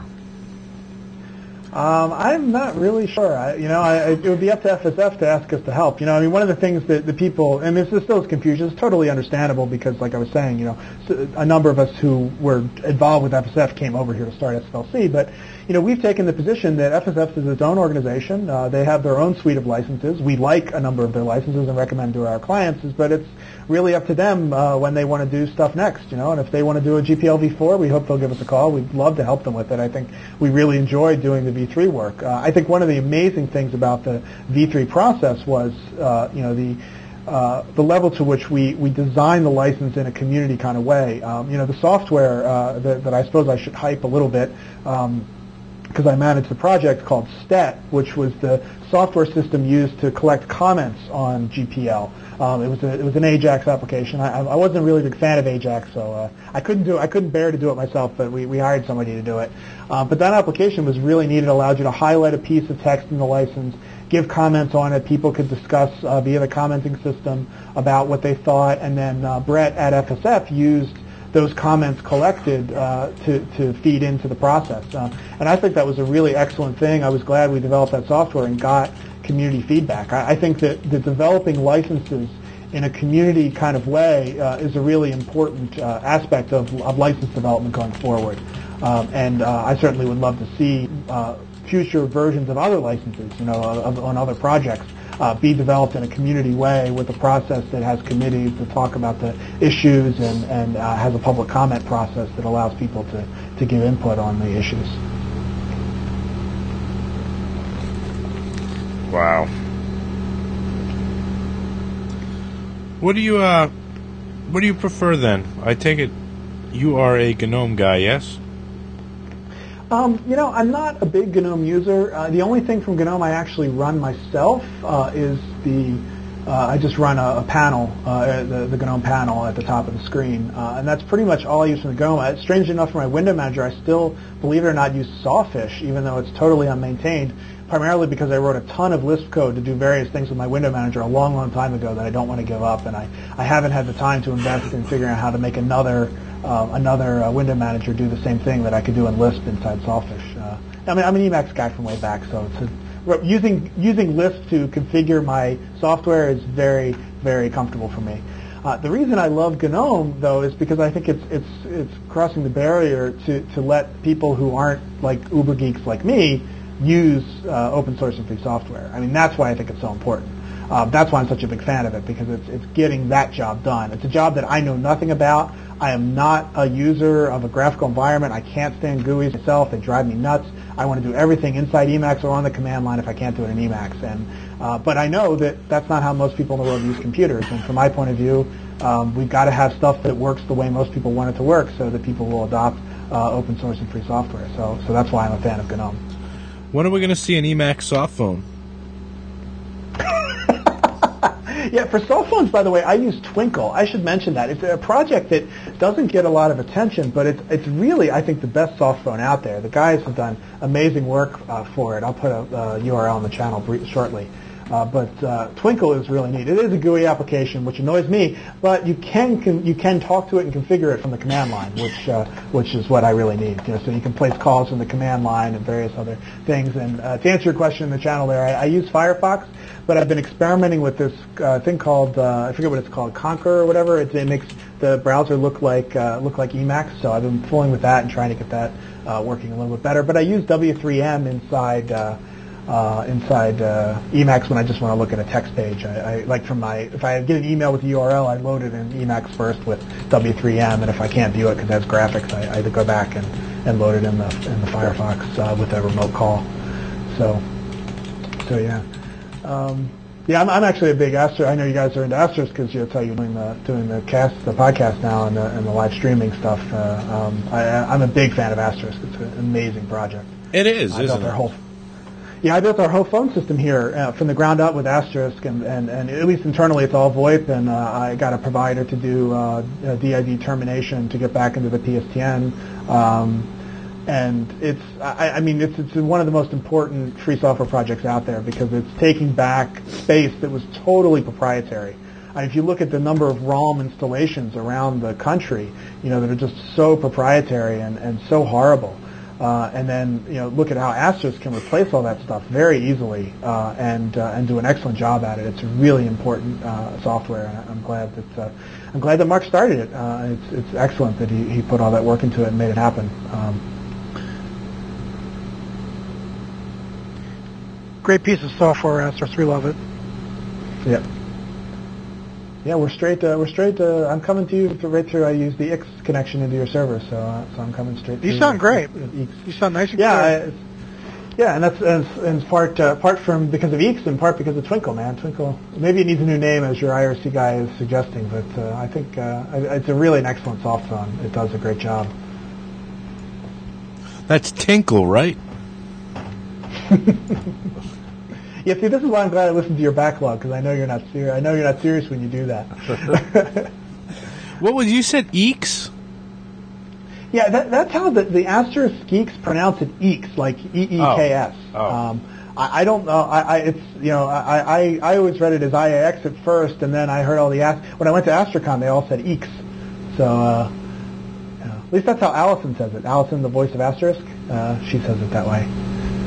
Um, I'm not really sure. I, you know, I, it would be up to F S F to ask us to help. You know, I mean, one of the things that the people, and this, this still is confusion, it's totally understandable because, like I was saying, you know, a number of us who were involved with F S F came over here to start S F L C, but, you know, we've taken the position that F S F is its own organization. Uh, they have their own suite of licenses. We like a number of their licenses and recommend to our clients, but it's really up to them uh, when they want to do stuff next, you know, and if they want to do a G P L v four, we hope they'll give us a call. We'd love to help them with it. I think we really enjoyed doing the v three work. Uh, I think one of the amazing things about the v three process was, uh, you know, the uh, the level to which we, we design the license in a community kind of way. Um, you know, the software uh, that, that I suppose I should hype a little bit, um, because I managed the project called S T E T, which was the software system used to collect comments on G P L. Um, it was a, it was an Ajax application. I, I wasn't really a big fan of Ajax, so uh, I couldn't do I couldn't bear to do it myself. But we, we hired somebody to do it. Uh, but that application was really neat. It allowed you to highlight a piece of text in the license, give comments on it. People could discuss uh, via the commenting system about what they thought, and then uh, Brett at F S F used those comments collected uh, to, to feed into the process. Uh, and I think that was a really excellent thing. I was glad we developed that software and got community feedback. I, I think that, that developing licenses in a community kind of way uh, is a really important uh, aspect of, of license development going forward. Um, and uh, I certainly would love to see uh, future versions of other licenses, you know, of, on other projects, Uh, be developed in a community way with a process that has committees to talk about the issues and, and uh, has a public comment process that allows people to, to give input on the issues. Wow. What do you uh what do you prefer then? I take it you are a GNOME guy, yes? Um, you know, I'm not a big GNOME user. Uh, the only thing from GNOME I actually run myself uh, is the, uh, I just run a, a panel, uh, the, the GNOME panel at the top of the screen. Uh, and that's pretty much all I use from the GNOME. Uh, strangely enough, for my window manager, I still, believe it or not, use Sawfish, even though it's totally unmaintained, primarily because I wrote a ton of Lisp code to do various things with my window manager a long, long time ago that I don't want to give up. And I, I haven't had the time to invest in figuring out how to make another Uh, another uh, window manager do the same thing that I could do in Lisp inside Sawfish. Uh, I mean, I'm an Emacs guy from way back, so it's a, using using Lisp to configure my software is very, very comfortable for me. Uh, the reason I love GNOME, though, is because I think it's it's it's crossing the barrier to, to let people who aren't like uber geeks like me use uh, open source and free software. I mean, that's why I think it's so important. Uh, that's why I'm such a big fan of it, because it's it's getting that job done. It's a job that I know nothing about. I am not a user of a graphical environment. I can't stand G U Is myself. They drive me nuts. I want to do everything inside Emacs or on the command line if I can't do it in Emacs. And uh, but I know that that's not how most people in the world use computers. And from my point of view, um, we've got to have stuff that works the way most people want it to work, so that people will adopt uh, open source and free software. So so that's why I'm a fan of GNOME. When are we going to see an Emacs soft phone? Yeah, for cell phones, by the way, I use Twinkle. I should mention that. It's a project that doesn't get a lot of attention, but it's, it's really, I think, the best soft phone out there. The guys have done amazing work uh, for it. I'll put a uh, U R L on the channel brief, shortly. Uh, but uh, Twinkle is really neat. It is a G U I application, which annoys me, but you can, can you can talk to it and configure it from the command line, which uh, which is what I really need. You know, so you can place calls from the command line and various other things. And uh, to answer your question in the channel there, I, I use Firefox, but I've been experimenting with this uh, thing called uh, I forget what it's called, Conquer or whatever. It, it makes the browser look like uh, look like Emacs. So I've been fooling with that and trying to get that uh, working a little bit better. But I use W three M inside. Uh, Uh, inside uh, Emacs when I just want to look at a text page. I, I like from my if I get an email with a U R L, I load it in Emacs first with W three M, and if I can't view it because it has graphics, I, I either go back and, and load it in the in the Firefox uh, with a remote call. So, so yeah, um, yeah. I'm, I'm actually a big Asterisk. I know you guys are into Asterisk because you'll tell you doing the doing the cast the podcast now and the, and the live streaming stuff. Uh, um, I, I'm a big fan of Asterisk. It's an amazing project. It is, I isn't their it? Whole, Yeah, I built our whole phone system here uh, from the ground up with Asterisk, and, and, and at least internally it's all VoIP, and uh, I got a provider to do uh, D I D termination to get back into the P S T N. Um, and it's, I, I mean, it's, it's one of the most important free software projects out there because it's taking back space that was totally proprietary. And if you look at the number of ROM installations around the country, you know, that are just so proprietary and, and so horrible. Uh, and then, you know, look at how Asterisk can replace all that stuff very easily uh, and uh, and do an excellent job at it. It's really important uh, software, and I'm glad that uh, I'm glad that Mark started it. Uh, it's it's excellent that he, he put all that work into it and made it happen. Um, Great piece of software, Asterisk. We love it. Yeah. Yeah, we're straight. Uh, we're straight. Uh, I'm coming to you right through. I use the X connection into your server, so uh, so I'm coming straight. You to sound great. Uh, you sound nice and yeah, clear. I, Yeah, and that's and it's, and it's part uh, part from because of Eeks and part because of Twinkle, man. Twinkle, maybe it needs a new name, as your I R C guy is suggesting, but uh, I think uh, it's a really an excellent soft phone. It does a great job. That's Tinkle, right? Yeah, see, this is why I'm glad I listened to your backlog, because I know you're not serious. I know you're not serious when you do that. What was you said? Eeks? Yeah, that, that's how the, the asterisk geeks pronounce it. Eeks, like E E K S. Oh. Oh. Um, I, I don't know. I, I it's you know I, I I always read it as I A X at first, and then I heard all the ast- when I went to Astrocon, they all said Eeks. So uh, you know, at least that's how Allison says it. Allison, the voice of Asterisk, uh, she says it that way.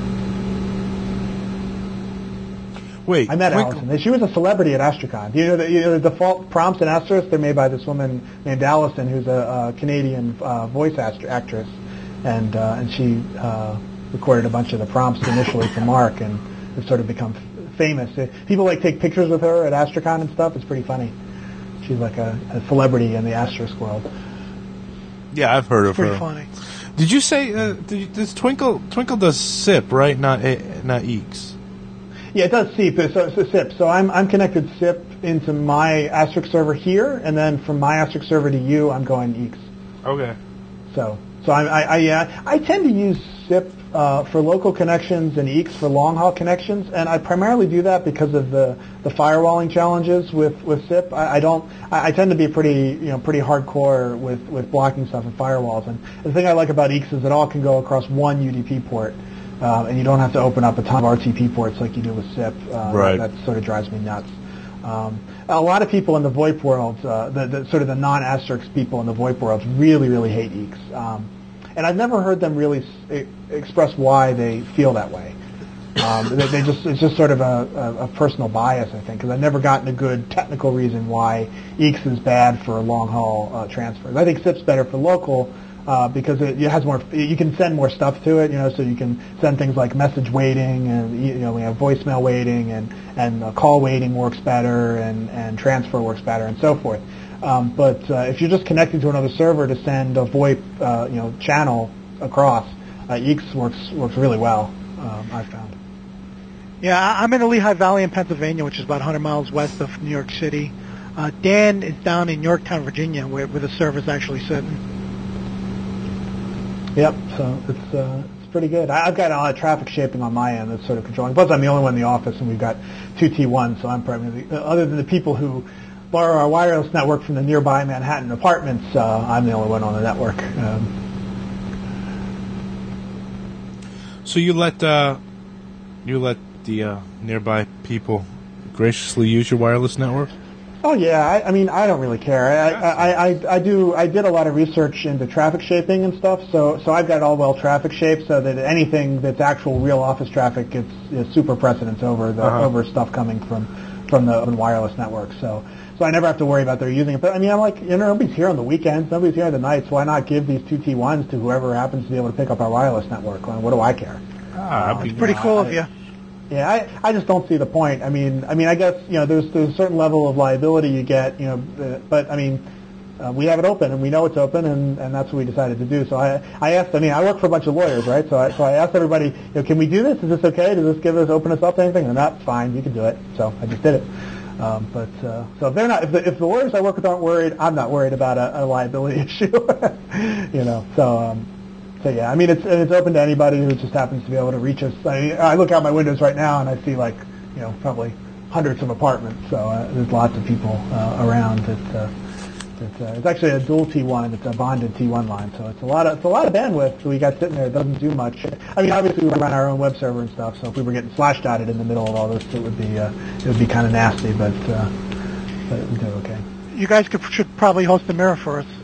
Wait, I met Twinkle- Allison. She was a celebrity at Astrocon. You know, the, you know, the default prompts in Asterisk, they're made by this woman named Allison, who's a, a Canadian uh, voice act- actress, and uh, and she uh, recorded a bunch of the prompts initially for Mark, and has sort of become f- famous. Uh, People like take pictures with her at Astrocon and stuff. It's pretty funny. She's like a, a celebrity in the Asterisk world. Yeah, I've heard of Pretty her. funny. Did you say uh, did you, does Twinkle Twinkle does S I P, right? Not uh, not Eeks. Yeah, it does S I P. So it's a S I P. So I'm I'm connected S I P into my Asterisk server here, and then from my Asterisk server to you, I'm going Eeks. Okay. So so I I, I yeah I tend to use S I P uh, for local connections and Eeks for long haul connections, and I primarily do that because of the the firewalling challenges with with S I P. I, I don't I, I tend to be pretty you know pretty hardcore with with blocking stuff and firewalls. And the thing I like about Eeks is it all can go across one U D P port. Uh, and you don't have to open up a ton of R T P ports like you do with S I P. Uh, right. That, that sort of drives me nuts. Um, a lot of people in the VoIP world, uh, the, the sort of the non-asterisk people in the VoIP world, really, really hate Eeks. Um, and I've never heard them really s- express why they feel that way. Um, they, they just it's just sort of a, a, a personal bias, I think, because I've never gotten a good technical reason why Eeks is bad for long haul uh, transfers. I think S I P's better for local. Uh, because it, it has more, you can send more stuff to it, you know, so you can send things like message waiting, and you know, we have voicemail waiting, and and uh, call waiting works better, and and transfer works better, and so forth. Um, but uh, if you're just connecting to another server to send a VoIP, uh, you know, channel across, uh, Eeks works works really well. Um, I've found. Yeah, I- I'm in the Lehigh Valley in Pennsylvania, which is about one hundred miles west of New York City. Uh, Dan is down in Yorktown, Virginia, where, where the server's actually sitting. Yep, so it's uh, it's pretty good. I, I've got a lot of traffic shaping on my end that's sort of controlling. Plus, I'm the only one in the office, and we've got two T ones, so I'm probably, uh, other than the people who borrow our wireless network from the nearby Manhattan apartments, uh, I'm the only one on the network. Um, So you let uh, you let the uh, nearby people graciously use your wireless network? Oh yeah, I, I mean I don't really care. I, I, I, I do I did a lot of research into traffic shaping and stuff, so so I've got it all well traffic shaped so that anything that's actual real office traffic gets is super precedence over the Uh-huh. over stuff coming from from the open wireless network. So so I never have to worry about their using it. But I mean I'm like you know nobody's here on the weekends, nobody's here on the nights. Why not give these two T ones to whoever happens to be able to pick up our wireless network? Well, what do I care? Ah, that'd be It's pretty know, cool I- of you. Yeah, I, I just don't see the point. I mean, I mean, I guess you know, there's there's a certain level of liability you get, you know, uh, but I mean, uh, we have it open and we know it's open, and, and that's what we decided to do. So I I asked. I mean, I work for a bunch of lawyers, right? So I so I asked everybody, you know, can we do this? Is this okay? Does this give us open us up to anything? And that's fine. You can do it. So I just did it. Um, but uh, so if they're not, if the, if the lawyers I work with aren't worried, I'm not worried about a, a liability issue. You know, so. Um, So yeah, I mean it's it's open to anybody who just happens to be able to reach us. I, I look out my windows right now and I see like you know probably hundreds of apartments. So uh, there's lots of people uh, around. It's uh, it's, uh, it's actually a dual T one. It's a bonded T one line. So it's a lot of it's a lot of bandwidth we got sitting there. It doesn't do much. I mean obviously we run our own web server and stuff. So if we were getting slash dotted in the middle of all this, it would be uh, it would be kind of nasty. But uh, but we do okay. You guys could, should probably host a mirror for us.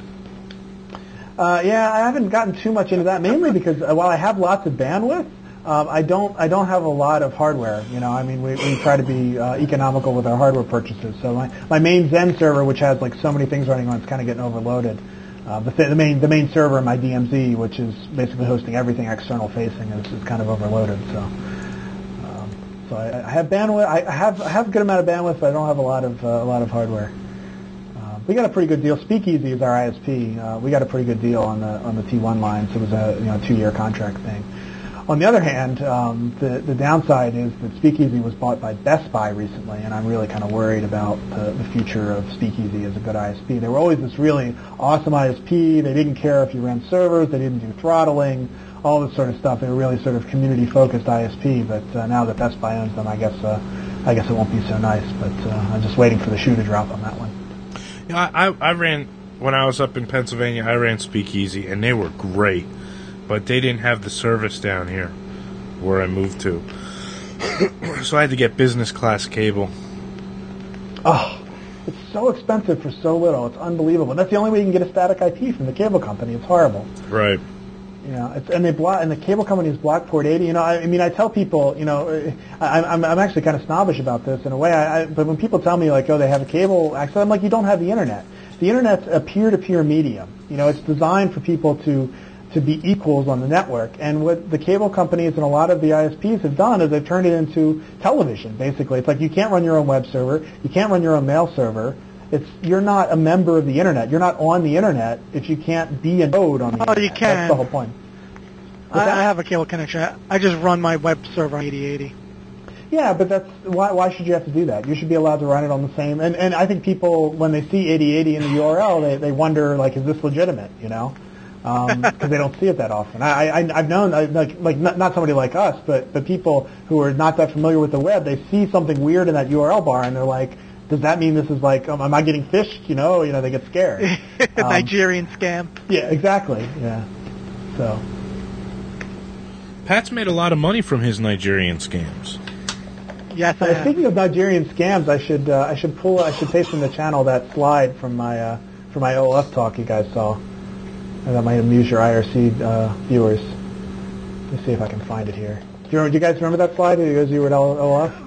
Uh, yeah, I haven't gotten too much into that, mainly because uh, while I have lots of bandwidth, um, I don't I don't have a lot of hardware. You know, I mean, we, we try to be uh, economical with our hardware purchases. So my, my main Zen server, which has like so many things running on, it's kind of getting overloaded. Uh, the, th- the main the main server in my D M Z, which is basically hosting everything external facing, is, is kind of overloaded. So um, so I, I have bandwidth. I I have I have a good amount of bandwidth, but I don't have a lot of uh, a lot of hardware. We got a pretty good deal. Speakeasy is our I S P. Uh, we got a pretty good deal on the on the T one lines. It was a you know two year contract thing. On the other hand, um, the the downside is that Speakeasy was bought by Best Buy recently, and I'm really kind of worried about the, the future of Speakeasy as a good I S P. They were always this really awesome I S P. They didn't care if you ran servers. They didn't do throttling, all this sort of stuff. They were really sort of community-focused I S P. But uh, now that Best Buy owns them, I guess uh, I guess it won't be so nice. But uh, I'm just waiting for the shoe to drop on that one. You know, I, I ran when I was up in Pennsylvania. I ran Speakeasy, and they were great. But they didn't have the service down here where I moved to. So I had to get business class cable. Oh, it's so expensive for so little. It's unbelievable. And that's the only way you can get a static I P from the cable company. It's horrible. Right. You know, it's, and they block, and the cable companies block port eighty. You know, I, I mean, I tell people, you know, I, I'm I'm actually kind of snobbish about this in a way. I, I, but when people tell me like, oh, they have a cable access, I'm like, you don't have the internet. The internet's a peer-to-peer medium. You know, it's designed for people to to be equals on the network. And what the cable companies and a lot of the I S Ps have done is they've turned it into television, basically. It's like you can't run your own web server. You can't run your own mail server. It's You're not a member of the internet. You're not on the internet if you can't be a node on the Oh, internet. you can. That's the whole point. I, I have a cable connection. I just run my web server on eighty eighty. Yeah, but that's why. Why should you have to do that? You should be allowed to run it on the same. And and I think people, when they see eighty eighty in the U R L, they they wonder like, is this legitimate? You know, because um, they don't see it that often. I, I I've known I, like like not, not somebody like us, but but people who are not that familiar with the web, they see something weird in that U R L bar, and they're like, does that mean this is like, um, am I getting phished? You know, you know, they get scared. Um, Nigerian scam. Yeah, exactly. Yeah. So. Pat's made a lot of money from his Nigerian scams. Yes, I Uh, have. speaking of Nigerian scams, I should uh, I should pull I should paste in the channel that slide from my uh, from my O L F talk you guys saw. And that might amuse your I R C uh, viewers. Let's see if I can find it here. Do you, remember, do you guys remember that slide? You guys you were at O L F?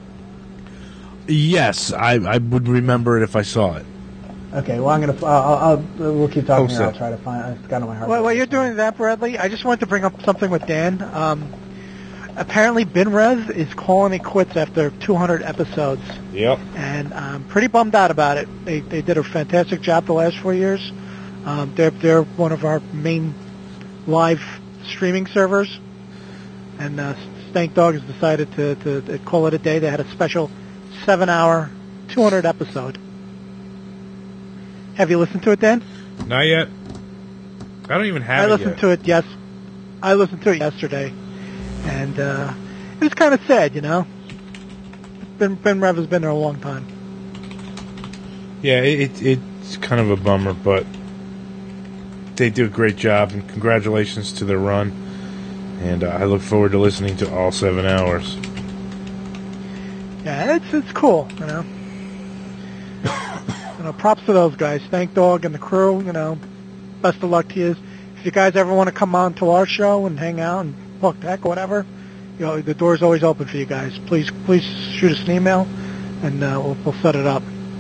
Yes, I, I would remember it if I saw it. Okay, well I'm gonna uh, I'll, I'll we'll keep talking Post here. it. I'll try to find. It's got on my heart. Well, while you're doing that, Bradley, I just wanted to bring up something with Dan. Um, apparently, BinRes is calling it quits after two hundred episodes, Yep. and I'm pretty bummed out about it. They they did a fantastic job the last four years. Um, they're they're one of our main live streaming servers, and uh, Stank Dog has decided to, to, to call it a day. They had a special seven-hour, two hundred episode. Have you listened to it, Dan? Not yet. I don't even have I it listened yet. to it yes. I listened to it yesterday, and uh, it was kind of sad, you know. Ben Ben Rev has been there a long time. Yeah, it, it it's kind of a bummer, but they do a great job, and congratulations to their run. And uh, I look forward to listening to all seven hours. Yeah, it's it's cool, you know. You know, props to those guys, Stank Dog and the crew. You know, best of luck to you. If you guys ever want to come on to our show and hang out and talk tech or whatever, you know, the door's always open for you guys. Please, please shoot us an email, and uh, we'll, we'll set it up.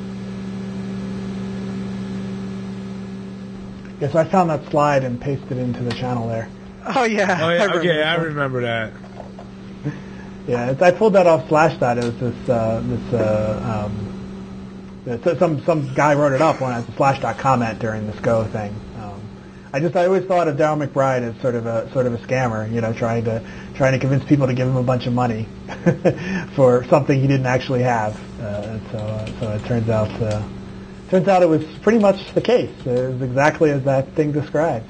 Yeah, so I found that slide and pasted it into the channel there. Oh yeah. Oh, yeah, I remember okay, I that. remember that. Yeah, it's, I pulled that off Slashdot. It was this uh, this uh, um, it's- some some guy wrote it up when I was a Slashdot comment during this Go thing. Um, I just I always thought of Daryl McBride as sort of a sort of a scammer, you know, trying to trying to convince people to give him a bunch of money for something he didn't actually have. Uh, and so uh, so it turns out uh, turns out it was pretty much the case. It was exactly as that thing described.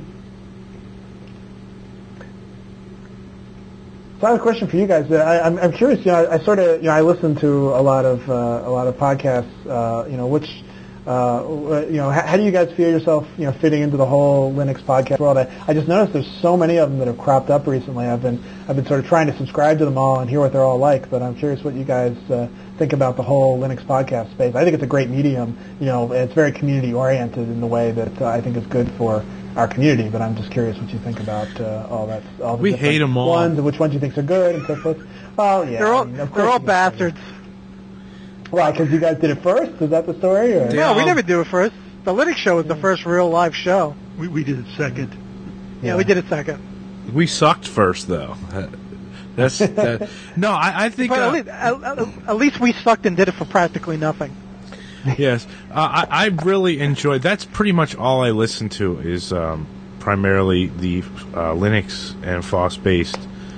So I have a question for you guys. Uh, I, I'm, I'm curious. You know, I, I sort of, you know, I listen to a lot of uh, a lot of podcasts. Uh, you know, which, uh, you know, how, how do you guys feel yourself, you know, fitting into the whole Linux podcast world? I, I just noticed there's so many of them that have cropped up recently. I've been I've been sort of trying to subscribe to them all and hear what they're all like. But I'm curious what you guys uh, think about the whole Linux podcast space. I think it's a great medium. You know, it's very community oriented in the way that uh, I think is good for our community, but I'm just curious what you think about uh, all that. All the We different hate 'em all. Ones and which ones you think are good and so forth. Well, yeah, They're all I mean, of they're course all you- bastards. Why? Because you guys did it first? Is that the story? Or? Yeah. No, we all- never do it first. The Linux show was the first real live show. We we did it second. Yeah, we did it second. We sucked first, though. Uh, That's that, no. I, I think. But uh, at, least, at, at least we sucked and did it for practically nothing. Yes, uh, I, I really enjoyed. That's pretty much all I listen to is um, primarily the uh, Linux and F O S-based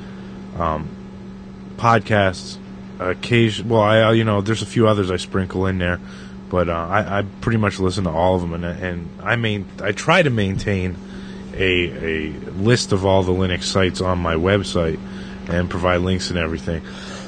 um, podcasts. Occasion, well, I you know, there's a few others I sprinkle in there, but uh, I, I pretty much listen to all of them, and and I main I try to maintain a a list of all the Linux sites on my website and provide links and everything.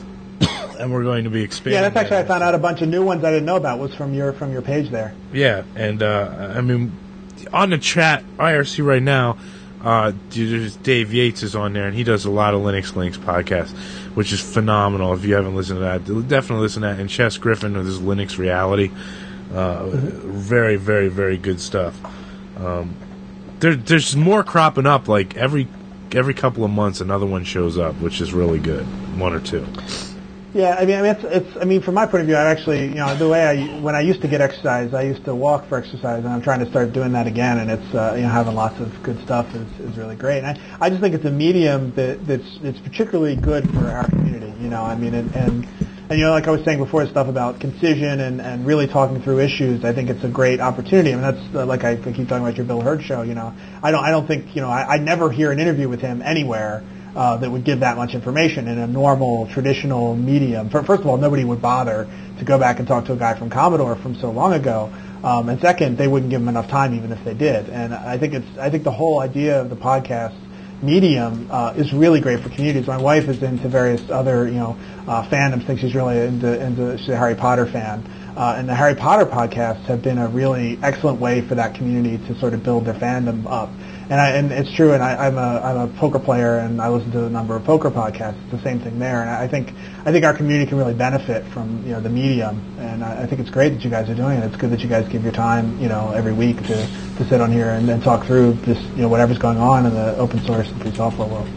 And we're going to be expanding. Yeah, that's actually that. I found out a bunch of new ones I didn't know about was from your from your page there. Yeah, and uh, I mean, on the chat I R C right now, uh, there's Dave Yates is on there, and he does a lot of Linux Links podcast, which is phenomenal. If you haven't listened to that, definitely listen to that. And Chess Griffin with his Linux Reality, uh, mm-hmm. very, very, very good stuff. Um, there, there's more cropping up. Like every every couple of months, another one shows up, which is really good. One or two. Yeah, I mean, I mean, it's, it's. I mean, from my point of view, I actually, you know, the way I, when I used to get exercise, I used to walk for exercise, and I'm trying to start doing that again. And it's, uh, you know, having lots of good stuff is, is really great. And I, I just think it's a medium that that's it's particularly good for our community. You know, I mean, and, and and you know, like I was saying before, stuff about concision and, and really talking through issues. I think it's a great opportunity. I mean, that's uh, like I, I keep talking about your Bill Hurd show. You know, I don't, I don't think, you know, I, I never hear an interview with him anywhere. Uh, that would give that much information in a normal, traditional medium. First of all, nobody would bother to go back and talk to a guy from Commodore from so long ago. Um, and second, they wouldn't give him enough time even if they did. And I think it's, I think the whole idea of the podcast medium uh, is really great for communities. My wife is into various other, you know, uh, fandoms. I think she's really into, into she's a Harry Potter fan. Uh, and the Harry Potter podcasts have been a really excellent way for that community to sort of build their fandom up. And, I, and it's true, and I, I'm a I'm a poker player, and I listen to a number of poker podcasts. It's the same thing there, and I think I think our community can really benefit from, you know, the medium, and I, I think it's great that you guys are doing it. It's good that you guys give your time, you know, every week to, to sit on here and, and talk through this, you know, whatever's going on in the open source and free software world.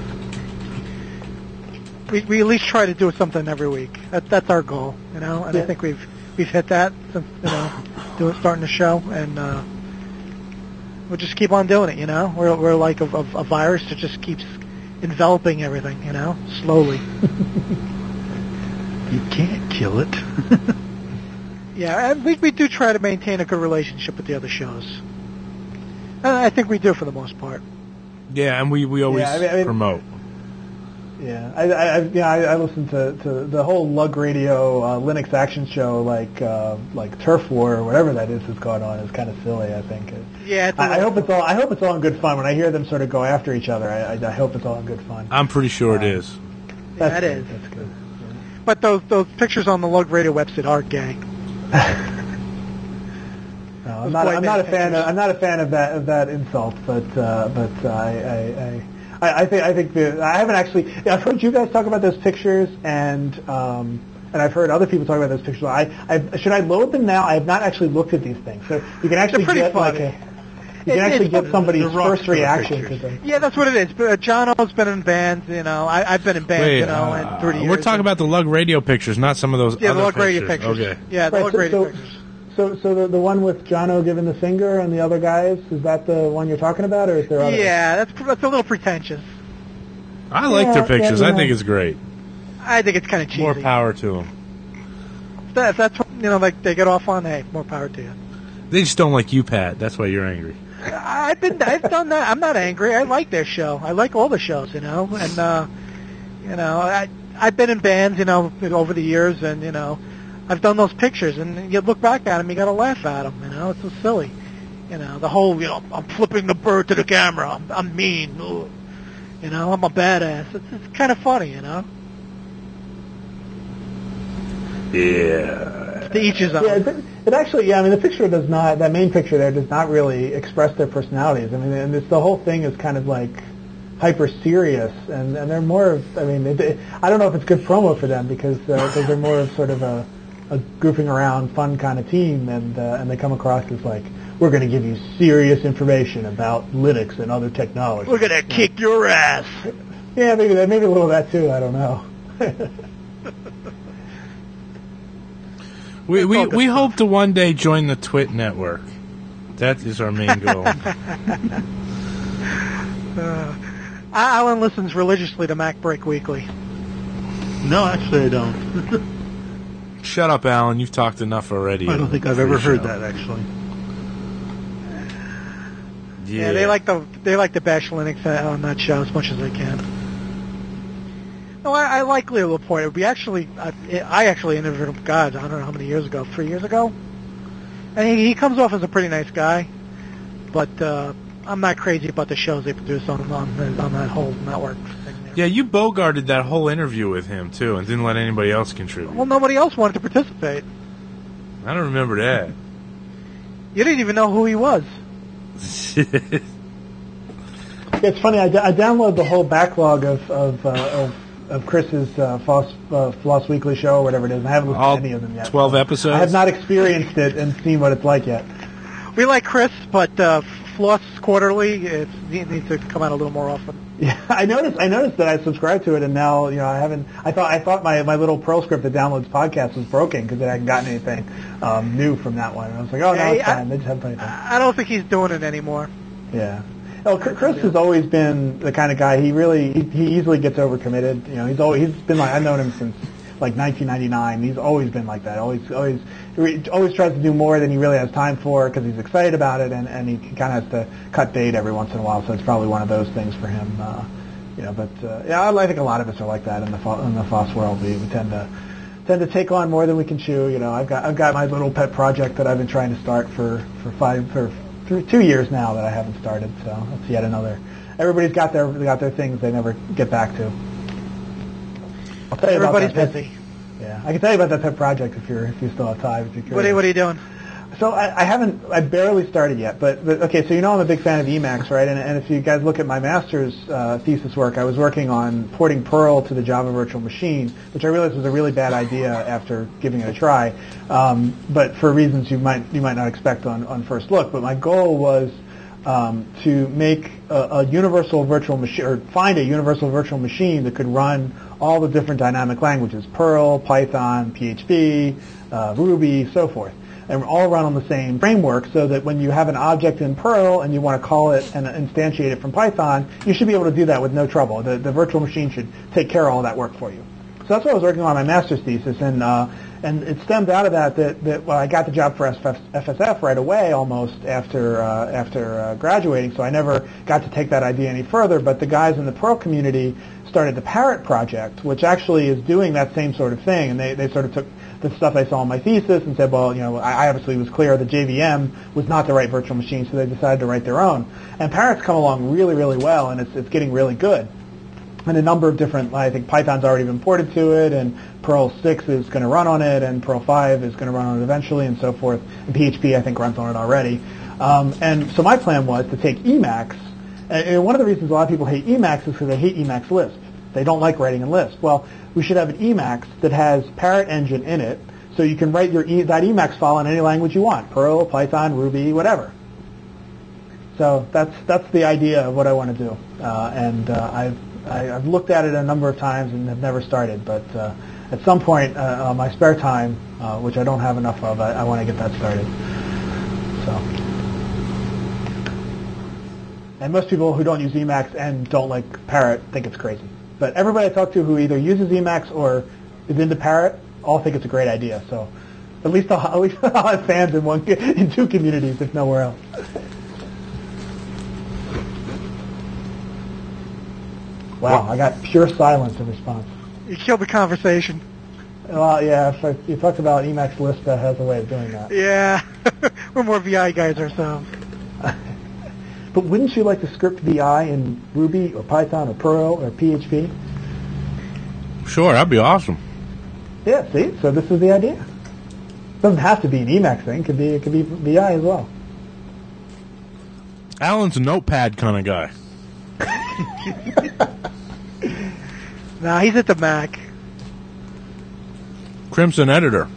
We we at least try to do something every week. That that's our goal, you know, and yeah. I think we've we've hit that since, you know, doing starting the show, and. Uh, We'll just keep on doing it, you know. We're we're like a, a, a virus that just keeps enveloping everything, you know, slowly. You can't kill it. Yeah, and we we do try to maintain a good relationship with the other shows. And I think we do for the most part. Yeah, and we, we always yeah, I mean, I mean, promote. Yeah, I, I, yeah, I, I listen to, to the whole Lug Radio uh, Linux action show, like uh, like Turf War or whatever that is that's going on. Is kind of silly, I think. Yeah, it's I, I hope it's all. I hope it's all in good fun. When I hear them sort of go after each other, I, I, I hope it's all in good fun. I'm pretty sure uh, it is. Yeah, it good. is. That's good. Yeah. But those those pictures on the Lug Radio website are gay. No, I'm not. I'm not a fan. Of, I'm not a fan of that of that insult. But uh, but uh, I. I, I I, I think I think the, I haven't actually. I've heard you guys talk about those pictures, and um, and I've heard other people talk about those pictures. I, I should I load them now? I have not actually looked at these things, so you can actually get funny. like a. You can it, actually get somebody's first reaction to them. Yeah, that's what it is. Uh, Jono's been in bands, you know. I, I've been in bands, Wait, you know, uh, in thirty years. We're talking about the Lug Radio pictures, not some of those yeah, other the Lug pictures. Radio pictures. Okay. Yeah, the right, Lug so, Radio so, pictures. So, so the the one with Jono giving the finger and the other guys, is that the one you're talking about, or is there other? Yeah, that's that's a little pretentious. I like yeah, their pictures. yeah, I think it's great. I think it's kind of cheesy. More power to them. If, that, if that's what, you know, like they get off on, hey, more power to you. They just don't like you, Pat. That's why you're angry. I've been, I've done that. I'm not angry. I like their show. I like all the shows, you know, and uh, you know, I I've been in bands, you know, over the years, and you know, I've done those pictures, and you look back at them, you got to laugh at them, you know, it's so silly, you know, the whole, you know, I'm flipping the bird to the camera, I'm, I'm mean. Ugh. You know, I'm a badass. It's, it's kind of funny, you know. Yeah. To each his own. Yeah, it, it actually, yeah. I mean, the picture does not. That main picture there does not really express their personalities. I mean, and it's, the whole thing is kind of like hyper serious, and, and they're more of. I mean, it, it, I don't know if it's good promo for them because uh, cause they're more of sort of a, a goofing around, fun kind of team, and uh, and they come across as like, we're going to give you serious information about Linux and other technologies. We're going to yeah. kick your ass. Yeah, maybe that, maybe a little of that too. I don't know. we we, we hope to one day join the Twit network. That is our main goal. uh, Alan listens religiously to Mac Break Weekly. No, actually I don't. Shut up, Alan. You've talked enough already. I don't think I've ever heard that, actually. Yeah. Yeah, they like the they like to bash Linux on that show as much as they can. No, I, I like Leo Laporte. We actually, I, I actually interviewed him. God, I don't know how many years ago, three years ago, and he, he comes off as a pretty nice guy. But uh, I'm not crazy about the shows they produce on on, the, on that whole network thing there. Yeah, you bogarted that whole interview with him too, and didn't let anybody else contribute. Well, nobody else wanted to participate. I don't remember that. You didn't even know who he was. It's funny. I, d- I downloaded the whole backlog of of uh, of, of Chris's uh, Floss, uh, Floss Weekly show or whatever it is. I haven't listened All to any of them yet. twelve episodes? I have not experienced it and seen what it's like yet. We like Chris, but uh, Floss Quarterly it needs to come out a little more often. Yeah, I noticed. I noticed that I subscribed to it, and now you know I haven't. I thought I thought my, my little Perl script that downloads podcasts was broken because it hadn't gotten anything um, new from that one. And I was like, oh no, it's I, fine. They just haven't put anything. I don't think he's doing it anymore. Yeah. Oh, Chris has always been the kind of guy. He really he, he easily gets overcommitted. You know, he's always he's been like I've known him since like nineteen ninety-nine. He's always been like that. Always always he always tries to do more than he really has time for because he's excited about it, and and he kind of has to cut bait every once in a while. So it's probably one of those things for him. Uh, you know, but uh, yeah, I think a lot of us are like that in the Fo- in the Foss world. We, we tend to tend to take on more than we can chew. You know, I've got I've got my little pet project that I've been trying to start for for five for. Through two years now that I haven't started, so that's yet another. Everybody's got their they got their things they never get back to. I'll tell you Everybody's about that busy. pet, yeah, I can tell you about that pet project if you're if you still have time. If you're curious. What are, what are you doing? So I, I haven't, I barely started yet, but, but okay. So you know I'm a big fan of Emacs, right? And, and if you guys look at my master's uh, thesis work, I was working on porting Perl to the Java Virtual Machine, which I realized was a really bad idea after giving it a try. Um, but for reasons you might you might not expect on, on first look. But my goal was um, to make a, a universal virtual machine, or find a universal virtual machine that could run all the different dynamic languages: Perl, Python, P H P, uh, Ruby, so forth. And all run on the same framework, so that when you have an object in Perl and you want to call it and instantiate it from Python, you should be able to do that with no trouble. The, the virtual machine should take care of all that work for you. So that's what I was working on in my master's thesis, and uh, and it stemmed out of that that, that well, I got the job for F S F right away, almost after uh, after uh, graduating. So I never got to take that idea any further. But the guys in the Perl community started the Parrot project, which actually is doing that same sort of thing, and they they sort of took the stuff I saw in my thesis and said, well, you know, I obviously was clear that J V M was not the right virtual machine, so they decided to write their own. And Parrot's come along really, really well, and it's it's getting really good. And a number of different, I think Python's already been ported to it, and Perl six is going to run on it, and Perl five is going to run on it eventually, and so forth. And P H P, I think, runs on it already. Um, and so my plan was to take Emacs, and, and one of the reasons a lot of people hate Emacs is because they hate Emacs Lisp. They don't like writing in Lisp. Well, we should have an Emacs that has Parrot Engine in it, so you can write your e- that Emacs file in any language you want: Perl, Python, Ruby, whatever. So that's that's the idea of what I want to do, uh, and uh, I've I, I've looked at it a number of times and have never started. But uh, at some point, uh, on my spare time, uh, which I don't have enough of, I, I want to get that started. So, and most people who don't use Emacs and don't like Parrot think it's crazy. But everybody I talk to who either uses Emacs or is into Parrot all think it's a great idea. So at least I'll, at least I'll have fans in one in two communities, if nowhere else. Wow, I got pure silence in response. You killed the conversation. Well, yeah, if I, you talked about Emacs Lisp, that has a way of doing that. Yeah, we're more V I guys ourselves. But wouldn't you like to script V I in Ruby or Python or Perl or P H P? Sure, that'd be awesome. Yeah, see? So this is the idea. It doesn't have to be an Emacs thing. It could be, it could be V I as well. Alan's a notepad kind of guy. Nah, he's at the Mac. Crimson Editor.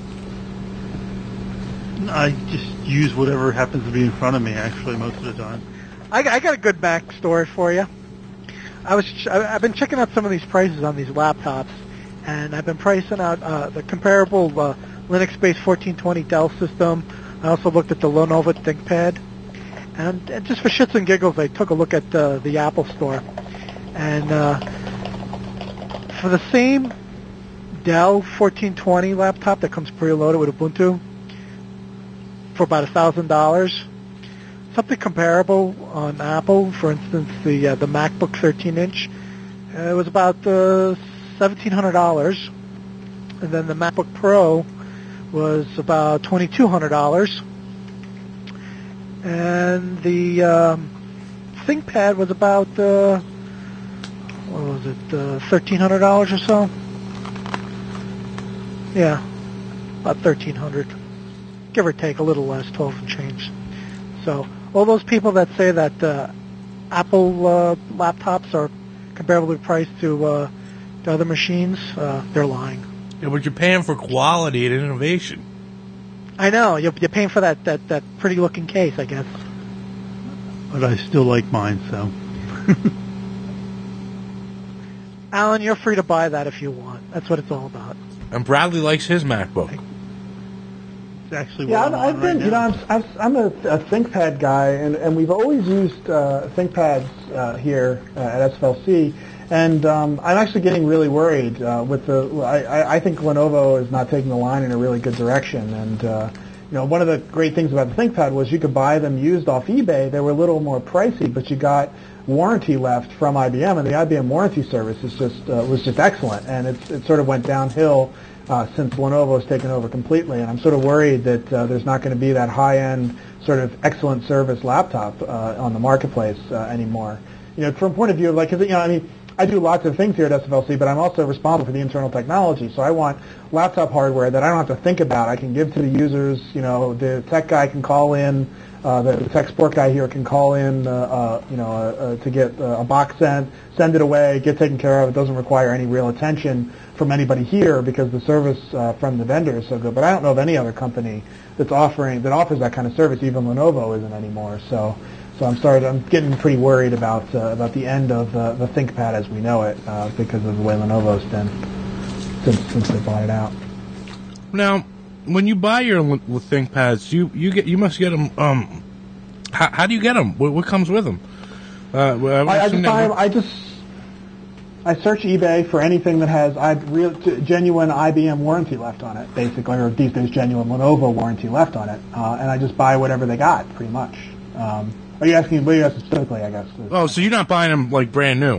I just use whatever happens to be in front of me, actually, most of the time. I, I got a good Mac story for you. I was ch- I, I've been checking out some of these prices on these laptops, and I've been pricing out uh, the comparable uh, Linux-based fourteen twenty Dell system. I also looked at the Lenovo ThinkPad, and, and just for shits and giggles, I took a look at uh, the Apple Store, and uh, for the same Dell fourteen twenty laptop that comes preloaded with Ubuntu, for about a thousand dollars, something comparable on Apple. For instance, the uh, the MacBook thirteen inch, uh, it was about uh, seventeen hundred dollars, and then the MacBook Pro was about twenty-two hundred dollars, and the um, ThinkPad was about uh, what was it, uh, thirteen hundred dollars or so? Yeah, about thirteen hundred dollars, give or take a little less, twelve and change. So all those people that say that uh, Apple uh, laptops are comparably priced to, uh, to other machines, uh, they're lying. Yeah, but you're paying for quality and innovation. I know, you're, you're paying for that, that, that pretty-looking case, I guess. But I still like mine, so. Alan, you're free to buy that if you want. That's what it's all about. And Bradley likes his MacBook. It's actually Yeah, what I've, I'm I've on been, right you know, now. I'm, I'm a, a ThinkPad guy, and, and we've always used uh, ThinkPads uh, here uh, at S F L C, and um, I'm actually getting really worried uh, with the. I, I- I think Lenovo is not taking the line in a really good direction, and uh, you know, one of the great things about the ThinkPad was you could buy them used off eBay. They were a little more pricey, but you got warranty left from I B M, and the I B M warranty service is just uh, was just excellent, and it's, it sort of went downhill uh, since Lenovo's taken over completely, and I'm sort of worried that uh, there's not going to be that high-end sort of excellent service laptop uh, on the marketplace uh, anymore. You know, from a point of view of like, 'cause, you know, I mean, I do lots of things here at S F L C, but I'm also responsible for the internal technology, so I want laptop hardware that I don't have to think about. I can give to the users. You know, the tech guy can call in. Uh, the, the tech support guy here can call in, uh, uh, you know, uh, uh, to get uh, a box sent, send it away, get taken care of. It doesn't require any real attention from anybody here because the service uh, from the vendor is so good. But I don't know of any other company that's offering that offers that kind of service. Even Lenovo isn't anymore. So, so I'm sorry, I'm getting pretty worried about uh, about the end of uh, the ThinkPad as we know it uh, because of the way Lenovo's been since since they bought it out. Now, when you buy your L- ThinkPads, you, you get you must get them. Um, how, how do you get them? What, what comes with them? Uh, well, I, I assume just that- buy, I just I search eBay for anything that has I real t- genuine I B M warranty left on it, basically, or these days genuine Lenovo warranty left on it, uh, and I just buy whatever they got, pretty much. Um, are you asking? What are you asking specifically? I guess. Oh, so you're not buying them like brand new?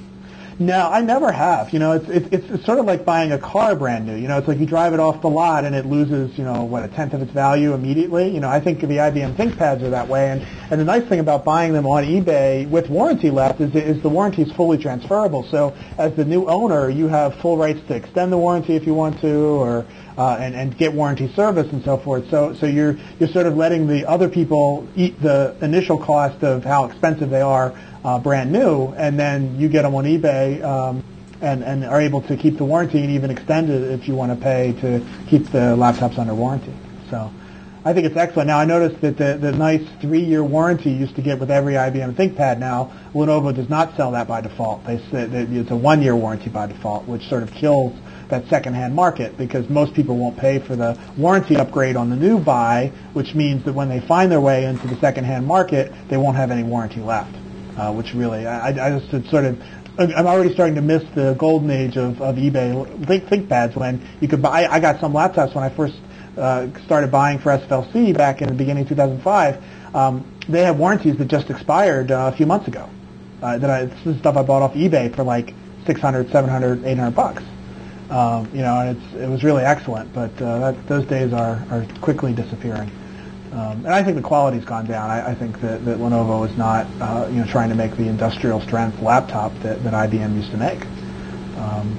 No, I never have. You know, it's, it's it's it's sort of like buying a car brand new. You know, it's like you drive it off the lot and it loses, you know, what, a tenth of its value immediately. You know, I think the I B M ThinkPads are that way. And and the nice thing about buying them on eBay with warranty left is is the warranty is fully transferable. So as the new owner, you have full rights to extend the warranty if you want to, or uh, and and get warranty service and so forth. So so you're you're sort of letting the other people eat the initial cost of how expensive they are. Uh, brand new, and then you get them on eBay um, and, and are able to keep the warranty and even extend it if you want to pay to keep the laptops under warranty. So I think it's excellent. Now, I noticed that the, the nice three-year warranty you used to get with every I B M ThinkPad now, Lenovo does not sell that by default. They say that it's a one-year warranty by default, which sort of kills that second-hand market because most people won't pay for the warranty upgrade on the new buy, which means that when they find their way into the second-hand market, they won't have any warranty left. Uh, which really, I, I just it's sort of, I'm already starting to miss the golden age of, of eBay think, ThinkPads when you could buy. I got some laptops when I first uh, started buying for S F L C back in the beginning of two thousand five. Um, they have warranties that just expired uh, a few months ago. Uh, that I, this is stuff I bought off eBay for like six hundred, seven hundred, eight hundred bucks. Um, you know, and it's it was really excellent, but uh, that, those days are, are quickly disappearing. Um, and I think the quality's gone down. I, I think that, that Lenovo is not, uh, you know, trying to make the industrial strength laptop that, that I B M used to make. Um,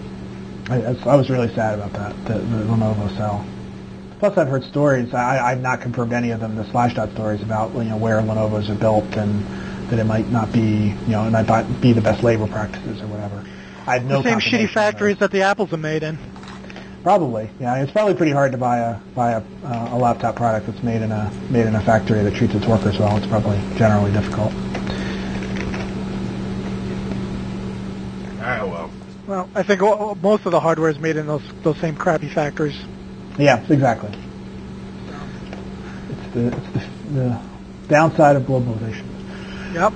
I, I was really sad about that, the, the Lenovo sell. Plus, I've heard stories. I, I've not confirmed any of them. The Slashdot stories about you know where Lenovo's are built and that it might not be, you know, it might not be the best labor practices or whatever. I have no the same confirmation shitty factories of that. that the Apples are made in. Probably, yeah. It's probably pretty hard to buy a buy a, uh, a laptop product that's made in a made in a factory that treats its workers well. It's probably generally difficult. Ah, well. Well, I think all, most of the hardware is made in those those same crappy factories. Yeah, exactly. It's the it's the, the downside of globalization. Yep.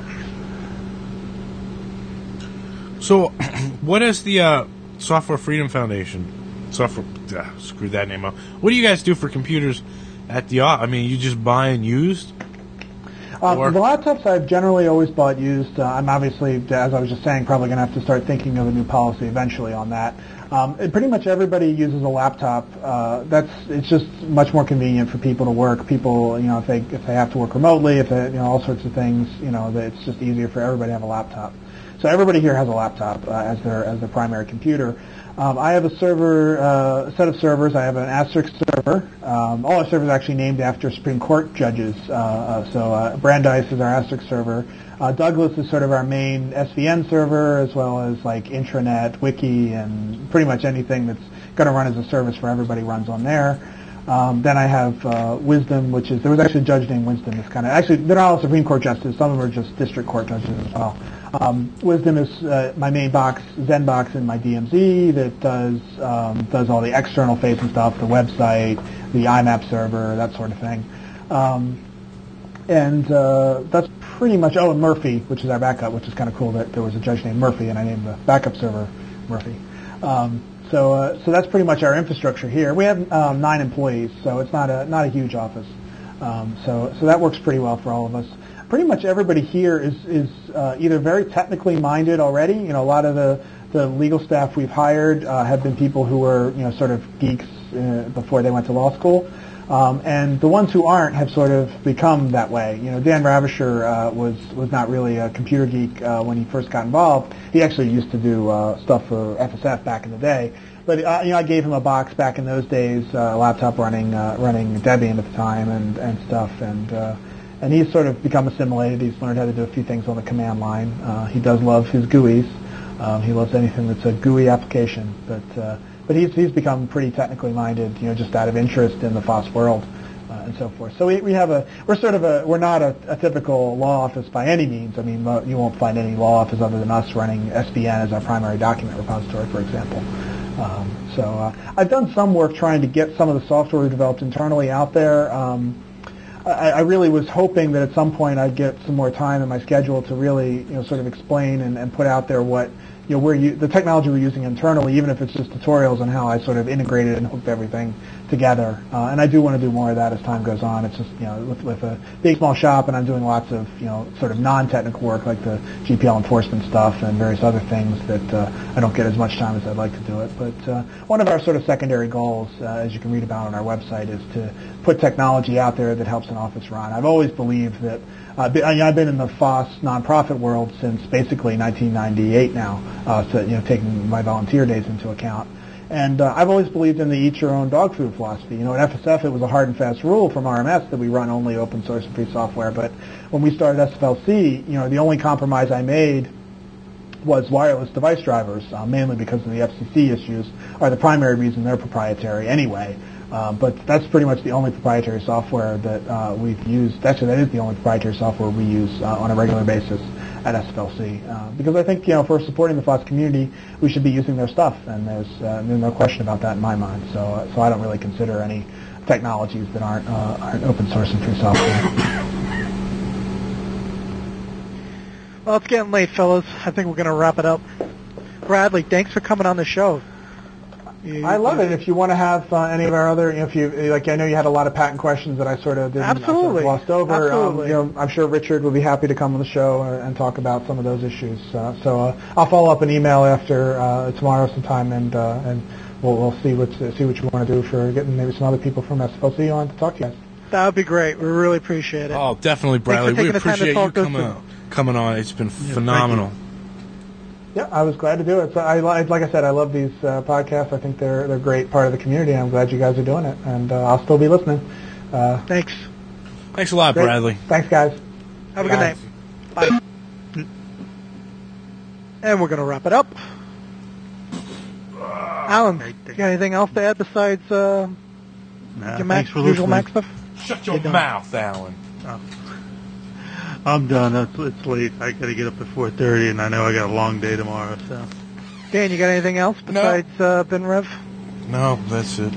So, what is the uh, Software Freedom Foundation? Software, uh, screw that name up. What do you guys do for computers at the? I mean, you just buy and used? Um, Or- the laptops I've generally always bought used. Uh, I'm obviously, as I was just saying, probably going to have to start thinking of a new policy eventually on that. Um, and pretty much everybody uses a laptop. Uh, that's it's just much more convenient for people to work. People, you know, if they if they have to work remotely, if they, you know, all sorts of things, you know, that it's just easier for everybody to have a laptop. So everybody here has a laptop uh, as their as their primary computer. Um, I have a server, uh, a set of servers. I have an Asterisk server. Um, all our servers are actually named after Supreme Court judges. Uh, uh, so uh, Brandeis is our Asterisk server. Uh, Douglas is sort of our main S V N server, as well as like intranet, wiki, and pretty much anything that's going to run as a service for everybody runs on there. Um, then I have uh, Wisdom, which is there was actually a judge named Wisdom. It's kind of actually they're not all Supreme Court justices. Some of them are just district court judges as well. Um, Wisdom is uh, my main box, ZenBox, in my D M Z that does um, does all the external facing stuff, the website, the I MAP server, that sort of thing. Um, and uh, that's pretty much. Oh, and Murphy, which is our backup, which is kind of cool that there was a judge named Murphy, and I named the backup server Murphy. Um, so uh, so that's pretty much our infrastructure here. We have um, nine employees, so it's not a not a huge office. Um, so so that works pretty well for all of us. Pretty much everybody here is is uh, either very technically minded already. You know, a lot of the, the legal staff we've hired uh, have been people who were, you know, sort of geeks uh, before they went to law school. Um, and the ones who aren't have sort of become that way. You know, Dan Ravisher uh, was was not really a computer geek uh, when he first got involved. He actually used to do uh, stuff for F S F back in the day. But uh, you know, I gave him a box back in those days, uh, a laptop running uh, running Debian at the time and and stuff, and. Uh, And he's sort of become assimilated. He's learned how to do a few things on the command line. Uh, he does love his G U Is. Um, he loves anything that's a G U I application. But uh, but he's he's become pretty technically minded, you know, just out of interest in the F O S world uh, and so forth. So we we have a we're sort of a we're not a, a typical law office by any means. I mean, uh, you won't find any law office other than us running S V N as our primary document repository, for example. Um, so uh, I've done some work trying to get some of the software we developed internally out there. Um, I, I really was hoping that at some point I'd get some more time in my schedule to really, you know, sort of explain and, and put out there what, you know, we're u- the technology we're using internally, even if it's just tutorials on how I sort of integrated and hooked everything together. Uh, and I do want to do more of that as time goes on. It's just, you know, with, with a big, small shop, and I'm doing lots of, you know, sort of non-technical work like the G P L enforcement stuff and various other things that uh, I don't get as much time as I'd like to do it. But uh, one of our sort of secondary goals, uh, as you can read about on our website, is to put technology out there that helps an office run. I've always believed that Uh, I mean, I've been in the F O S nonprofit world since basically nineteen ninety-eight now, uh, so, you know, taking my volunteer days into account. And uh, I've always believed in the eat your own dog food philosophy. You know, at F S F it was a hard and fast rule from R M S that we run only open source and free software. But when we started S F L C, you know, the only compromise I made was wireless device drivers, uh, mainly because of the F C C issues, are the primary reason they're proprietary anyway. Uh, but that's pretty much the only proprietary software that uh, we've used. Actually, that is the only proprietary software we use uh, on a regular basis at S F L C. Uh, because I think, you know, if we're supporting the F O S community, we should be using their stuff, and there's, uh, there's no question about that in my mind. So, uh, so I don't really consider any technologies that aren't, uh, aren't open source and free software. Well, it's getting late, fellas. I think we're going to wrap it up. Bradley, thanks for coming on the show. You, I love it. If you want to have uh, any of our other, you know, if you like, I know you had a lot of patent questions that I sort of didn't Absolutely. I sort of glossed over. Absolutely. Um, you know, I'm sure Richard will be happy to come on the show uh, and talk about some of those issues. Uh, so uh, I'll follow up an email after uh, tomorrow sometime, and uh, and we'll, we'll see what see what you want to do for getting maybe some other people from S F L C on to talk to you guys. That would be great. We really appreciate it. Oh, definitely, Bradley. We appreciate you coming on. coming on. It's been Yeah, phenomenal. Yeah, I was glad to do it. So I, like I said, I love these uh, podcasts. I think they're they're a great part of the community, and I'm glad you guys are doing it. And uh, I'll still be listening. Uh, Thanks. Thanks a lot, great. Bradley. Thanks, guys. Have a good night. Bye. And we're going to wrap it up. Alan, you got anything else to add besides uh, Nah, your Mac, thanks for usual listening. Mac stuff? Shut your You're done. mouth, Alan. Oh. I'm done. It's, it's late. I got to get up at four thirty, and I know I got a long day tomorrow. So Dan, you got anything else besides uh, BinRev? No, that's it.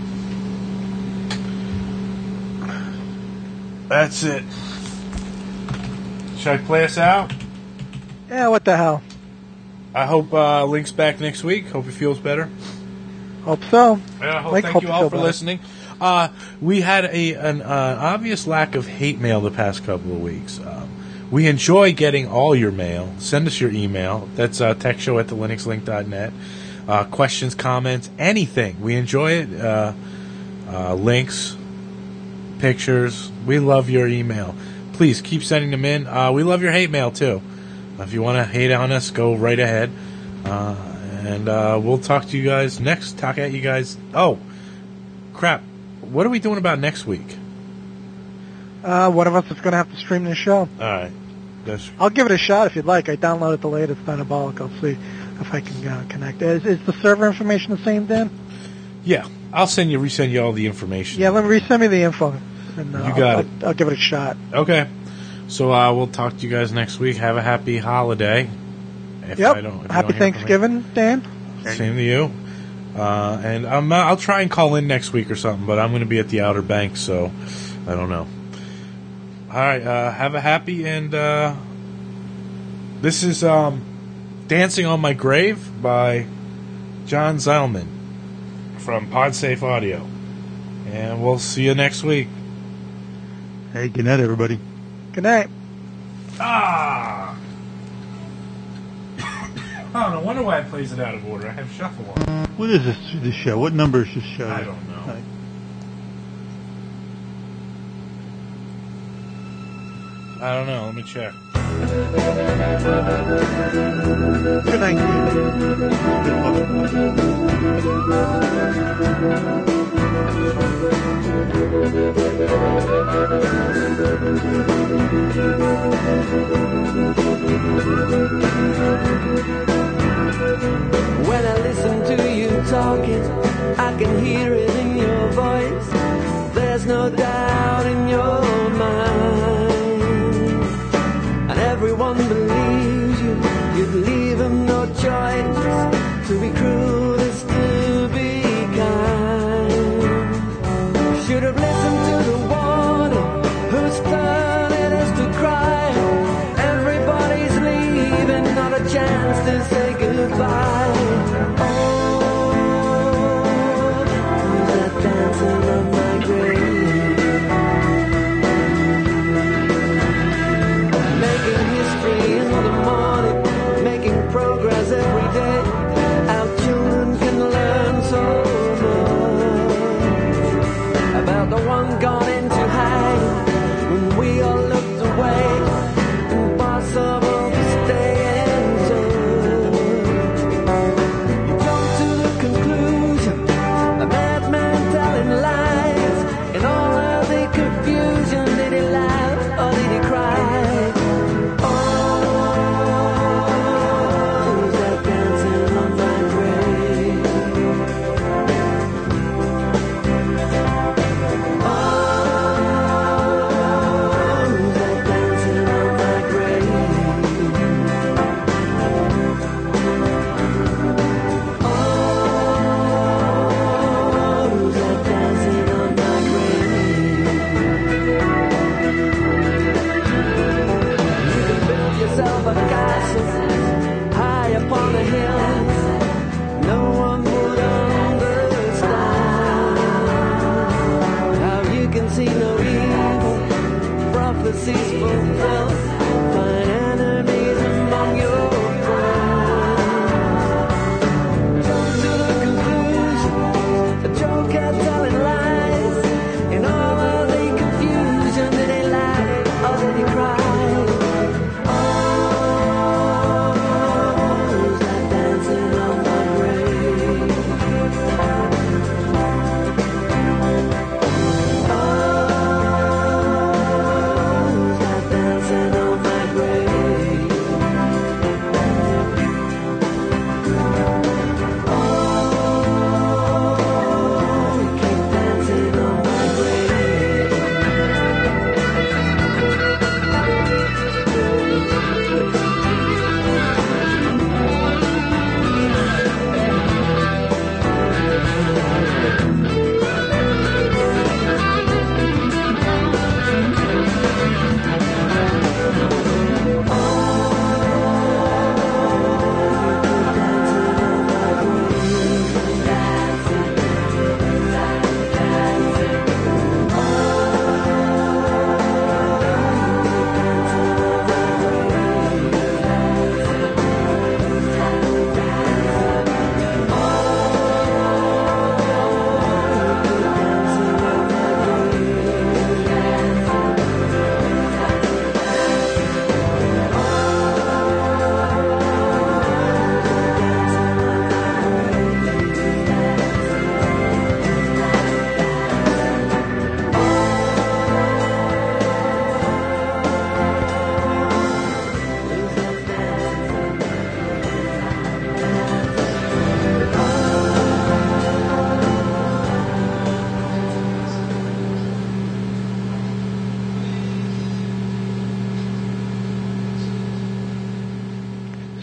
That's it. Should I play us out? Yeah, what the hell? I hope uh, Link's back next week. Hope he feels better. Hope so. Yeah, I hope, Link, thank hope you you all feel for better. listening. Uh, we had a an uh, obvious lack of hate mail the past couple of weeks. Um, We enjoy getting all your mail. Send us your email. That's uh, techshow at the linux link dot net. Uh, questions, comments, anything. We enjoy it. Uh, uh, links, pictures. We love your email. Please keep sending them in. Uh, we love your hate mail, too. If you want to hate on us, go right ahead. Uh, and uh, we'll talk to you guys next. Talk at you guys. Oh, crap. What are we doing about next week? Uh, one of us is going to have to stream this show. All right. That's... I'll give it a shot if you'd like. I downloaded the latest Dynabolic. I'll see if I can uh, connect. Is, is the server information the same, Dan? Yeah. I'll send you, resend you all the information. Yeah, let me resend me the info. And, uh, you got I'll, it. I'll, I'll give it a shot. Okay. So uh, we'll talk to you guys next week. Have a happy holiday. If yep. I don't, if happy don't Thanksgiving, Dan. Same to you. Uh, and I'm, uh, I'll try and call in next week or something, but I'm going to be at the Outer Banks, so I don't know. All right. Uh, have a happy and uh, this is um, Dancing on My Grave by John Zellman from PodSafe Audio. And we'll see you next week. Hey, good night, everybody. Good night. Ah! Oh, no wonder why it plays it out of order. I have shuffle on. What is this, this show? What number is this show? I don't know. Right. I don't know. Let me check. Good night. When I listen to you talking, I can hear it in your voice. There's no doubt in your mind, and everyone believes you. You'd leave them no choice. To be cruel is to be kind. Should have listened to the warning. Whose turn it is to cry? Everybody's leaving, not a chance to say goodbye. Progress every day. Our children can learn so much about the one gone into hiding when we all looked away. Impossible to stay in touch. You jump to the conclusion, a madman telling lies. In all of the confusion, did he laugh or did he cry? Upon the hills, no one would understand how you can see no evil, prophecies fulfilled, find enemies among your friends. Jump to the conclusion, a joker telling lies, in all of the confusion, did he laugh or did he cry? Dancing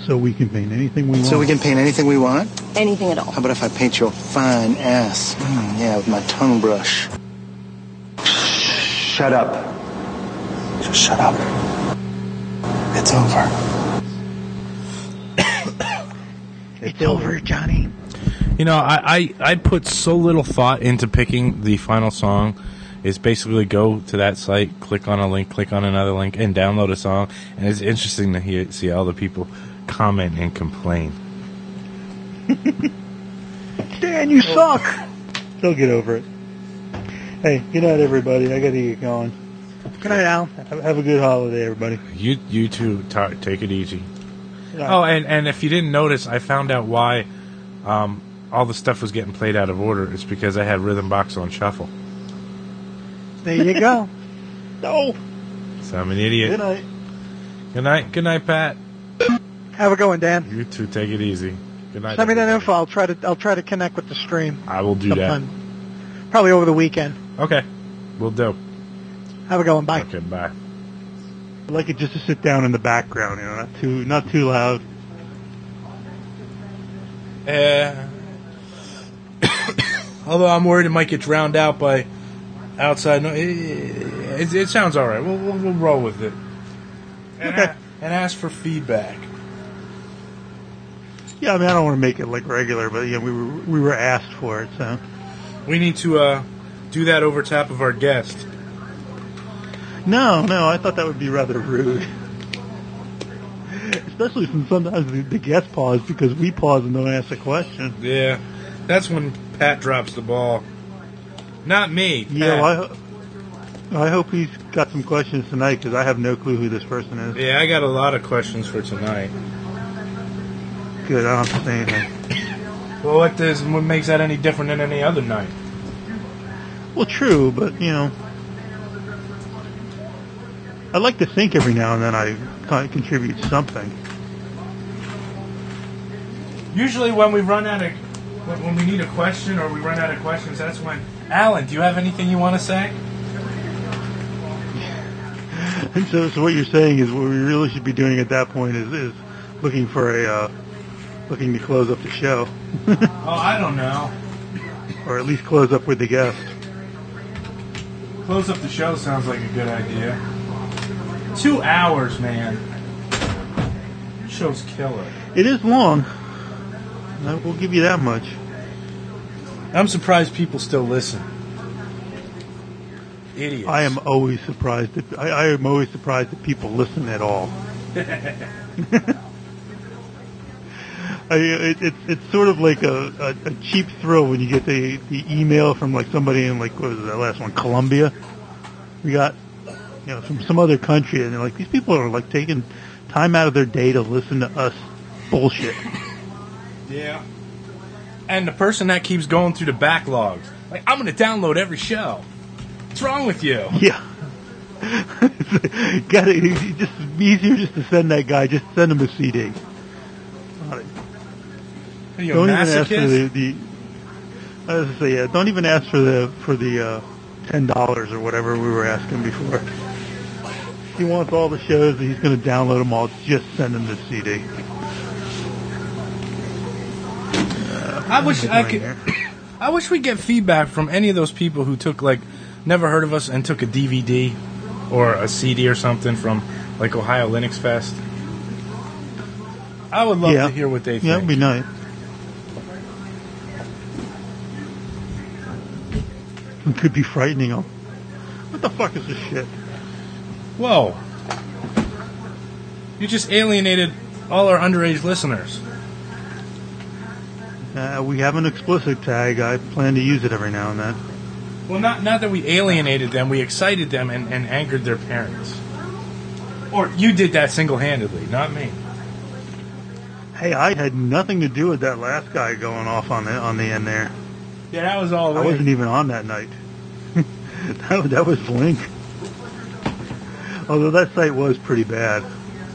So we can paint anything we want. So we can paint anything we want? Anything at all. How about if I paint your fine ass? Mm, yeah, with my tongue brush. Shut up. Just shut up. It's over. It's over, Johnny. You know, I, I, I put so little thought into picking the final song. It's basically go to that site, click on a link, click on another link, and download a song. And it's interesting to hear see all the people comment and complain. Dan, you suck. They'll get over it. Hey, good night, everybody. I got to get going. Good night, Al. Have, have a good holiday, everybody. You you two, t- take it easy. Yeah. Oh, and, and if you didn't notice, I found out why um, all the stuff was getting played out of order. It's because I had Rhythm Box on shuffle. There you go. No. So I'm an idiot. Good night. Good night. Good night, Pat. Have a going, Dan. You two, take it easy. Good night. Send me that everybody. info. I'll try to. I'll try to connect with the stream. I will do sometime. Probably over the weekend. that. Okay. We'll do. Have a going. Bye. Okay, bye. I'd like it just to sit down in the background, you know, not too, not too loud. Uh, although I'm worried it might get drowned out by outside. No, it, it, it sounds all right. We'll, we'll, we'll roll with it. And, Okay. a- and ask for feedback. Yeah, I mean, I don't want to make it like regular, but you know, we were we were asked for it, so. We need to uh, do that over top of our guest. No, no, I thought that would be rather rude. Especially since sometimes the, the guest pause because we pause and don't ask a question. Yeah, that's when Pat drops the ball. Not me. Pat. Yeah, well, I, ho- I hope he's got some questions tonight because I have no clue who this person is. Yeah, I got a lot of questions for tonight. Good, I don't have to say anything. Well, what does what makes that any different than any other night? Well, true, but you know, I like to think every now and then I con- contribute something. Usually, when we run out of when, when we need a question or we run out of questions, that's when. Alan, do you have anything you want to say? And so, so what you're saying is what we really should be doing at that point is, is looking for a uh, looking to close up the show, Oh, I don't know. or at least close up with the guest. Close up the show sounds like a good idea. Two hours, man. Show's killer. It is long. I will give you that much. I'm surprised people still listen. Idiots. I am always surprised. That, I, I am always surprised that people listen at all. I, it, it, it's sort of like a, a, a cheap thrill when you get the, the email from like somebody in like what was that last one, Colombia. We got you know from some other country, and they're like these people are like taking time out of their day to listen to us bullshit. Yeah. And the person that keeps going through the backlogs, like I'm going to download every show. What's wrong with you? Yeah. Got it. It's just easier just to send that guy. Just send him a C D. Are you Don't a even ask for masochist? the, the. I was gonna say yeah. Don't even ask for the for the uh, ten dollars or whatever we were asking before. He wants all the shows. And he's going to download them all. Just send him the C D. Uh, I wish I could. here? I wish we get feedback from any of those people who took like never heard of us and took a D V D or a C D or something from like Ohio Linux Fest. I would love Yeah. to hear what they think. Yeah, it'd be nice. It could be frightening them. What the fuck is this shit? Whoa! You just alienated all our underage listeners. Uh, we have an explicit tag. I plan to use it every now and then. Well, not not that we alienated them, we excited them and, and angered their parents. Or you did that single-handedly, not me. Hey, I had nothing to do with that last guy going off on the on the end there. Yeah, that was all. I Link. wasn't even on that night. that, that was Link. Although that site was pretty bad.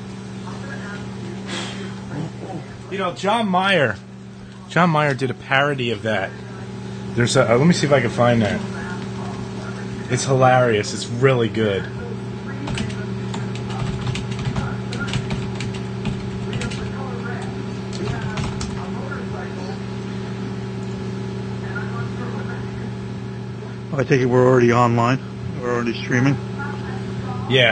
You know, John Mayer. John Mayer did a parody of that. There's a. Uh, let me see if I can find that. It's hilarious. It's really good. I take it we're already online. We're already streaming. Yeah.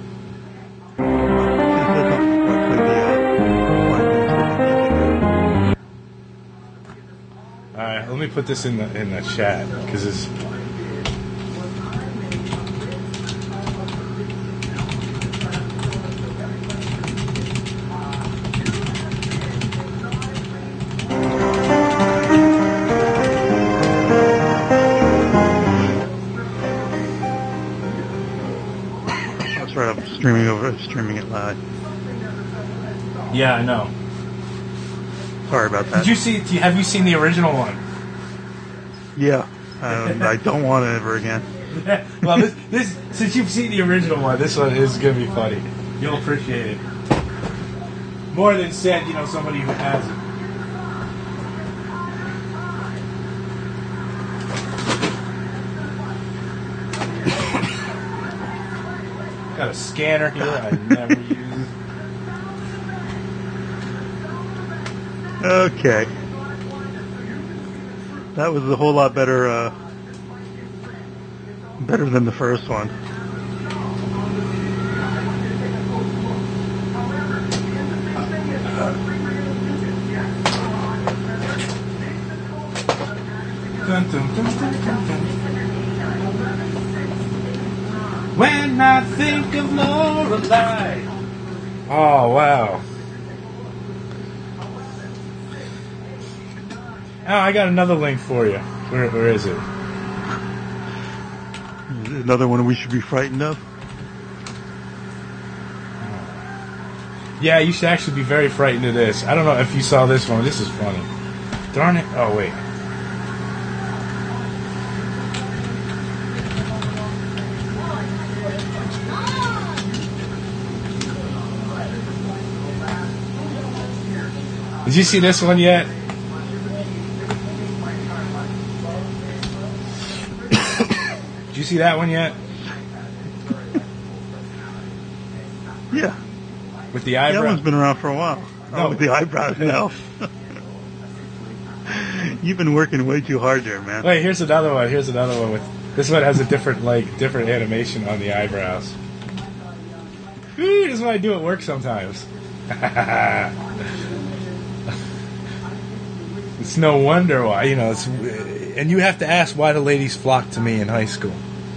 All right, let me put this in the in the chat because it's. That's right. I'm streaming over, streaming it live. Yeah, I know. Sorry about that. Did you see? do you- Have you seen the original one? Yeah, uh, I don't want it ever again. Well, this, this since you've seen the original one, this one is gonna be funny. You'll appreciate it more than said, you know, somebody who has it. Got a scanner here I never use. Okay. That was a whole lot better, uh, better than the first one. Dun, dun, dun, dun, dun, dun. When I think of Lorelei. Oh, wow. Oh, I got another link for you. Where, where is it? Another one we should be frightened of. Yeah, you should actually be very frightened of this. I don't know if you saw this one. This is funny. Darn it. Oh, wait. Did you see this one yet? Did you see that one yet? Yeah. With the eyebrow? That one's been around for a while. No. Oh, with the eyebrows, no. You've been working way too hard there, man. Wait, here's another one. Here's another one with this one has a different like different animation on the eyebrows. Ooh, this is what I do at work sometimes. It's no wonder why, you know, it's and you have to ask why the ladies flocked to me in high school.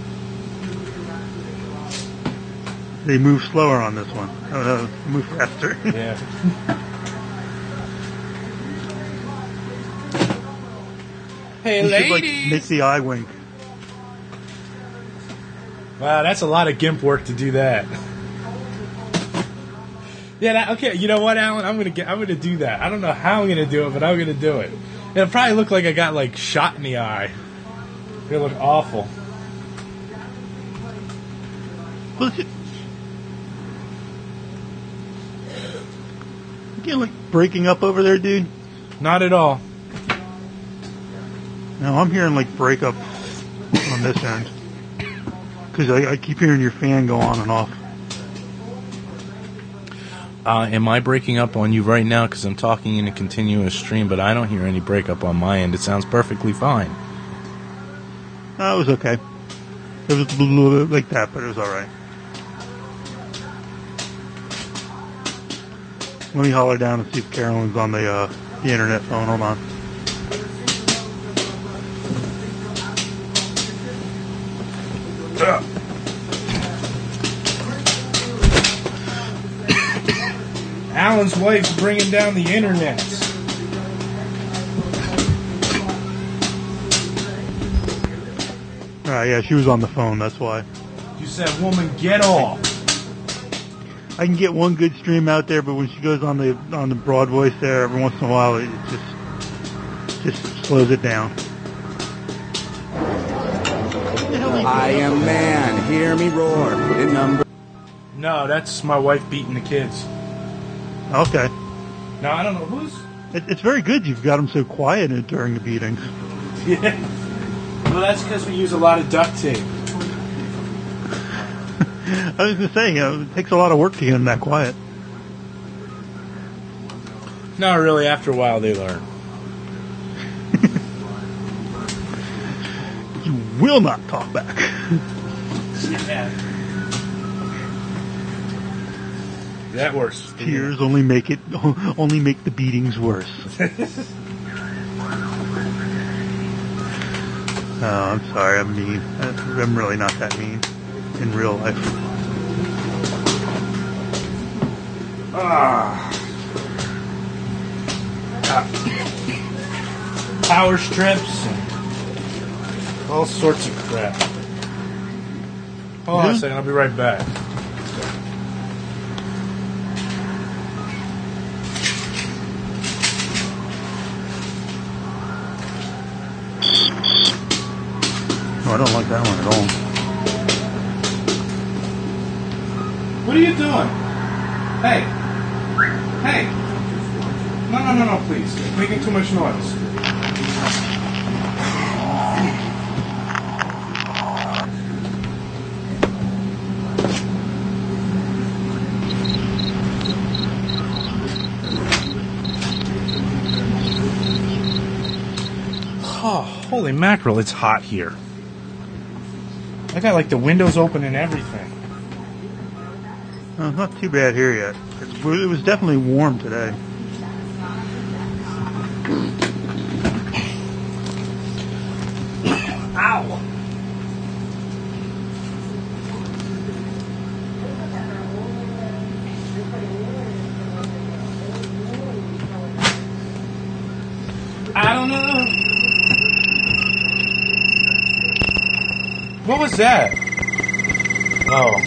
They move slower on this one. Oh, no, move faster. Yeah. Hey, You should, like, ladies. make the eye wink. Wow, that's a lot of GIMP work to do that. Yeah, that, okay. You know what, Alan? I'm gonna get. I'm gonna do that. I don't know how I'm gonna do it, but I'm gonna do it. It'll probably look like I got like shot in the eye. It'll look awful. Well, you get like breaking up over there, dude. Not at all. No, I'm hearing like breakup on this end because I, I keep hearing your fan go on and off. Uh, am I breaking up on you right now? Because I'm talking in a continuous stream, but I don't hear any breakup on my end. It sounds perfectly fine. No, it was okay. It was a little bit like that, but it was all right. Let me holler down and see if Carolyn's on the uh, the internet phone. Hold on. Alan's wife's bringing down the internet. All right, yeah, she was on the phone. That's why. You said, "Woman, get off." I can get one good stream out there, but when she goes on the on the broad voice there, every once in a while, it just just slows it down. I am man, hear me roar. In number. No, that's my wife beating the kids. Okay. No, I don't know who's. It, it's very good. You've got them so quiet during the beatings. Yeah. Well, that's because we use a lot of duct tape. I was going to say, you know, it takes a lot of work to get them that quiet. Not really. After a while, they learn. You will not talk back. Yeah. That works. Tears only make it only make the beatings worse. Oh, I'm sorry, I'm mean. I'm really not that mean in real life. Ah. Uh, power strips and all sorts of crap. Hold on a second, I'll be right back. Oh, I don't like that one at all. What are you doing? Hey. Hey. No, no, no, no, please. It's making too much noise. Oh, holy mackerel, it's hot here. I got like the windows open and everything. Oh, not too bad here yet. It's, it was definitely warm today. Ow! I don't know. What was that? Oh.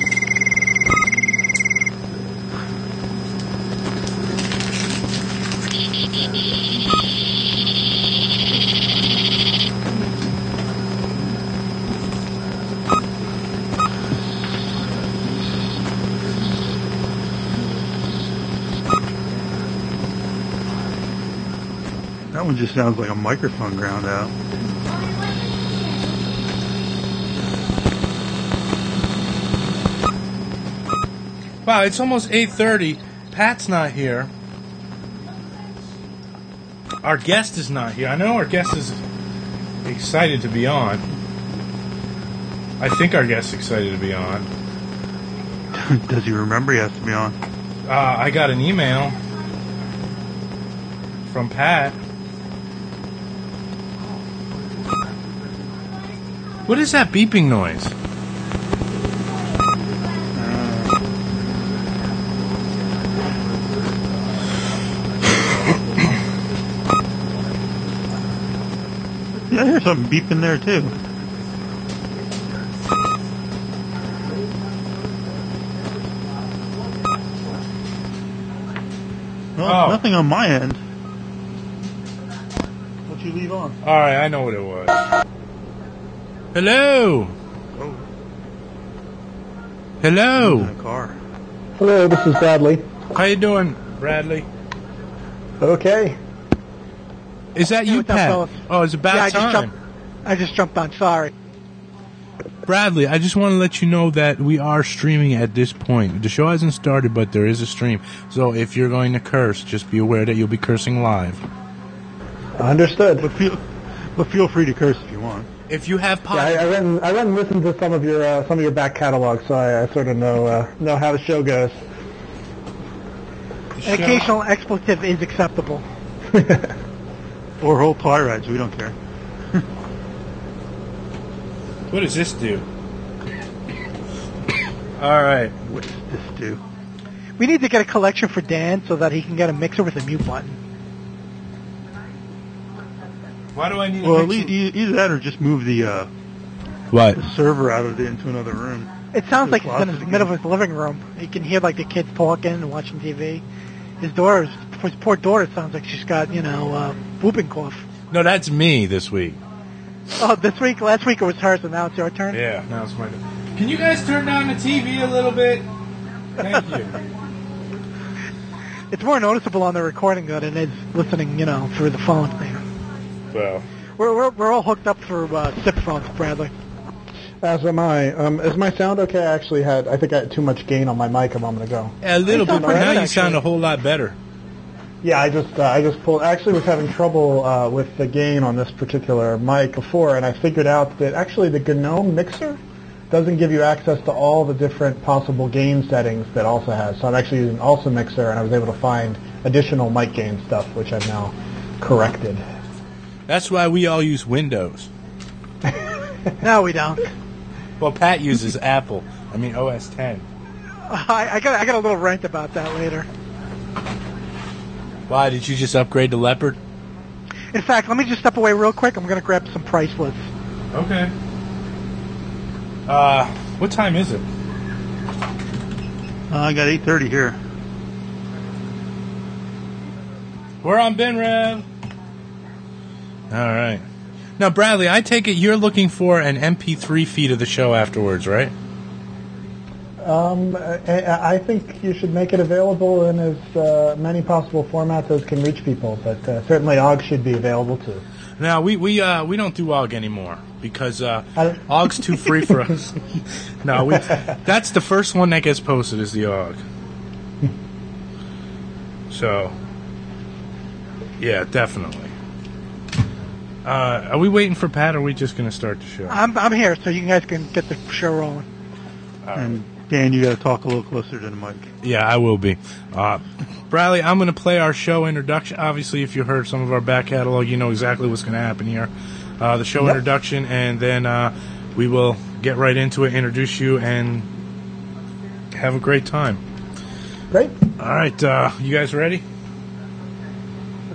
That one just sounds like a microphone ground out. Wow, it's almost eight thirty. Pat's not here. Our guest is not here. I know our guest is excited to be on. I think our guest's excited to be on. Does he remember he has to be on? Uh, I got an email from Pat. What is that beeping noise? Yeah, I hear something beeping there too. Well, Oh. nothing on my end. What'd you leave on? Alright, I know what it was. Hello! Oh, Hello! in a car. Hello, this is Bradley. How you doing, Bradley? Okay. Is that Hey, you, what's up, Pat? fellas? Oh, it's about yeah, I just time. jumped. I just jumped on. Sorry. Bradley, I just want to let you know that we are streaming at this point. The show hasn't started, but there is a stream. So if you're going to curse, just be aware that you'll be cursing live. Understood. But feel, but feel free to curse if you want. If you have Yeah, I, I went and, I went and listened to some of your uh, some of your back catalog, so I, I sort of know uh, know how the show goes. An occasional expletive is acceptable. Or whole car rides, we don't care. What does this do? All right. What does this do? We need to get a collection for Dan so that he can get a mixer with a mute button. Why do I need Well, a at least, e- either that or just move the uh, What? the server out of it into another room. It sounds like Just he's in lost the it middle again. of his living room. You can hear like the kids talking and watching T V. His daughter, his poor daughter, sounds like she's got you know uh, whooping cough. No, that's me this week. Oh, this week, last week it was hers, and now it's your turn. Yeah, now it's my turn. Can you guys turn down the T V a little bit? Thank you. It's more noticeable on the recording than it is listening, you know, through the phone thing. Well, We're we're, we're all hooked up for uh, SIP phones, Bradley. As am I. Um, is my sound okay? I actually had, I think I had too much gain on my mic a moment ago. a little You bit, sound but pretty now good, you sound actually. a whole lot better. Yeah, I just uh, I just pulled. Actually, was having trouble uh, with the gain on this particular mic before, and I figured out that actually the GNOME mixer doesn't give you access to all the different possible gain settings that Also has. So I'm actually using Also Mixer, and I was able to find additional mic gain stuff, which I've now corrected. That's why we all use Windows. No, we don't. Well, Pat uses Apple. I mean O S ten. I, I got I got a little rant about that later. Why, did you just upgrade to Leopard? In fact, let me just step away real quick. I'm going to grab some price lists. Okay. Uh, what time is it? Uh, I got eight thirty here. We're on BinRev. All right. Now, Bradley, I take it you're looking for an M P three feed of the show afterwards, right? Um, I, I think you should make it available in as uh, many possible formats as can reach people, but uh, certainly O G should be available too. Now, we we uh, we don't do O G anymore because uh, O G's too free for us. No, we, that's the first one that gets posted is the O G. So, yeah, definitely. Uh, are we waiting for Pat, or are we just going to start the show? I'm I'm here, so you guys can get the show rolling. All right. And Dan, you got to talk a little closer to the mic. Yeah, I will be. Uh, Bradley, I'm going to play our show introduction. Obviously, if you heard some of our back catalog, you know exactly what's going to happen here. Uh, the show Yep. introduction, and then uh, we will get right into it, introduce you, and have a great time. Great. All right, uh, you guys ready?